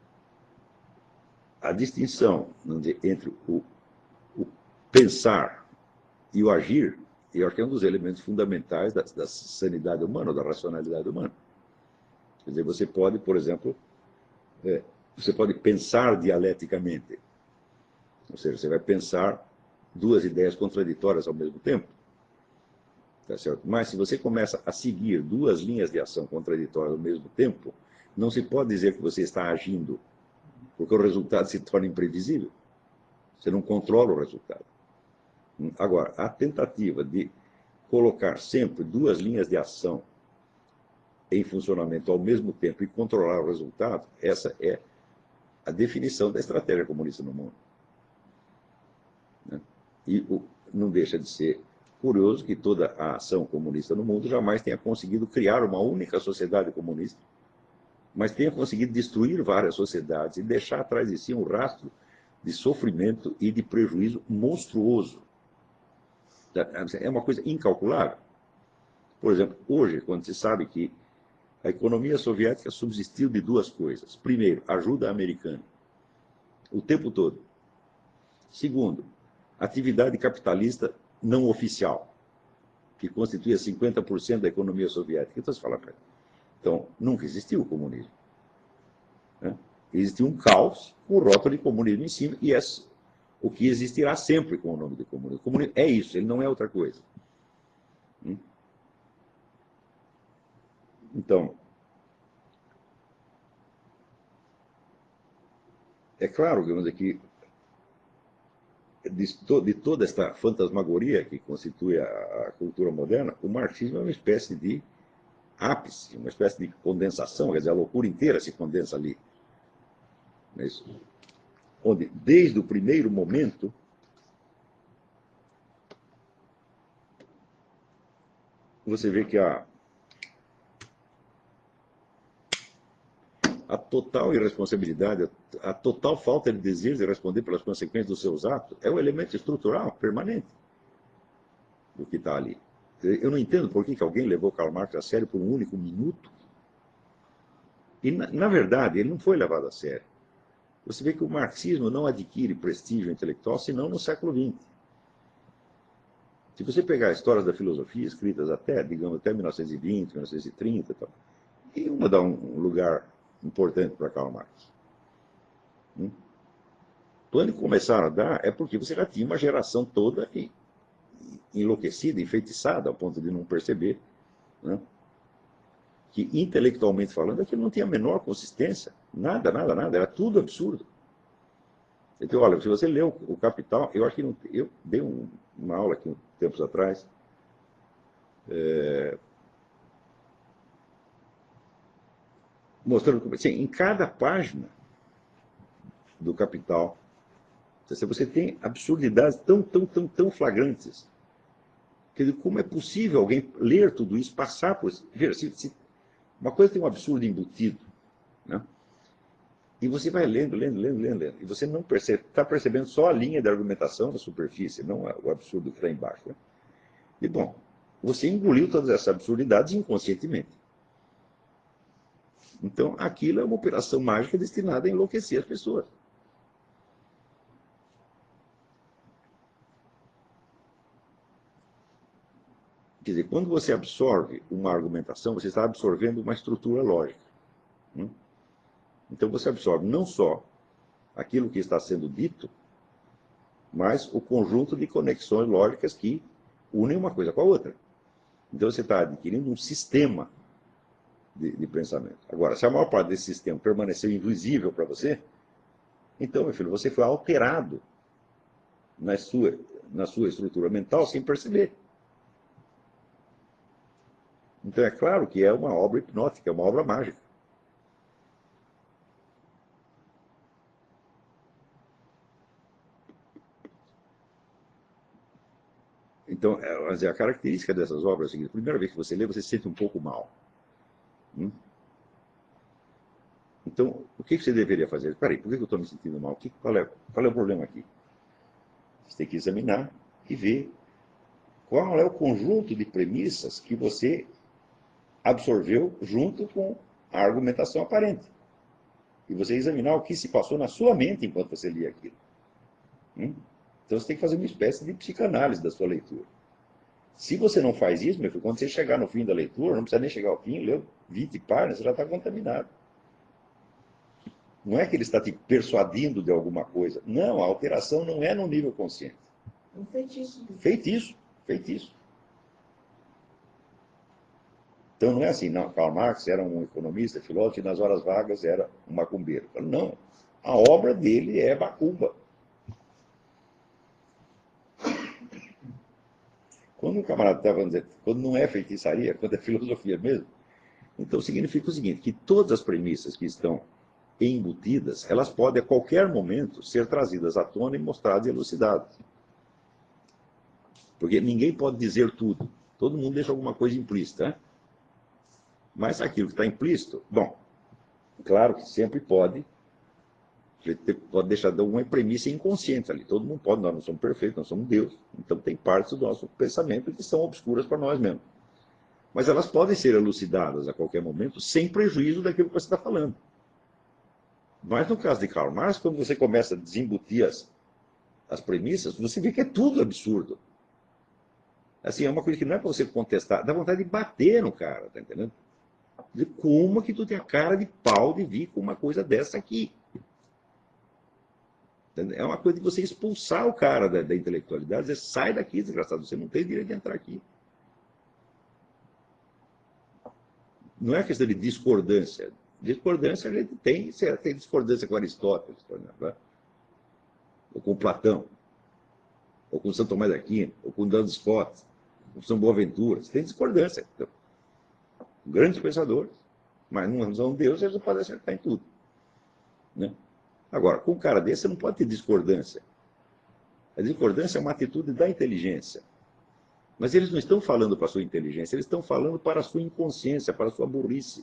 a distinção entre o, o pensar e o agir, eu acho que é um dos elementos fundamentais da, da sanidade humana, da racionalidade humana. Quer dizer, você pode, por exemplo, é, você pode pensar dialeticamente. Ou seja, você vai pensar duas ideias contraditórias ao mesmo tempo. Tá certo? Mas se você começa a seguir duas linhas de ação contraditórias ao mesmo tempo, não se pode dizer que você está agindo, porque o resultado se torna imprevisível. Você não controla o resultado. Agora, a tentativa de colocar sempre duas linhas de ação em funcionamento ao mesmo tempo e controlar o resultado, essa é a definição da estratégia comunista no mundo. E não deixa de ser curioso que toda a ação comunista no mundo jamais tenha conseguido criar uma única sociedade comunista, mas tenha conseguido destruir várias sociedades e deixar atrás de si um rastro de sofrimento e de prejuízo monstruoso. É uma coisa incalculável. Por exemplo, hoje, quando se sabe que a economia soviética subsistiu de duas coisas. Primeiro, ajuda americana, o tempo todo. Segundo, atividade capitalista não oficial, que constituía cinquenta por cento da economia soviética. Então, você fala, então, nunca existiu o comunismo. Né? Existiu um caos com o rótulo de comunismo em cima, e é o que existirá sempre com o nome de comunismo. O comunismo é isso, ele não é outra coisa. Então, é claro que de, to, de toda esta fantasmagoria que constitui a, a cultura moderna, o marxismo é uma espécie de ápice, uma espécie de condensação, quer dizer, a loucura inteira se condensa ali. Não é isso? Onde, desde o primeiro momento, você vê que a, a total irresponsabilidade, a total falta de desejo de responder pelas consequências dos seus atos é um elemento estrutural, permanente, do que está ali. Eu não entendo por que, que alguém levou Karl Marx a sério por um único minuto. E, na, na verdade, ele não foi levado a sério. Você vê que o marxismo não adquire prestígio intelectual senão no século vinte. Se você pegar histórias da filosofia escritas até, digamos, até mil novecentos e vinte, mil novecentos e trinta, e tal, e uma dá um lugar importante para Karl Marx. Hum? Quando começaram a dar, é porque você já tinha uma geração toda enlouquecida, enfeitiçada, ao ponto de não perceber, né, que, intelectualmente falando, aquilo não tinha a menor consistência. Nada, nada, nada. Era tudo absurdo. Então, olha, se você leu o Capital, eu acho que não, eu dei um, uma aula aqui tempos atrás, é, mostrando como, assim, em cada página do Capital, você tem absurdidades tão, tão, tão, tão flagrantes. Quer dizer, como é possível alguém ler tudo isso, passar por isso? Veja, se, se, uma coisa tem um absurdo embutido, né? E você vai lendo, lendo, lendo, lendo, lendo. E você não percebe, está percebendo só a linha de argumentação da superfície, não o absurdo que está embaixo. Né? E, bom, você engoliu todas essas absurdidades inconscientemente. Então, aquilo é uma operação mágica destinada a enlouquecer as pessoas. Quer dizer, quando você absorve uma argumentação, você está absorvendo uma estrutura lógica. Né? Então, você absorve não só aquilo que está sendo dito, mas o conjunto de conexões lógicas que unem uma coisa com a outra. Então, você está adquirindo um sistema de, de pensamento. Agora, se a maior parte desse sistema permaneceu invisível para você, então, meu filho, você foi alterado na sua, na sua estrutura mental sem perceber. Então, é claro que é uma obra hipnótica, é uma obra mágica. Então, a característica dessas obras é a seguinte: a primeira vez que você lê, você se sente um pouco mal. Hum? Então, o que você deveria fazer? Espera aí, por que eu estou me sentindo mal? Qual é, qual é o problema aqui? Você tem que examinar e ver qual é o conjunto de premissas que você absorveu junto com a argumentação aparente. E você examinar o que se passou na sua mente enquanto você lia aquilo. Hum? Então você tem que fazer uma espécie de psicanálise da sua leitura. Se você não faz isso, meu filho, quando você chegar no fim da leitura, não precisa nem chegar ao fim, leu vinte páginas, você já está contaminado. Não é que ele está te persuadindo de alguma coisa. Não, a alteração não é no nível consciente. Um feitiço. Feitiço, feitiço. Então não é assim, não, Karl Marx era um economista, filósofo, e nas horas vagas era um macumbeiro. Não, a obra dele é macumba. Quando um camarada estava dizendo, quando não é feitiçaria, quando é filosofia mesmo, então significa o seguinte, que todas as premissas que estão embutidas, elas podem a qualquer momento ser trazidas à tona e mostradas e elucidadas. Porque ninguém pode dizer tudo. Todo mundo deixa alguma coisa implícita, né? Mas aquilo que está implícito, bom, claro que sempre pode, pode deixar de uma premissa inconsciente ali. Todo mundo pode, nós não somos perfeitos, nós somos Deus. Então tem partes do nosso pensamento que são obscuras para nós mesmos. Mas elas podem ser elucidadas a qualquer momento, sem prejuízo daquilo que você está falando. Mas no caso de Karl Marx, quando você começa a desembutir as, as premissas, você vê que é tudo absurdo. Assim, é uma coisa que não é para você contestar, dá vontade de bater no cara, tá entendendo? De como que tu tem a cara de pau de vir com uma coisa dessa aqui? É uma coisa de você expulsar o cara da, da intelectualidade, dizer, sai daqui, desgraçado, você não tem direito de entrar aqui. Não é questão de discordância. Discordância a gente tem, tem discordância com Aristóteles, por exemplo, né? Ou com Platão. ou com São Tomás de Aquino, ou com Duns Scotus, ou com São Boaventura. Você tem discordância. Então, grandes pensadores, mas numa visão de Deus, eles não podem acertar em tudo. Né? Agora, com um cara desse, você não pode ter discordância. A discordância é uma atitude da inteligência. Mas eles não estão falando para a sua inteligência, eles estão falando para a sua inconsciência, para a sua burrice.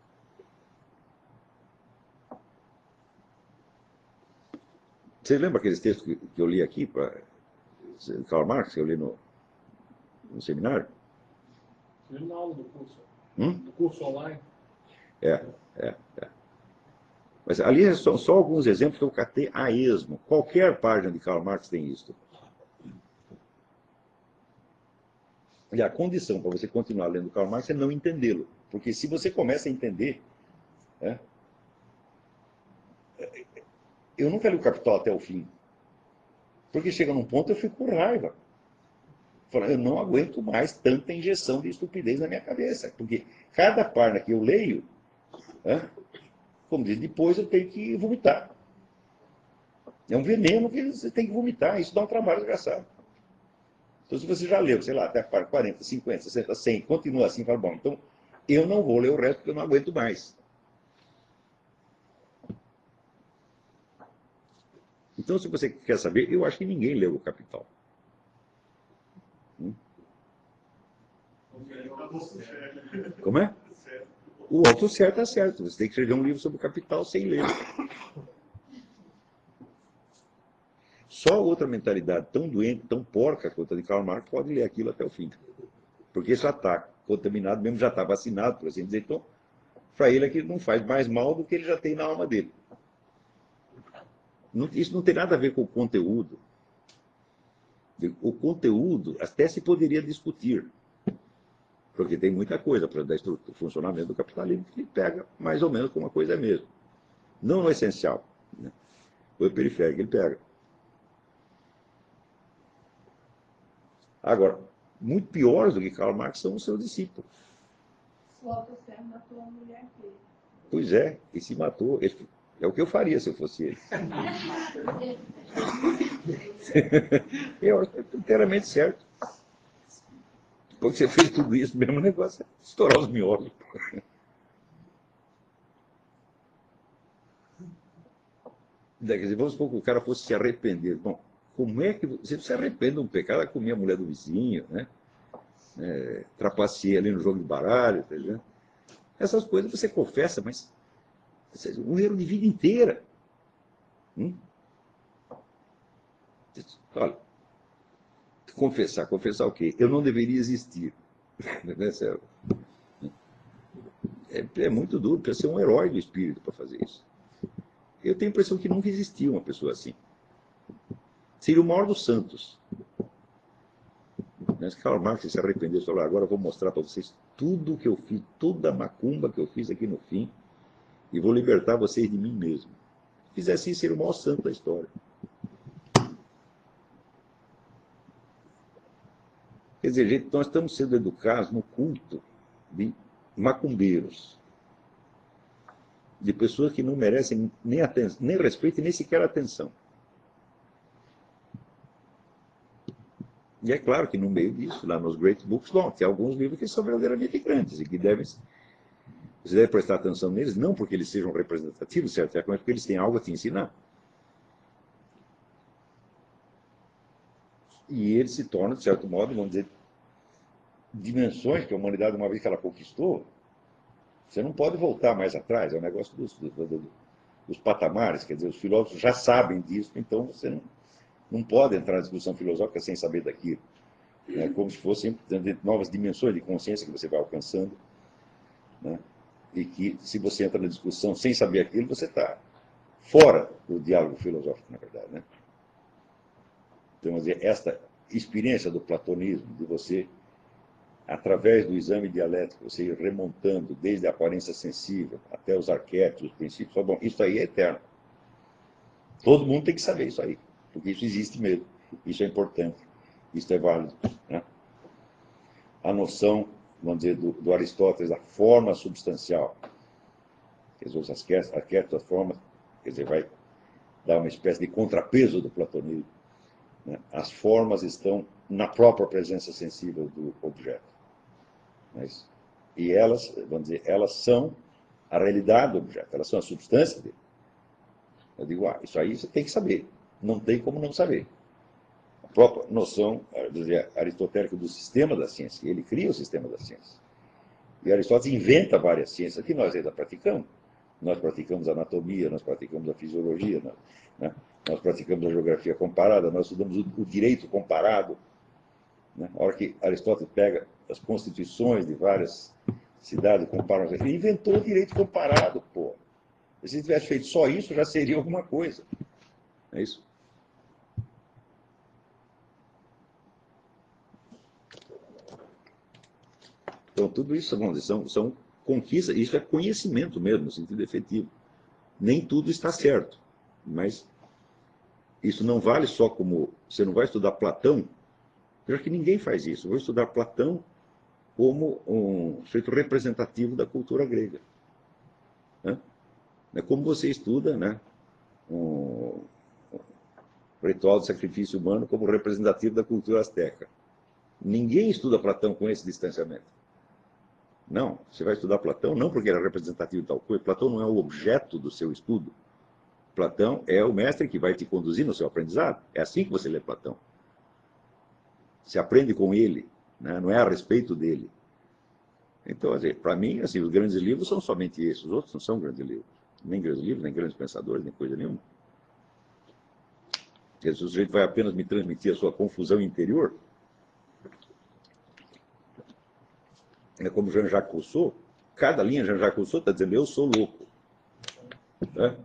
Você lembra aqueles textos que, que eu li aqui, para Karl Marx, que eu li no, no seminário? Eu li na aula do curso. Hum? Do curso online. É, é, é. Mas ali são só alguns exemplos que eu catei a esmo. Qualquer página de Karl Marx tem isso. E a condição para você continuar lendo Karl Marx é não entendê-lo. Porque se você começa a entender... Né, eu nunca li o Capital até o fim. Porque chega num ponto eu fico com raiva. Eu não aguento mais tanta injeção de estupidez na minha cabeça. Porque cada página que eu leio, né, como diz, depois eu tenho que vomitar. É um veneno que você tem que vomitar. Isso dá um trabalho desgraçado. Então, se você já leu, sei lá, até a página quarenta, cinquenta, sessenta, cem, continua assim, fala, bom, então eu não vou ler o resto porque eu não aguento mais. Então, se você quer saber, eu acho que ninguém leu o Capital. Hum? Como é? O auto certo é certo. Você tem que escrever um livro sobre o Capital sem ler. Só outra mentalidade tão doente, tão porca quanto a de Karl Marx pode ler aquilo até o fim. Porque já está contaminado, mesmo já está vacinado, por assim dizer. Então, para ele aquilo não faz mais mal do que ele já tem na alma dele. Isso não tem nada a ver com o conteúdo. O conteúdo até se poderia discutir. Porque tem muita coisa para dar o funcionamento do capitalismo que pega mais ou menos como uma coisa mesmo. Não no essencial. Né? O periférico ele pega. Agora, muito piores do que Karl Marx são os seus discípulos. O Althusser matou a mulher dele. Pois é, e se matou. Ele, é o que eu faria se eu fosse ele. Eu acho que é inteiramente certo. Depois que você fez tudo isso, o mesmo negócio é estourar os miolos. Quer dizer, vamos supor que o cara fosse se arrepender. Bom, como é que você se arrepende de um pecado? Ela comia a mulher do vizinho, né? É, trapaceia ali no jogo de baralho, tá vendo? Essas coisas você confessa, mas um erro de vida inteira. Hum? Olha, confessar, confessar o quê? Eu não deveria existir. É, é muito duro, precisa ser um herói do espírito para fazer isso. Eu tenho a impressão que nunca existiu uma pessoa assim. Seria o maior dos santos. Mas Karl Marx se arrependeu e falou, agora eu vou mostrar para vocês tudo o que eu fiz, toda a macumba que eu fiz aqui no fim, e vou libertar vocês de mim mesmo. Se fizesse isso, seria o maior santo da história. Quer dizer, gente, nós estamos sendo educados no culto de macumbeiros, de pessoas que não merecem nem, atenção, nem respeito e nem sequer atenção. E é claro que no meio disso, lá nos Great Books, bom, tem alguns livros que são verdadeiramente grandes e que devem, você deve prestar atenção neles, não porque eles sejam representativos, certamente, mas porque eles têm algo a te ensinar. E eles se tornam, de certo modo, vamos dizer, dimensões que a humanidade, uma vez que ela conquistou, você não pode voltar mais atrás, é um negócio dos, dos, dos, dos patamares, quer dizer, os filósofos já sabem disso, então você não, não pode entrar na discussão filosófica sem saber daquilo. É como se fossem novas dimensões de consciência que você vai alcançando, né? E que, se você entra na discussão sem saber aquilo, você está fora do diálogo filosófico, na verdade. Né? Então, vamos dizer, esta experiência do platonismo, de você, através do exame dialético, você ir remontando desde a aparência sensível até os arquétipos, os princípios, bom, isso aí é eterno. Todo mundo tem que saber isso aí, porque isso existe mesmo, isso é importante, isso é válido. Né? A noção, vamos dizer, do, do Aristóteles, da forma substancial, quer dizer, os arquétipos, as formas, quer dizer, vai dar uma espécie de contrapeso do platonismo. né? As formas estão na própria presença sensível do objeto. Não é isso? E elas, vamos dizer, elas são a realidade do objeto, elas são a substância dele. Eu digo, ah, isso aí você tem que saber. Não tem como não saber. A própria noção aristotélica do sistema da ciência, ele cria o sistema da ciência. E Aristóteles inventa várias ciências que nós ainda praticamos. Nós praticamos a anatomia, nós praticamos a fisiologia, né? Nós praticamos a geografia comparada, nós estudamos o direito comparado. Né? A hora que Aristóteles pega as constituições de várias cidades, compara, ele inventou o direito comparado, pô. Se ele tivesse feito só isso, já seria alguma coisa. É isso? Então, tudo isso vamos dizer, são, são conquistas, isso é conhecimento mesmo, no sentido efetivo. Nem tudo está certo, mas isso não vale só como... Você não vai estudar Platão, eu acho que ninguém faz isso. Eu vou estudar Platão como um sujeito representativo da cultura grega. Né? É como você estuda, né, um ritual de sacrifício humano como representativo da cultura asteca. Ninguém estuda Platão com esse distanciamento. Não, você vai estudar Platão não porque ele é representativo de tal coisa. Platão não é o objeto do seu estudo. Platão é o mestre que vai te conduzir no seu aprendizado. É assim que você lê Platão. Você aprende com ele, né? Não é a respeito dele. Então, para mim, assim, os grandes livros são somente esses. Os outros não são grandes livros. Nem grandes livros, nem grandes pensadores, nem coisa nenhuma. Se o sujeito vai apenas me transmitir a sua confusão interior, é como Jean-Jacques Rousseau, cada linha Jean-Jacques Rousseau está dizendo, eu sou louco. Né?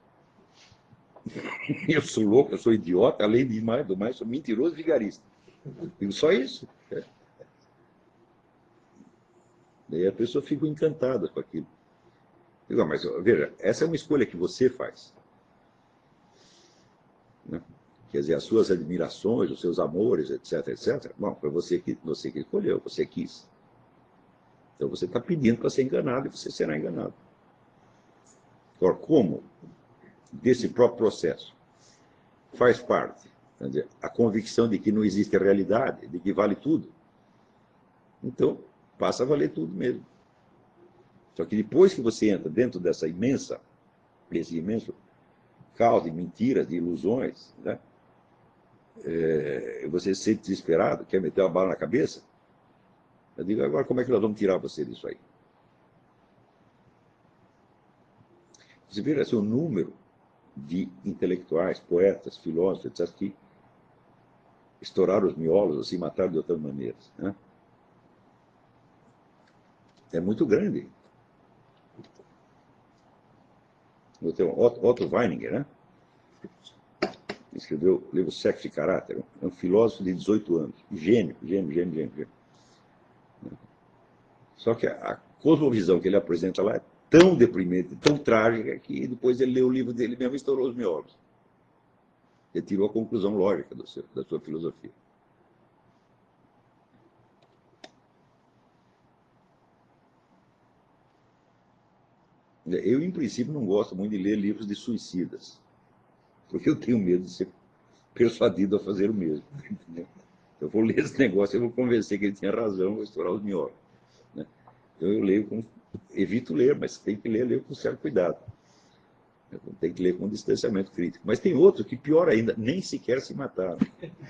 Eu sou louco, eu sou idiota, além de mais, do mais, sou mentiroso e vigarista. Digo só isso. É. Daí a pessoa fica encantada com aquilo. Digo, mas veja, essa é uma escolha que você faz. Né? Quer dizer, as suas admirações, os seus amores, etc, etcétera. Bom, foi você que, você que escolheu, você quis. Então você está pedindo para ser enganado e você será enganado. Agora, como desse próprio processo faz parte, quer dizer, a convicção de que não existe realidade, de que vale tudo, então passa a valer tudo mesmo. Só que depois que você entra dentro dessa imensa, desse imenso caos de mentiras, de ilusões, né? É, você se sente desesperado, quer meter uma bala na cabeça, eu digo, agora como é que nós vamos tirar você disso aí? Você vê assim, o número de intelectuais, poetas, filósofos, etcétera, que estouraram os miolos, ou se mataram de outras maneiras. Né? É muito grande. Eu tenho Otto, Otto Weininger, né? Escreveu o livro Sexo e Caráter. É um filósofo de dezoito anos. Gênio, gênio, gênio, gênio. gênio. Só que a cosmovisão que ele apresenta lá é tão deprimente, tão trágica, que depois ele leu o livro dele mesmo e estourou os miolos. Ele tirou a conclusão lógica do seu, da sua filosofia. Eu, em princípio, não gosto muito de ler livros de suicidas, porque eu tenho medo de ser persuadido a fazer o mesmo. Entendeu? Eu vou ler esse negócio, eu vou convencer que ele tinha razão, vou estourar os miolos. Né? Então eu leio com... evito ler, mas tem que ler, ler com certo cuidado. Tem que ler com distanciamento crítico. Mas tem outros que, pior ainda, nem sequer se mataram.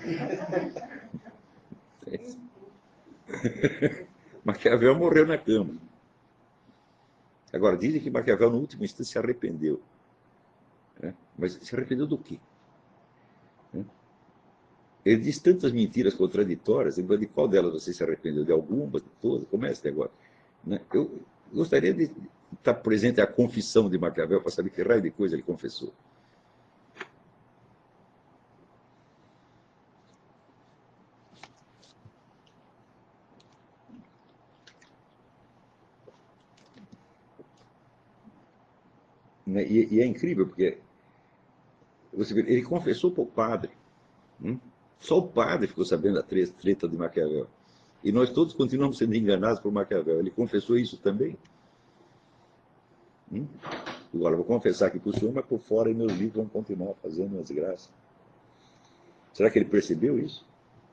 Maquiavel morreu na cama. Agora, dizem que Maquiavel, no último instante, se arrependeu. Né? Mas se arrependeu do quê? Né? Ele diz tantas mentiras contraditórias, de qual delas você se arrependeu? De algumas, de todas? Como é esse negócio? Né? Eu gostaria de estar presente à confissão de Maquiavel para saber que raio de coisa ele confessou. E, e é incrível, porque você vê, ele confessou para o padre. Hum? Só o padre ficou sabendo da treta de Maquiavel. E nós todos continuamos sendo enganados por Maquiavel. Ele confessou isso também. Hum? Agora, vou confessar aqui para o senhor, mas por fora meus livros vão continuar fazendo as graças. Será que ele percebeu isso?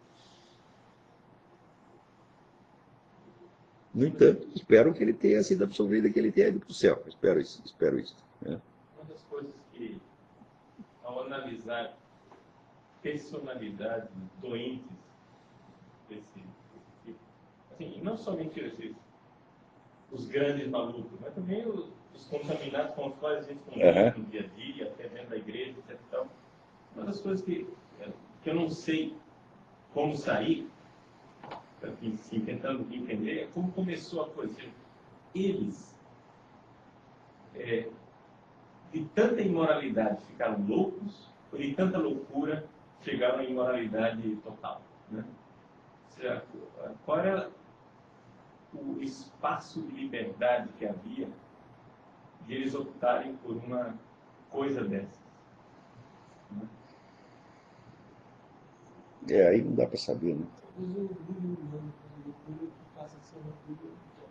No entanto, espero que ele tenha sido absolvido e que ele tenha ido para o céu. Espero isso. Espero isso, né? Uma das coisas que, ao analisar personalidades doentes desse, desse tipo, assim, não somente esses, os grandes malucos, mas também os, os contaminados com os quais a gente convive Uhum. no dia a dia, até dentro da igreja, etcétera. Então, uma das coisas que, que eu não sei como sair, assim, tentando entender, é como começou a coisa. Eles, é, de tanta imoralidade, ficaram loucos, ou de tanta loucura, chegaram à imoralidade total, né? Ou seja, qual era o espaço de liberdade que havia de eles optarem por uma coisa dessas, né? É, aí não dá para saber, né? Talvez o orgulho humano, a loucura que passa a ser orgulho.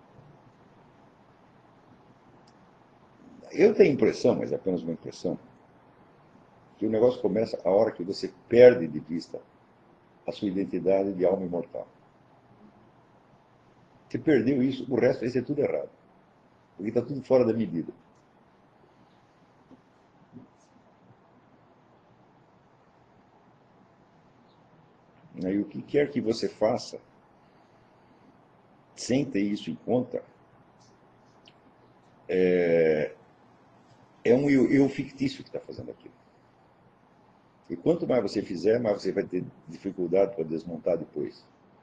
Eu tenho a impressão, mas é apenas uma impressão, que o negócio começa a hora que você perde de vista a sua identidade de alma imortal. Você perdeu isso, o resto vai ser tudo errado. Porque está tudo fora da medida. E o que quer que você faça, sem ter isso em conta, é, é um eu, eu fictício que está fazendo aquilo. E quanto mais você fizer, mais você vai ter dificuldade para desmontar depois.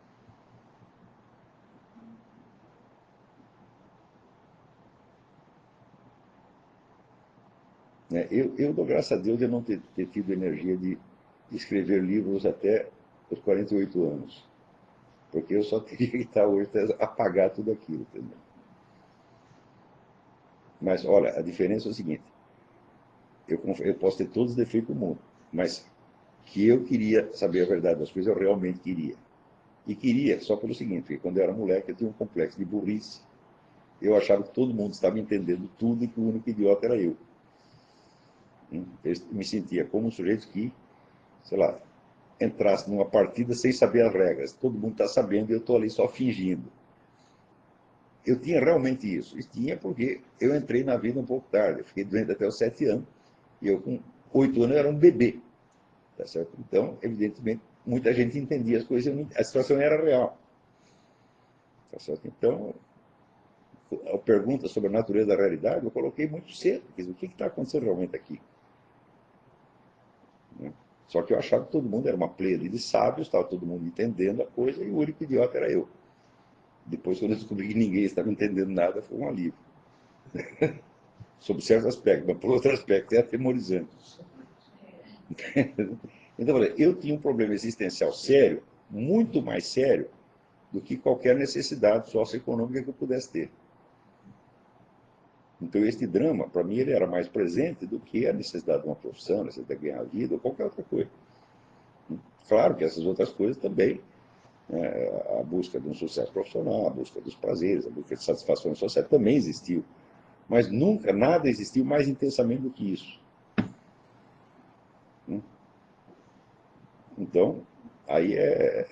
Né? Eu, eu dou graças a Deus de não ter, ter tido energia de escrever livros até os quarenta e oito anos. Porque eu só teria que estar hoje a apagar tudo aquilo. Entendeu? Mas, olha, a diferença é o seguinte. Eu, eu posso ter todos os defeitos do mundo, mas que eu queria saber a verdade das coisas, eu realmente queria. E queria só pelo seguinte, porque quando eu era moleque eu tinha um complexo de burrice. Eu achava que todo mundo estava entendendo tudo e que o único idiota era eu. Eu me sentia como um sujeito que, sei lá, entrasse numa partida sem saber as regras. Todo mundo está sabendo e eu estou ali só fingindo. Eu tinha realmente isso. E tinha porque eu entrei na vida um pouco tarde. Eu fiquei doente até os sete anos. E eu, com oito anos, eu era um bebê. Tá certo? Então, evidentemente, muita gente entendia as coisas. A situação era real. Tá certo? Então, a pergunta sobre a natureza da realidade eu coloquei muito cedo. Quer dizer, o que está acontecendo realmente aqui? Só que eu achava que todo mundo era uma pleiade de sábios, estava todo mundo entendendo a coisa e o único idiota era eu. Depois, quando eu descobri que ninguém estava entendendo nada, foi um alívio. Sobre certos aspectos, mas por outro aspecto é atemorizante. Então, eu tinha um problema existencial sério, muito mais sério do que qualquer necessidade socioeconômica que eu pudesse ter. Então, este drama, para mim, ele era mais presente do que a necessidade de uma profissão, a necessidade de ganhar vida ou qualquer outra coisa. Claro que essas outras coisas também, né, a busca de um sucesso profissional, a busca dos prazeres, a busca de satisfações sociais também existiu. Mas nunca, nada existiu mais intensamente do que isso. Então, aí é...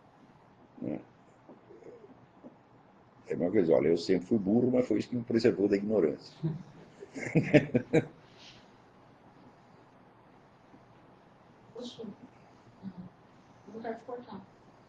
É uma coisa, olha, eu sempre fui burro, mas foi isso que me preservou da ignorância. Posso? Não quero te cortar.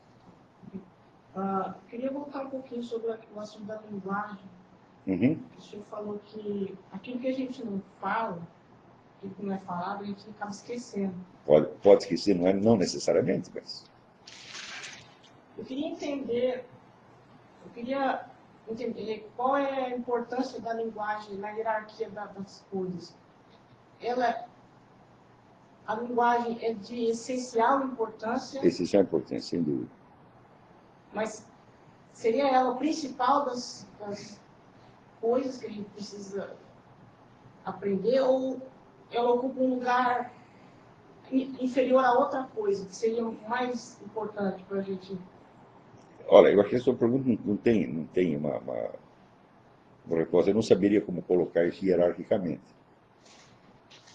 Ah, queria voltar um pouquinho sobre o assunto da linguagem. Uhum. O senhor falou que aquilo que a gente não fala, aquilo que não é falado, a gente acaba esquecendo. Pode, pode esquecer, não é não necessariamente, mas... Eu queria entender, eu queria entender qual é a importância da linguagem na hierarquia das coisas. Ela, a linguagem é de essencial importância. Essencial importância, sem dúvida. Mas seria ela a principal das, das coisas que a gente precisa aprender, ou ela ocupa um lugar inferior a outra coisa, que seria mais importante para a gente? Olha, eu acho que a sua pergunta não tem, não tem uma, uma, uma resposta. Eu não saberia como colocar isso hierarquicamente.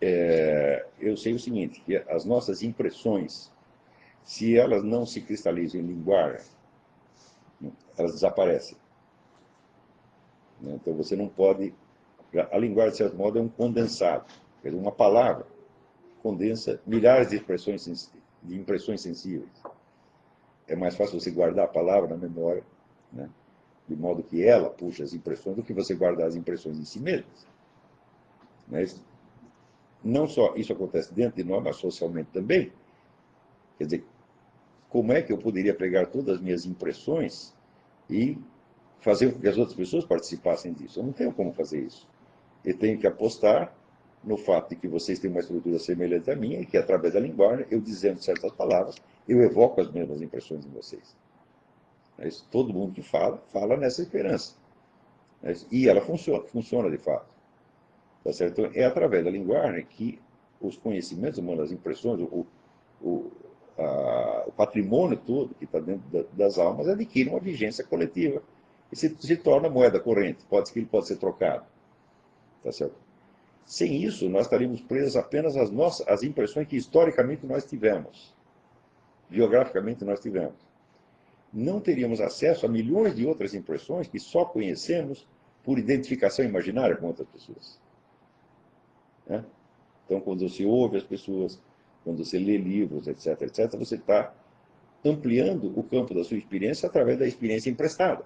é, eu sei o seguinte, que as nossas impressões, se elas não se cristalizam em linguagem, elas desaparecem. Então você não pode... A linguagem, de certo modo, é um condensado. Quer dizer, uma palavra condensa milhares de impressões, de impressões sensíveis. É mais fácil você guardar a palavra na memória, né, de modo que ela puxa as impressões, do que você guardar as impressões em si mesmas. Mas não só isso acontece dentro de nós, mas socialmente também. Quer dizer, como é que eu poderia pegar todas as minhas impressões e fazer com que as outras pessoas participassem disso? Eu não tenho como fazer isso. Eu tenho que apostar no fato de que vocês têm uma estrutura semelhante à minha e que, através da linguagem, eu dizendo certas palavras, eu evoco as mesmas impressões em vocês. É isso. Todo mundo que fala, fala nessa esperança. É isso. E ela funciona, funciona de fato. Tá certo? Então, é através da linguagem que os conhecimentos humanos, as impressões, o, o, a, o patrimônio todo que está dentro da, das almas adquire uma vigência coletiva e se, se torna moeda corrente. Pode, que ele pode ser trocado. Tá certo? Sem isso, nós estaríamos presos apenas às, nossas, às impressões que historicamente nós tivemos, geograficamente nós tivemos. Não teríamos acesso a milhões de outras impressões que só conhecemos por identificação imaginária com outras pessoas. Né? Então, quando você ouve as pessoas, quando você lê livros, etc, etc, você está ampliando o campo da sua experiência através da experiência emprestada.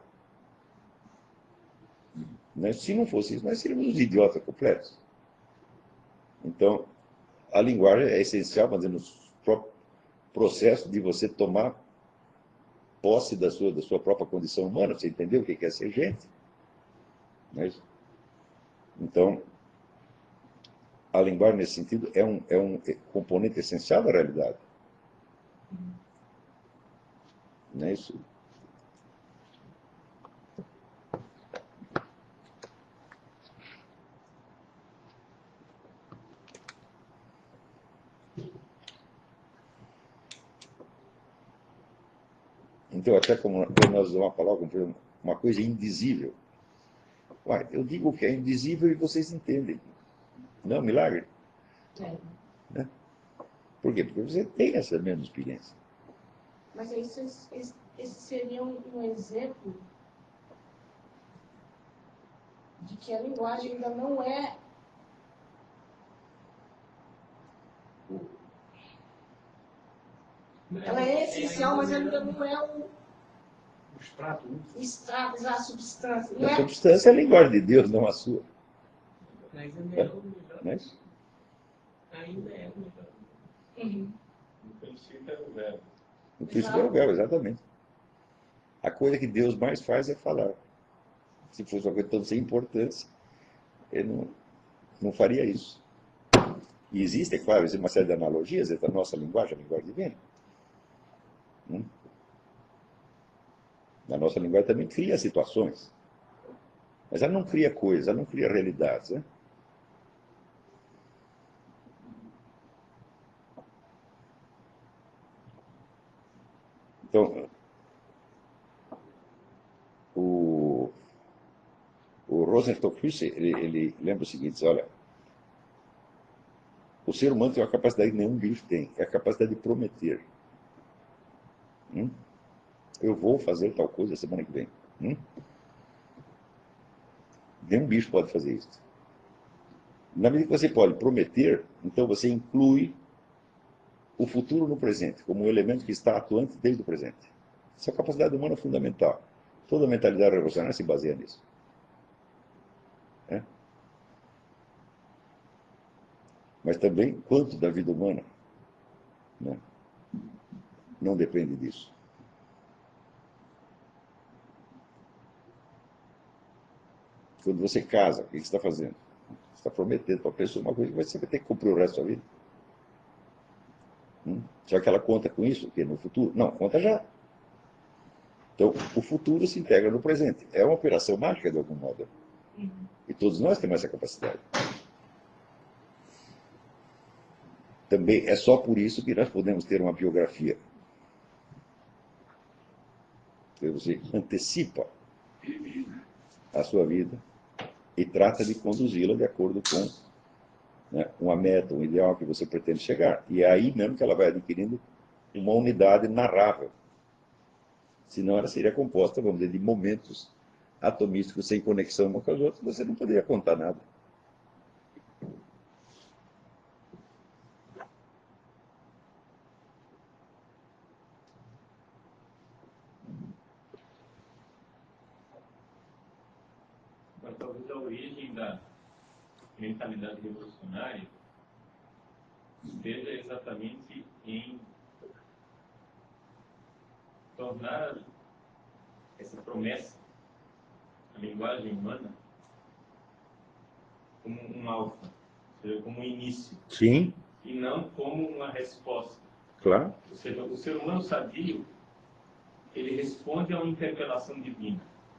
Né? Se não fosse isso, nós seríamos os idiotas completos. Então, a linguagem é essencial, mas no próprio processo de você tomar posse da sua, da sua própria condição humana, você entender o que é ser gente. Não é isso? Então, a linguagem, nesse sentido, é um, é um componente essencial da realidade. Não é isso? Então, até como nós usamos uma palavra, como uma coisa indizível. Uai, eu digo que é indizível e vocês entendem. Não é um milagre? É. Né? Por quê? Porque você tem essa mesma experiência. Mas esse, esse, esse seria um, um exemplo de que a linguagem ainda não é ela é essencial, mas ainda não é o, O extrato, né? o extrato, a substância. A Não é, substância é a linguagem de Deus, não a sua. Mas ainda é o melhor. Não é isso? Ainda é o melhor. Uhum. No princípio era o verbo. O princípio é o verbo, exatamente. A coisa que Deus mais faz é falar. Se fosse uma coisa tão sem importância, ele não, não faria isso. E existe, é claro, existe uma série de analogias entre a nossa linguagem e a linguagem divina. Hum? A nossa linguagem também cria situações. Mas ela não cria coisas, ela não cria realidades. Né? Então, o, o Rosenstock ele, ele lembra o seguinte, olha, o ser humano tem uma capacidade que nenhum bicho tem, é a capacidade de prometer. Hum? Eu vou fazer tal coisa semana que vem. Hum? Nenhum bicho pode fazer isso. Na medida que você pode prometer, então você inclui o futuro no presente, como um elemento que está atuante desde o presente. Essa é a capacidade humana fundamental. Toda a mentalidade revolucionária se baseia nisso. É? Mas também, quanto da vida humana, né, não depende disso. Quando você casa, o que você está fazendo? Você está prometendo para a pessoa uma coisa que você vai ter que cumprir o resto da sua vida. Hum? Só que ela conta com isso, que no futuro? Não, conta já. Então, o futuro se integra no presente. É uma operação mágica, de algum modo. E todos nós temos essa capacidade. Também é só por isso que nós podemos ter uma biografia. Você antecipa a sua vida e trata de conduzi-la de acordo com, né, uma meta, um ideal que você pretende chegar. E é aí mesmo que ela vai adquirindo uma unidade narrável. Senão ela seria composta, vamos dizer, de momentos atomísticos sem conexão uma com as outras, você não poderia contar nada. Mas talvez a origem da mentalidade revolucionária esteja exatamente em tornar essa promessa, a linguagem humana, como um alfa, ou seja, como um início, Sim, e não como uma resposta. claro. Ou seja, o ser humano sadio, ele responde a uma interpelação divina.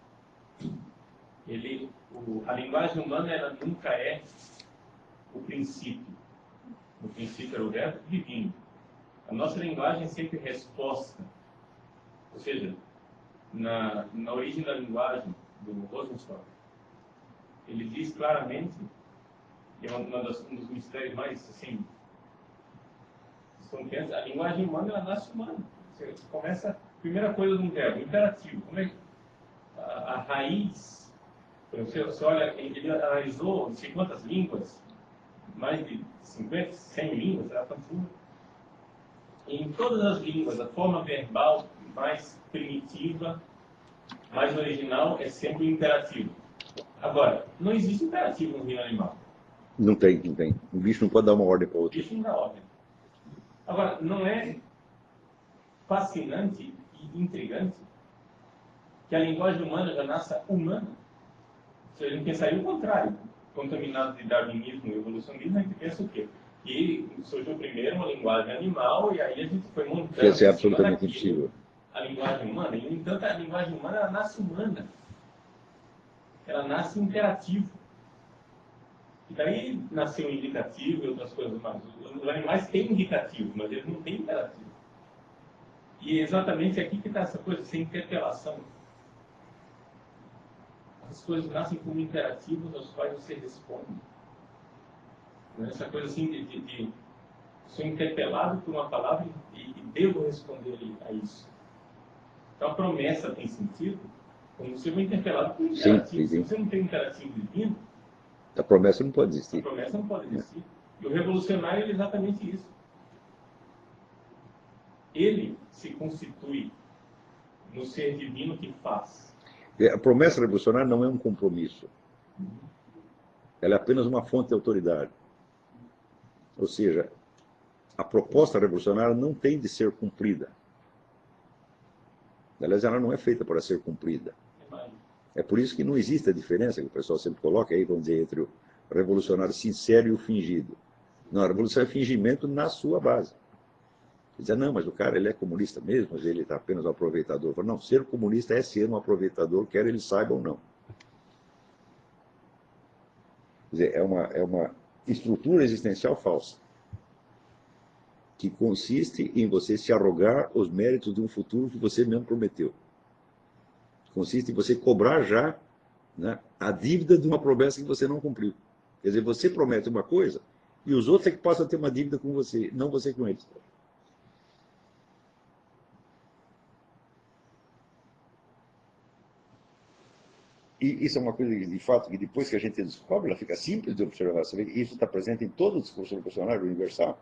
Ele, o, a linguagem humana, ela nunca é o princípio. O princípio era o verbo divino. A nossa linguagem é sempre resposta. Ou seja, na, na origem da linguagem do Rosenstock, ele diz claramente, que é uma das, um dos mistérios mais, assim, estonteantes, a linguagem humana, ela nasce humana. Você começa, a primeira coisa de um verbo, imperativo. Como é que a, a raiz, você, você olha, ele analisou não sei quantas línguas, mais de cinquenta, cem línguas, era tanto. Em todas as línguas, a forma verbal mais primitiva, mais original, é sempre o imperativo. Agora, não existe imperativo no reino animal. Não tem, não tem. O bicho não pode dar uma ordem para o O outro. bicho não dá ordem. Agora, não é fascinante e intrigante que a linguagem humana já nasça humana? Ou seja, a gente pensaria o contrário. Contaminado de darwinismo e evolucionismo, a gente pensa o quê? Que surgiu primeiro uma linguagem animal e aí a gente foi montando Que isso é em cima absolutamente daquilo impossível. a linguagem humana. E, no entanto, a linguagem humana ela nasce humana. Ela nasce imperativo. E daí nasceu o indicativo e outras coisas mais. Os animais têm indicativo, mas eles não têm imperativo. E é exatamente aqui que está essa coisa, essa interpelação. As coisas nascem como imperativos aos quais você responde. Essa coisa assim de, de, de sou interpelado por uma palavra e, e devo responder a isso. Então a promessa tem sentido quando você foi interpelado por um imperativo. Sim, sim. Se você não tem um imperativo divino, A promessa não pode a existir. promessa não pode existir. E o revolucionário é exatamente isso. Ele se constitui no ser divino que faz. A promessa revolucionária não é um compromisso. Ela é apenas uma fonte de autoridade. Ou seja, a proposta revolucionária não tem de ser cumprida. Aliás, ela não é feita para ser cumprida. É por isso que não existe a diferença que o pessoal sempre coloca aí, vamos dizer, entre o revolucionário sincero e o fingido. Não, a revolução é fingimento na sua base. Dizer, não, mas o cara ele é comunista mesmo, mas ele está apenas um aproveitador. Falo, não, ser comunista é ser um aproveitador, quer ele saiba ou não. Quer dizer, é uma, é uma estrutura existencial falsa, que consiste em você se arrogar os méritos de um futuro que você mesmo prometeu. Consiste em você cobrar já, né, a dívida de uma promessa que você não cumpriu. Quer dizer, você promete uma coisa e os outros é que possam ter uma dívida com você, não você com eles. E isso é uma coisa, de fato, que depois que a gente descobre, ela fica simples de observar. Você vê que isso está presente em todo o discurso revolucionário universal.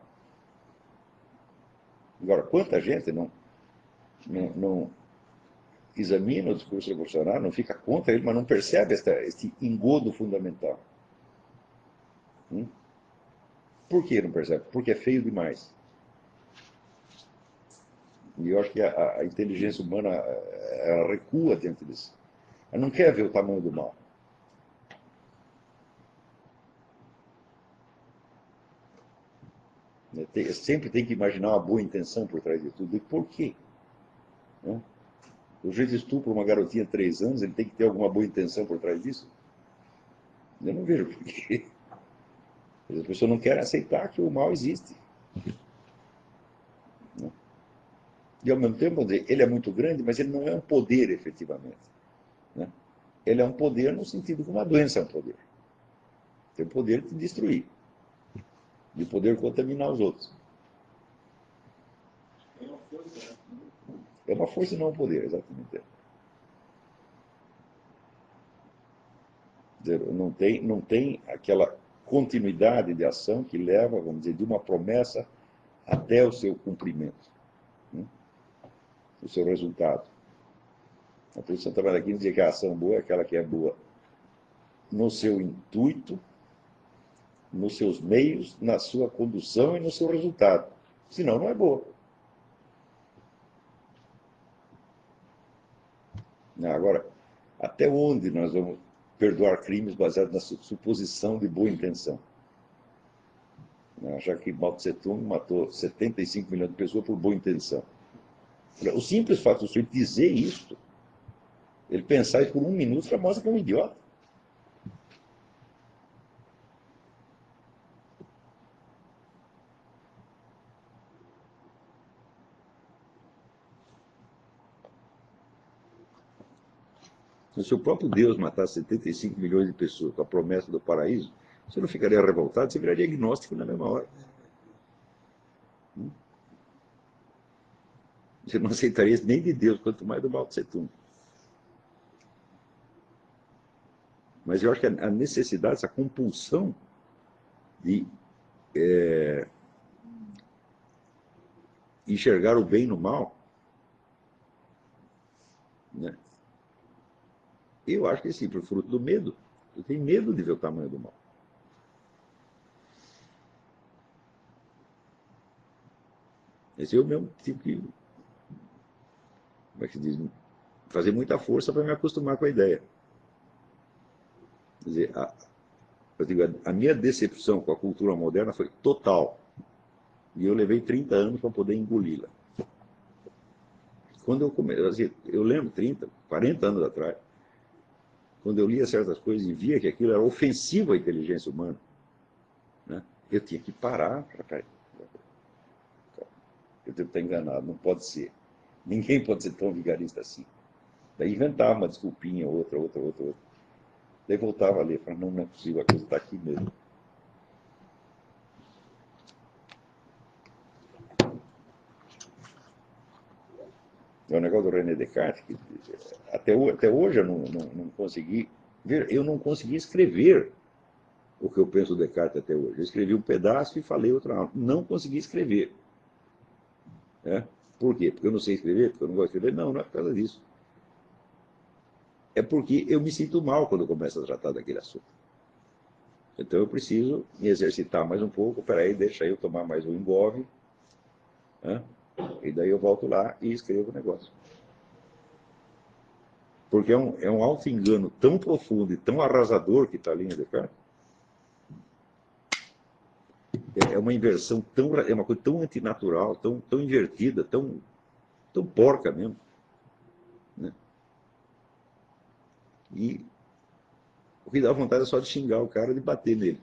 Agora, quanta gente não, não, não examina o discurso revolucionário, não fica contra ele, mas não percebe esta, este engodo fundamental. Hum? Por que não percebe? Porque é feio demais. E eu acho que a, a inteligência humana ela recua diante disso. Ela não quer ver o tamanho do mal. Tem, sempre tem que imaginar uma boa intenção por trás de tudo. E por quê? Né? O jeito estupra uma garotinha de três anos, ele tem que ter alguma boa intenção por trás disso? Eu não vejo por quê. As pessoas não querem aceitar que o mal existe. Né? E ao mesmo tempo, ele é muito grande, mas ele não é um poder efetivamente. Né? Ele é um poder no sentido que uma doença é um poder. Tem o poder de destruir. de poder contaminar os outros. É uma força, né? É uma força e não um poder, exatamente. Quer dizer, não tem, não tem aquela continuidade de ação que leva, vamos dizer, de uma promessa até o seu cumprimento, né? O seu resultado. A posição trabalha aqui dizer que a ação boa é aquela que é boa no seu intuito, nos seus meios, na sua condução e no seu resultado. Senão, não é boa. Agora, até onde nós vamos perdoar crimes baseados na suposição de boa intenção? Achar que Mao Tse Tung matou setenta e cinco milhões de pessoas por boa intenção. O simples fato do sujeito dizer isso, ele pensar isso por um minuto, já mostra que é um idiota. Se o próprio Deus matasse setenta e cinco milhões de pessoas com a promessa do paraíso, você não ficaria revoltado, você viraria agnóstico na mesma hora. Você não aceitaria isso nem de Deus, quanto mais do Mao Tse Tung. Mas eu acho que a necessidade, essa compulsão de é, enxergar o bem no mal, né? Eu acho que sim, por fruto do medo. Eu tenho medo de ver o tamanho do mal. Esse é o mesmo tipo que, como é que se diz, fazer muita força para me acostumar com a ideia. Quer dizer, a, eu digo, a, a minha decepção com a cultura moderna foi total. E eu levei trinta anos para poder engoli-la. Quando eu comecei, assim, eu lembro, trinta, quarenta anos atrás, quando eu lia certas coisas e via que aquilo era ofensivo à inteligência humana, né? Eu tinha que parar para eu devo estar enganado, não pode ser. Ninguém pode ser tão vigarista assim. Daí inventava uma desculpinha, outra, outra, outra, outra. Daí voltava a ler, falava, não, não é possível, a coisa está aqui mesmo. É o negócio do René Descartes, que até, até hoje eu não, não, não consegui ver, eu não consegui escrever o que eu penso do Descartes até hoje. Eu escrevi um pedaço e falei outra. Não consegui escrever. É? Por quê? Porque eu não sei escrever? Porque eu não gosto de escrever? Não, não é por causa disso. É porque eu me sinto mal quando eu começo a tratar daquele assunto. Então eu preciso me exercitar mais um pouco. Peraí, deixa eu tomar mais um engove. Né? E daí eu volto lá e escrevo o negócio. Porque é um, é um auto-engano tão profundo e tão arrasador que está ali em Descartes. É uma inversão tão, é uma coisa tão antinatural, tão, tão invertida, tão, tão porca mesmo. Né? E o que dá vontade é só de xingar o cara, de bater nele.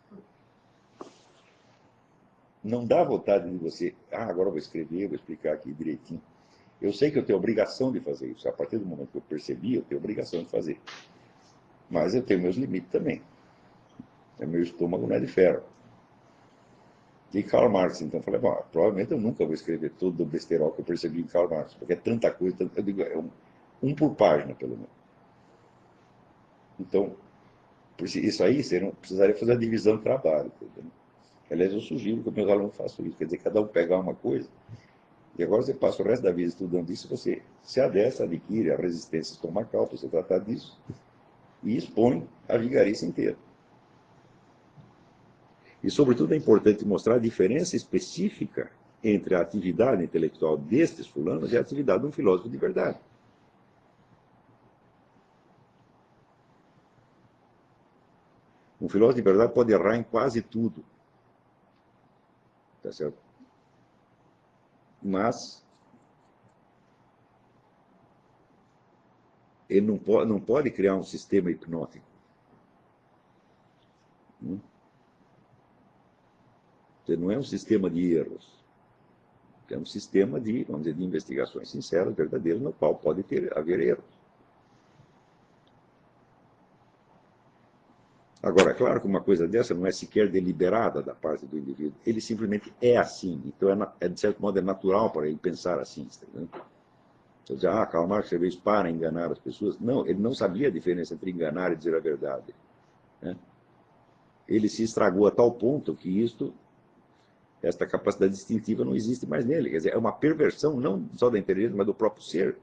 Não dá vontade de você, ah, agora eu vou escrever, vou explicar aqui direitinho. Eu sei que eu tenho obrigação de fazer isso. A partir do momento que eu percebi, eu tenho obrigação de fazer. Mas eu tenho meus limites também. O meu estômago não é de ferro. E Karl Marx, então, eu falei, bom, provavelmente eu nunca vou escrever todo o besterol que eu percebi em Karl Marx, porque é tanta coisa, tanto, eu digo, é um, um por página, pelo menos. Então, isso aí, você não precisaria fazer a divisão do trabalho. Entendeu? Aliás, eu sugiro que os meus alunos façam isso, quer dizer, cada um pegar uma coisa, e agora você passa o resto da vida estudando isso, você se adestra, adquire a resistência estomacal para você tratar disso, e expõe a vigarice inteira. E, sobretudo, é importante mostrar a diferença específica entre a atividade intelectual destes fulanos e a atividade de um filósofo de verdade. Um filósofo de verdade pode errar em quase tudo. Tá certo? Mas ele não pode, não pode criar um sistema hipnótico. Não é um sistema de erros. É um sistema de, vamos dizer, de investigações sinceras, verdadeiras, no qual pode ter, haver erros. Agora, é claro que uma coisa dessa não é sequer deliberada da parte do indivíduo, ele simplesmente é assim. Então, é, é de certo modo, é natural para ele pensar assim. Tá entendendo? Você diz, ah, Karl Marx fez para enganar as pessoas. Não, ele não sabia a diferença entre enganar e dizer a verdade. Né? Ele se estragou a tal ponto que isto, esta capacidade distintiva não existe mais nele. Quer dizer, é uma perversão não só da inteligência, mas do próprio ser.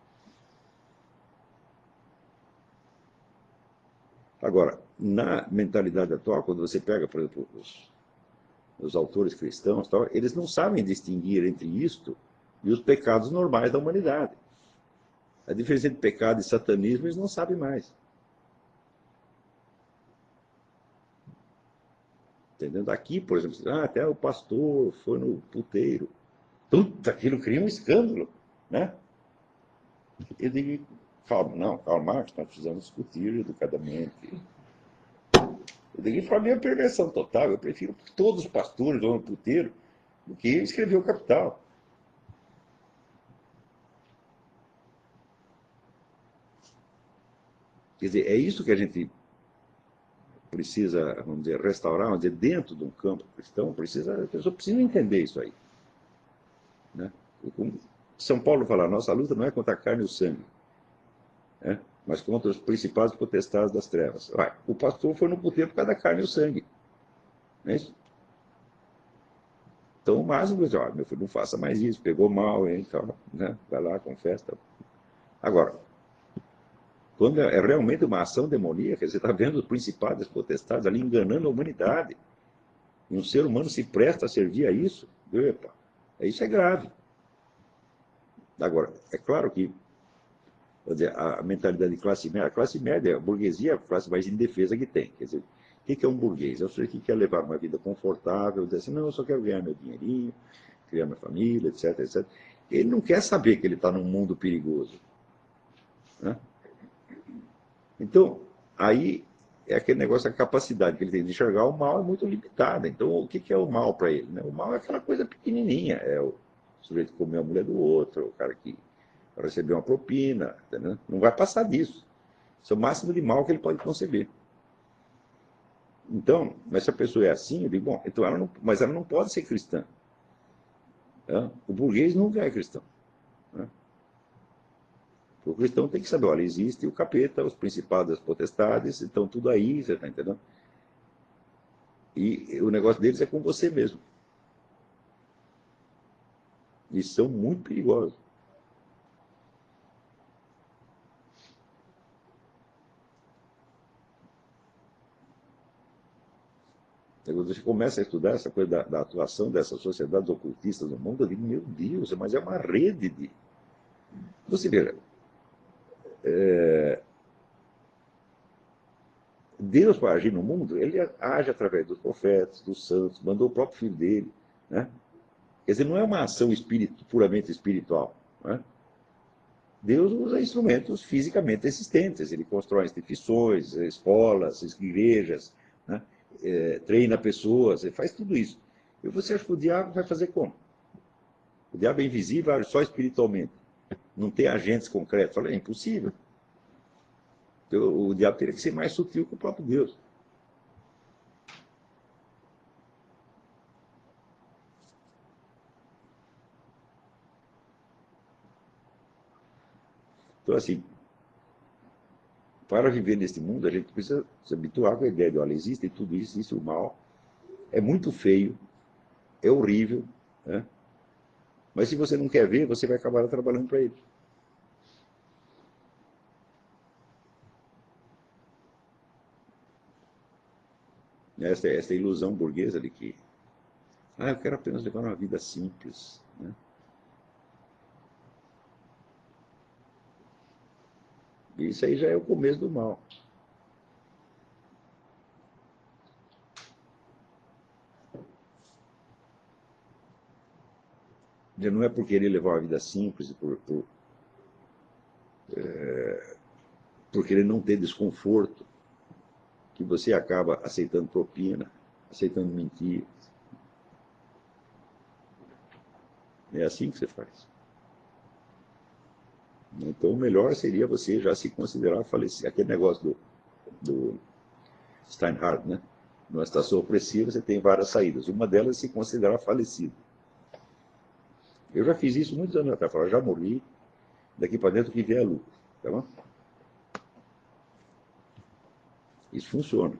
Agora, na mentalidade atual, quando você pega, por exemplo, os, os autores cristãos, tal, eles não sabem distinguir entre isto e os pecados normais da humanidade. A diferença entre pecado e satanismo eles não sabem mais. Entendendo? Aqui, por exemplo, ah, até o pastor foi no puteiro. Puta, aquilo cria um escândalo, né? Eu digo, calma, não, Karl Marx, nós precisamos discutir educadamente. Eu digo, para mim é perversão total. Eu prefiro que todos os pastores vão no puteiro do que escrever o Capital. Quer dizer, é isso que a gente precisa, vamos dizer, restaurar, vamos dizer, dentro de um campo cristão, precisa, a pessoa precisa entender isso aí. Né? Como São Paulo fala, nossa luta não é contra a carne e o sangue, né? Mas contra os principais potestades das trevas. Vai, o pastor foi no puteiro por causa da carne e o sangue. Não é isso? Então, o máximo, ó, meu filho, não faça mais isso, pegou mal, hein, então, né? Vai lá, confessa. Agora, quando é realmente uma ação demoníaca, você está vendo os principados, as potestades ali enganando a humanidade. E um ser humano se presta a servir a isso. Epa, isso é grave. Agora, é claro que quer dizer, a mentalidade de classe média, a classe média, a burguesia é a classe mais indefesa que tem. Quer dizer, o que é um burguês? É o sujeito que quer levar uma vida confortável, dizer assim, não, eu só quero ganhar meu dinheirinho, criar minha família, etc, etcétera. Ele não quer saber que ele está num mundo perigoso. Né? Então, aí é aquele negócio, a capacidade que ele tem de enxergar o mal é muito limitada. Então, o que é o mal para ele? O mal é aquela coisa pequenininha. É o sujeito que comeu a mulher do outro, o cara que recebeu uma propina. Entendeu? Não vai passar disso. Isso é o máximo de mal que ele pode conceber. Então, mas se a pessoa é assim, eu digo, bom, então ela não, mas ela não pode ser cristã. Tá? O burguês nunca é cristão. Né? O cristão tem que saber, olha, existe o capeta, os principados, as potestades, então tudo aí, você está entendendo? E o negócio deles é com você mesmo. E são muito perigosos. Quando você começa a estudar essa coisa da, da atuação dessas sociedades ocultistas no mundo, eu digo, meu Deus, mas é uma rede de... Você veja, é... Deus, para agir no mundo, ele age através dos profetas, dos santos, mandou o próprio filho dele. Né? Quer dizer, não é uma ação espírito, puramente espiritual. Né? Deus usa instrumentos fisicamente existentes. Ele constrói instituições, escolas, igrejas, né? é, treina pessoas, ele faz tudo isso. E você acha que o diabo vai fazer como? O diabo é invisível só espiritualmente. Não tem agentes concretos. Olha, é impossível. Então, o diabo teria que ser mais sutil que o próprio Deus. Então, assim, para viver neste mundo, a gente precisa se habituar com a ideia de, olha, existe tudo isso, existe o mal, é muito feio, é horrível, né? Mas se você não quer ver, você vai acabar trabalhando para ele. Essa, essa ilusão burguesa de que, ah, eu quero apenas levar uma vida simples, né? Isso aí já é o começo do mal. Não é por querer levar uma vida simples, por, por, é, por querer não ter desconforto, que você acaba aceitando propina, aceitando mentira. É assim que você faz. Então, o melhor seria você já se considerar falecido. Aquele negócio do, do Steinhardt, né? Numa situação opressiva, você tem várias saídas. Uma delas é se considerar falecido. Eu já fiz isso muitos anos atrás. Eu já morri, daqui para dentro que vier a lucro. Tá bom? Isso funciona.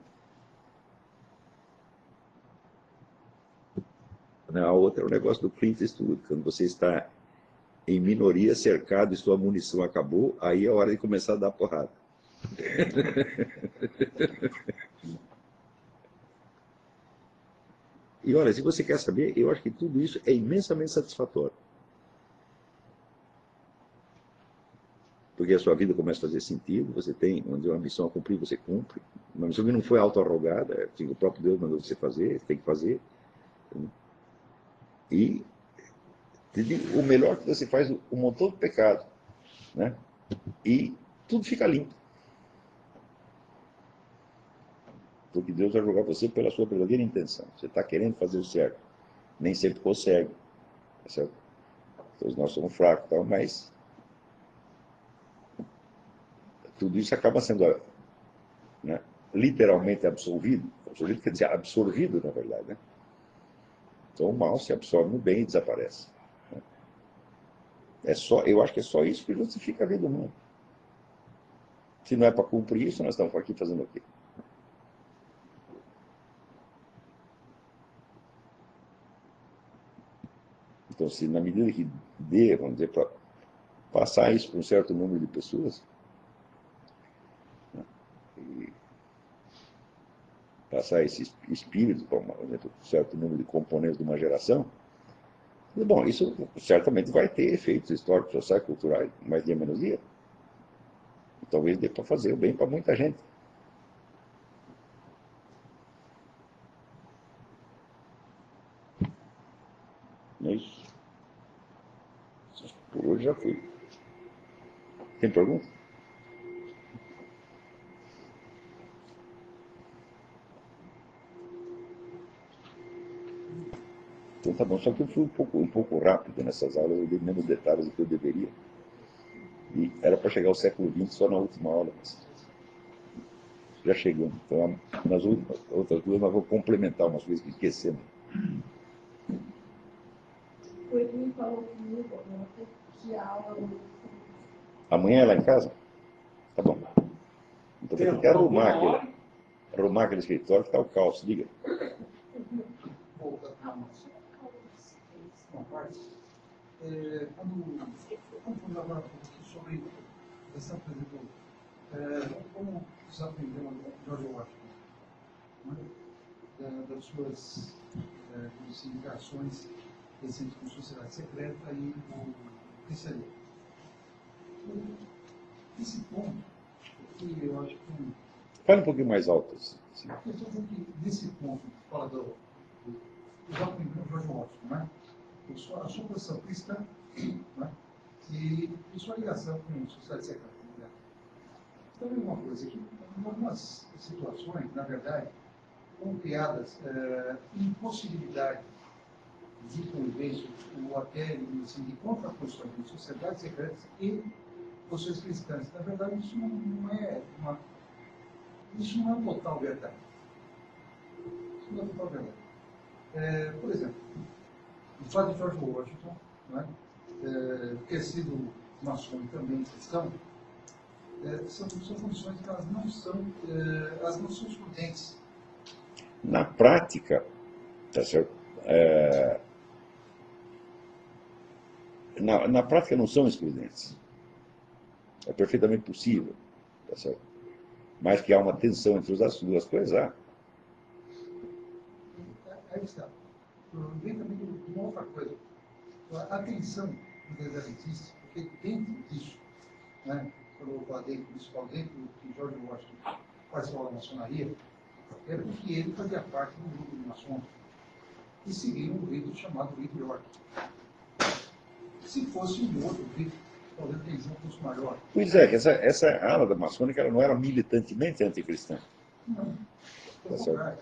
A outra é o negócio do Clint Eastwood. Quando você está em minoria, cercado e sua munição acabou, aí é a hora de começar a dar porrada. E olha, se você quer saber, eu acho que tudo isso é imensamente satisfatório. Porque a sua vida começa a fazer sentido, você tem uma missão a cumprir, você cumpre. Uma missão que não foi auto-arrogada, assim, o próprio Deus mandou você fazer, você tem que fazer. E o melhor que você faz um montão de pecado, né? E tudo fica limpo. Porque Deus vai julgar você pela sua verdadeira intenção. Você está querendo fazer o certo. Nem sempre consegue. Tá certo? Todos nós somos fracos, tal, mas tudo isso acaba sendo, né, literalmente absolvido. Absolvido quer dizer absorvido, na verdade. Né? Então o mal se absorve no bem e desaparece. Né? É só, eu acho que é só isso que justifica a vida humana. Se não é para cumprir isso, nós estamos aqui fazendo o quê? Então, se na medida que dê, vamos dizer, para passar isso para um certo número de pessoas, né, e passar esse espírito para um certo número de componentes de uma geração, bom, isso certamente vai ter efeitos históricos, sociais, culturais, mais dia menos dia. Talvez dê para fazer o bem para muita gente. Não é isso? Por hoje já fui. Tem pergunta? Então tá bom, só que eu fui um pouco, um pouco rápido nessas aulas, eu dei menos detalhes do que eu deveria. E era para chegar ao século vinte só na última aula, mas já chegamos. Então, nas últimas, outras duas, nós vamos complementar umas coisas que esquecemos. O Edwin falou comigo agora que a aula do... Amanhã é lá em casa? Tá bom. Então tem que arrumar aquele, arrumar aquele escritório que está o caos, diga. Volta para uma parte. É, quando, quando falamos agora um pouquinho sobre essa, por exemplo, é, como você aprendeu a George Washington, né? da, das suas é, indicações recentes com a sociedade secreta e o cristianismo. Esse ponto, que eu acho que... Fale um pouquinho mais alto. Assim. Eu estou dizendo que nesse ponto, fala do, do, do George Washington, né? A sua, a sua posição cristã, né? E, e sua ligação com a sociedade secreta. Né? Então, é uma coisa que, em algumas situações, na verdade, foram criadas é, impossibilidade de convivência, ou até assim, de contraposições de sociedades secretas e posições cristãs. Na verdade, isso não, não é uma. Isso não é total verdade. Isso não é total verdade. É, por exemplo, o fato de George Washington, né, é, ter sido maçom e também cristão, é, são, são condições que elas não são, é, elas não são excludentes. Na prática, tá certo? É, na, na prática não são excludentes. É perfeitamente possível, tá certo? Mas que há uma tensão entre as duas coisas, há. Aí está. Vem também de uma outra coisa. A tensão do existe, porque dentro disso, né, pelo dentro, principal dentro que George Washington participou da maçonaria, é porque ele fazia parte de um grupo de maçons e seguia um rito chamado rito York. Se fosse um outro rito, talvez a tensão fosse maior. Pois é, essa, essa ala da maçônica ela não era militantemente anticristã. Não, pelo Tá contrário.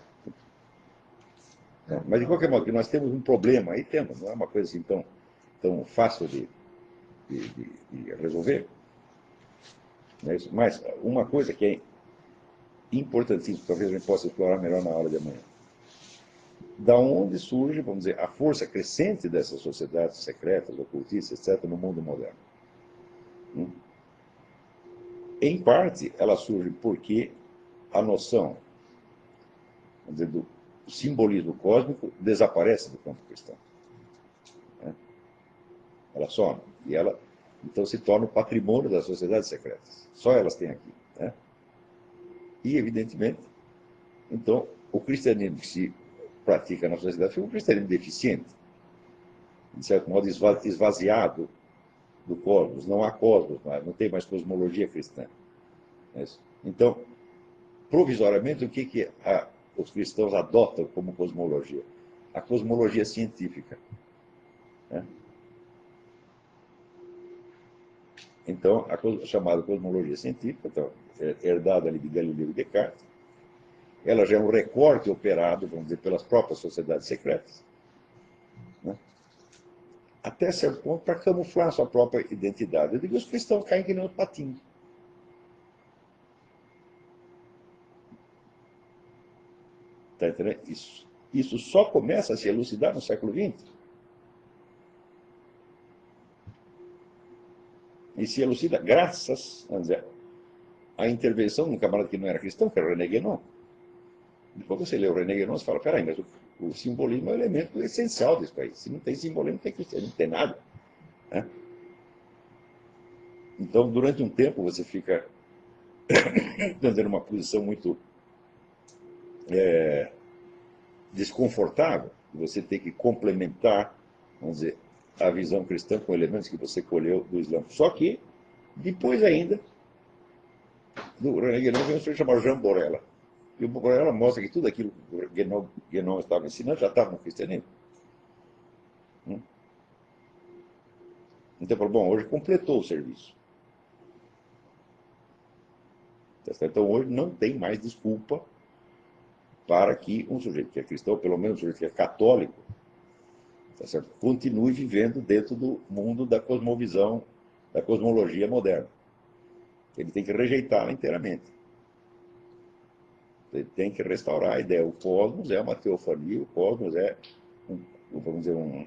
Mas, de qualquer modo, que nós temos um problema, aí temos, não é uma coisa assim tão, tão fácil de, de, de, de resolver. Não é isso? Mas uma coisa que é, importantíssimo, talvez a gente possa explorar melhor na aula de amanhã. Da onde surge, vamos dizer, a força crescente dessas sociedades secretas, ocultistas, etcétera, no mundo moderno? Hum? Em parte, ela surge porque a noção, vamos dizer, do simbolismo cósmico desaparece do campo cristão. Né? Ela some. E ela, então, se torna o patrimônio das sociedades secretas. Só elas têm aqui. Né? E, evidentemente, então, o cristianismo que se pratica na sociedade foi um cristianismo deficiente, de certo modo esvaziado do cosmos. Não há cosmos mais, não tem mais cosmologia cristã. Então, provisoriamente, o que, que a, os cristãos adotam como cosmologia? A cosmologia científica. Né? Então, a chamada cosmologia científica, então, é herdada ali de Galileu e Descartes, ela já é um recorte operado, vamos dizer, pelas próprias sociedades secretas, né? Até certo ponto, para camuflar a sua própria identidade. Eu digo, os cristãos caem que nem os patinhos. Está entendendo? Isso, isso só começa a se elucidar no século vinte. E se elucida graças, vamos dizer, à intervenção de um camarada que não era cristão, que era o René Guénon. Depois você lê o René Guénon, você fala, peraí, mas o, o simbolismo é o elemento essencial desse país. Se não tem simbolismo, não tem cristianismo, não tem nada. Né? Então, durante um tempo, você fica dando uma posição muito é, desconfortável. Você tem que complementar, vamos dizer, a visão cristã com elementos que você colheu do Islã. Só que, depois ainda, do René Guénon, vem um senhor chamado Jean Borella. E o Borella mostra que tudo aquilo que o Guénon, Guénon estava ensinando já estava no cristianismo. Hum? Então, falou, bom, hoje completou o serviço. Então, hoje não tem mais desculpa para que um sujeito que é cristão, pelo menos um sujeito que é católico, tá certo? Continue vivendo dentro do mundo da cosmovisão, da cosmologia moderna. Ele tem que rejeitá-la inteiramente. Ele tem que restaurar a ideia. O cosmos é uma teofania, o cosmos é, um, vamos dizer, um...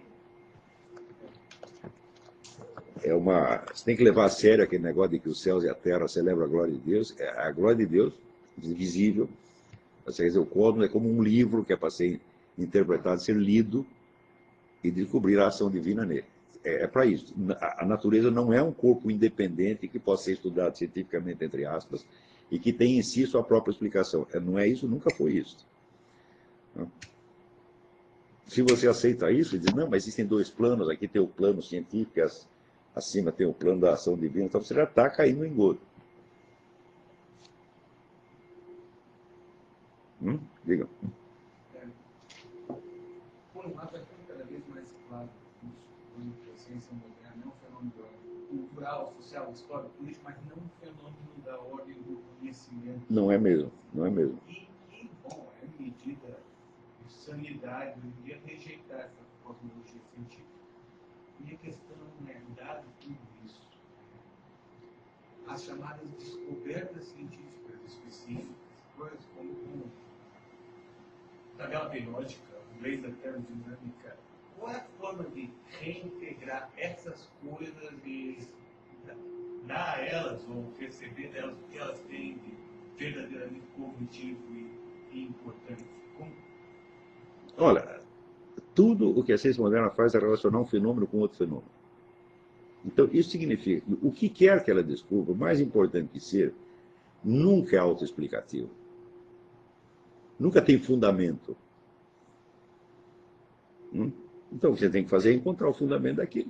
É uma... Você tem que levar a sério aquele negócio de que os céus e a terra celebram a glória de Deus. A glória de Deus, visível. Quer dizer, o cosmos é como um livro que é para ser interpretado, ser lido e descobrir a ação divina nele. É, é para isso. A natureza não é um corpo independente que possa ser estudado cientificamente, entre aspas, e que tem em si sua própria explicação. Não é isso, nunca foi isso. Se você aceita isso e diz, não, mas existem dois planos, aqui tem o plano científico, acima tem o plano da ação divina, então você já está caindo em engodo. Hum? Diga. É, por um lado, vai ficando cada vez mais claro que a ciência moderna é um fenômeno cultural, social, histórico, político, mas não um fenômeno da ordem do conhecimento. Não é mesmo, não é mesmo. E, e bom, é medida de sanidade hoje em dia rejeitar essa cosmologia científica. Minha questão é, dado tudo isso, as chamadas descobertas científicas específicas, coisas como, como tabela periódica, leis da termodinâmica, qual é a forma de reintegrar essas coisas e dar a elas ou receber delas o que elas têm de verdadeiramente cognitivo e, e importante? Como? Olha, tudo o que a ciência moderna faz é relacionar um fenômeno com outro fenômeno. Então, isso significa que o que quer que ela descubra, o mais importante que ser, nunca é autoexplicativo. Nunca tem fundamento. Hum? Então, o que você tem que fazer é encontrar o fundamento daquilo.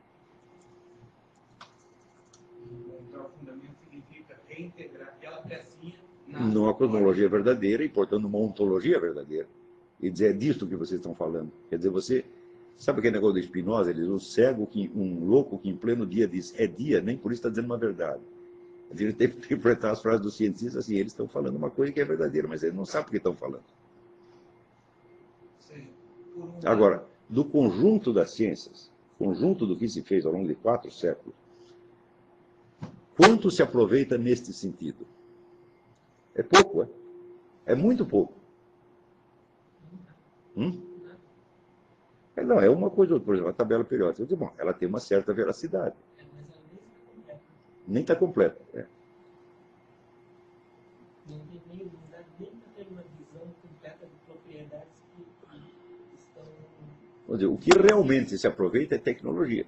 Encontrar o fundamento significa reintegrar aquela pecinha na Numa cosmologia verdadeira e, portanto, uma ontologia verdadeira. E dizer, é disso que vocês estão falando. Quer dizer, você... Sabe aquele negócio do Spinoza? Ele diz, um cego, que, um louco que em pleno dia diz, é dia, nem por isso está dizendo uma verdade. A gente tem que interpretar as frases dos cientistas assim, eles estão falando uma coisa que é verdadeira, mas eles não sabem o que estão falando. Agora, do conjunto das ciências, conjunto do que se fez ao longo de quatro séculos, quanto se aproveita neste sentido? É pouco, é, é muito pouco. Hum? É, não, é uma coisa ou outra. Por exemplo, a tabela periódica. Eu digo, bom, ela tem uma certa veracidade. Nem está completa. É. Não tem nem, não dá nem para ter uma visão completa de propriedades que, que estão... Vamos dizer, o que realmente se aproveita é tecnologia.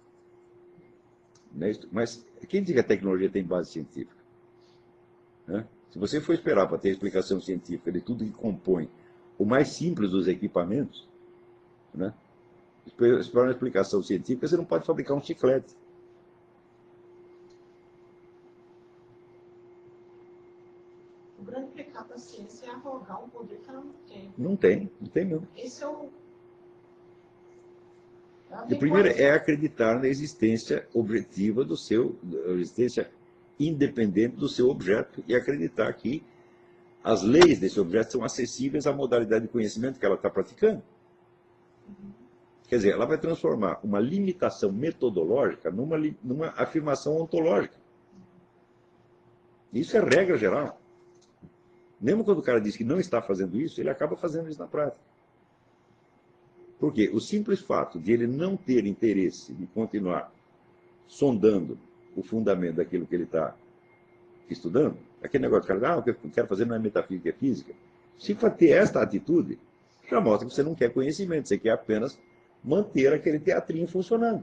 Mas quem diz que a tecnologia tem base científica? Né? Se você for esperar para ter explicação científica de tudo que compõe o mais simples dos equipamentos, né? Esperar uma explicação científica, você não pode fabricar um chiclete. O grande pecado da ciência é arrogar um poder que ela não tem. Não tem, não tem mesmo. Esse é o... O primeiro é acreditar na existência objetiva do seu, a existência independente do seu objeto e acreditar que as leis desse objeto são acessíveis à modalidade de conhecimento que ela está praticando. Quer dizer, ela vai transformar uma limitação metodológica numa, numa afirmação ontológica. Isso é regra geral. Mesmo quando o cara diz que não está fazendo isso, ele acaba fazendo isso na prática. Por quê? O simples fato de ele não ter interesse de continuar sondando o fundamento daquilo que ele está estudando, aquele negócio de cara, ah, o que eu quero fazer não é metafísica, é física. Se for ter esta atitude, já mostra que você não quer conhecimento, você quer apenas manter aquele teatrinho funcionando.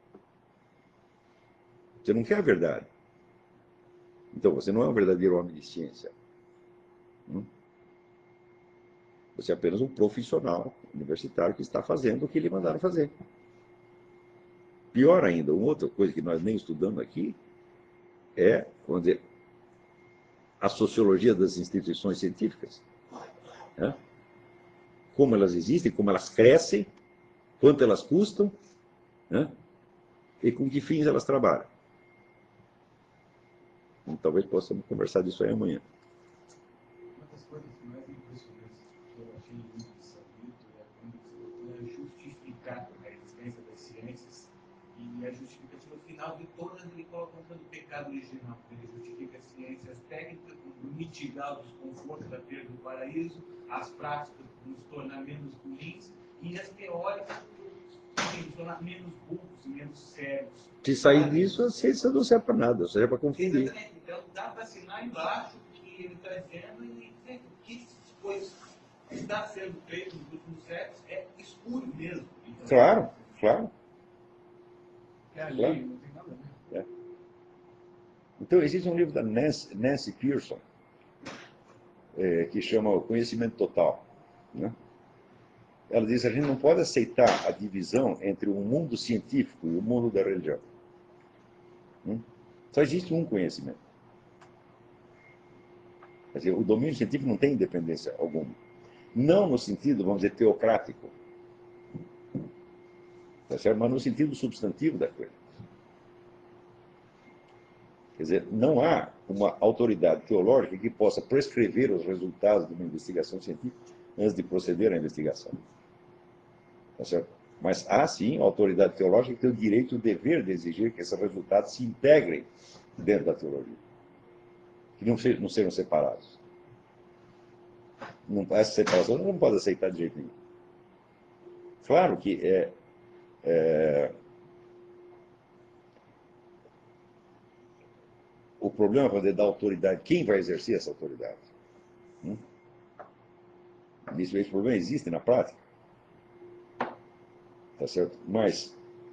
Você não quer a verdade. Então, você não é um verdadeiro homem de ciência. Você é apenas um profissional universitário que está fazendo o que lhe mandaram fazer. Pior ainda, uma outra coisa que nós nem estudamos aqui é, vamos dizer, a sociologia das instituições científicas. Né? Como elas existem, como elas crescem, quanto elas custam, né? E com que fins elas trabalham. E talvez possamos conversar disso aí amanhã. Uma das coisas mais impressionantes que eu achei nesse livro é quando você justificar a existência das ciências e a justificativa final de todas ele coloca um pecado original. Ele justifica as ciências técnicas, mitigar o desconforto da perda do paraíso, as práticas nos tornar menos ruins e as teóricas nos tornar menos burros e menos sérios. Se sair disso, a ciência não serve para nada, serve para confundir. Exatamente. Então dá para assinar embaixo que ele está dizendo e o que coisas está sendo feito nos últimos séculos é escuro mesmo. Então, Claro, claro. É ali, Claro. não tem nada a ver. É. Então, existe um livro da Nancy, Nancy Pearson, é, que chama O Conhecimento Total. Né? Ela diz que a gente não pode aceitar a divisão entre o mundo científico e o mundo da religião. Hum? Só existe um conhecimento. Quer dizer, o domínio científico não tem independência alguma. Não no sentido, vamos dizer, teocrático, tá certo? Mas no sentido substantivo da coisa. Quer dizer, não há uma autoridade teológica que possa prescrever os resultados de uma investigação científica antes de proceder à investigação. Tá certo? Mas há, sim, a autoridade teológica que tem o direito e o dever de exigir que esses resultados se integrem dentro da teologia. Que não sejam, não sejam separados. Não, essa separação não pode aceitar de jeito nenhum. Claro que é, é o problema é poder dar autoridade. Quem vai exercer essa autoridade? Hum? Isso, esse problema existe na prática. Tá certo? Mas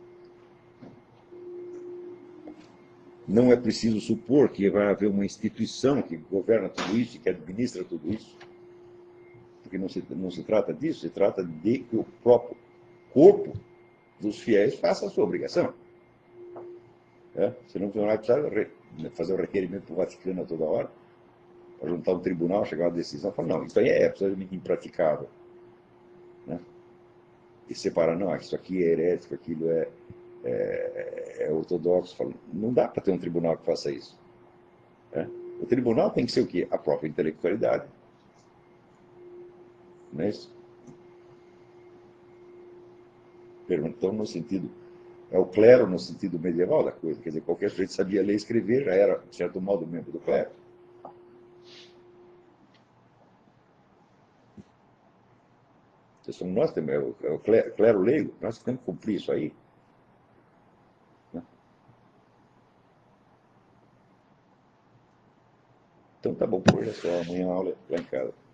não é preciso supor que vai haver uma instituição que governa tudo isso e que administra tudo isso. Porque não se, não se trata disso, se trata de que o próprio corpo dos fiéis faça a sua obrigação. É? Senão você não vai precisar fazer o requerimento para o Vaticano a toda hora, para juntar um tribunal, chegar a uma decisão, falar, não, isso aí é absolutamente impraticável. Né? E separar, não, isso aqui é herético, aquilo é, é, é ortodoxo. Fala, não dá para ter um tribunal que faça isso. Né? O tribunal tem que ser o quê? A própria intelectualidade. Não é isso? Então, no sentido... É o clero no sentido medieval da coisa. Quer dizer, qualquer sujeito sabia ler e escrever, já era, de certo modo, membro do clero. somos nós também, o, o clero, clero leigo, nós temos que cumprir isso aí. Né? Então tá bom, por hoje é só, amanhã a aula é lá em casa.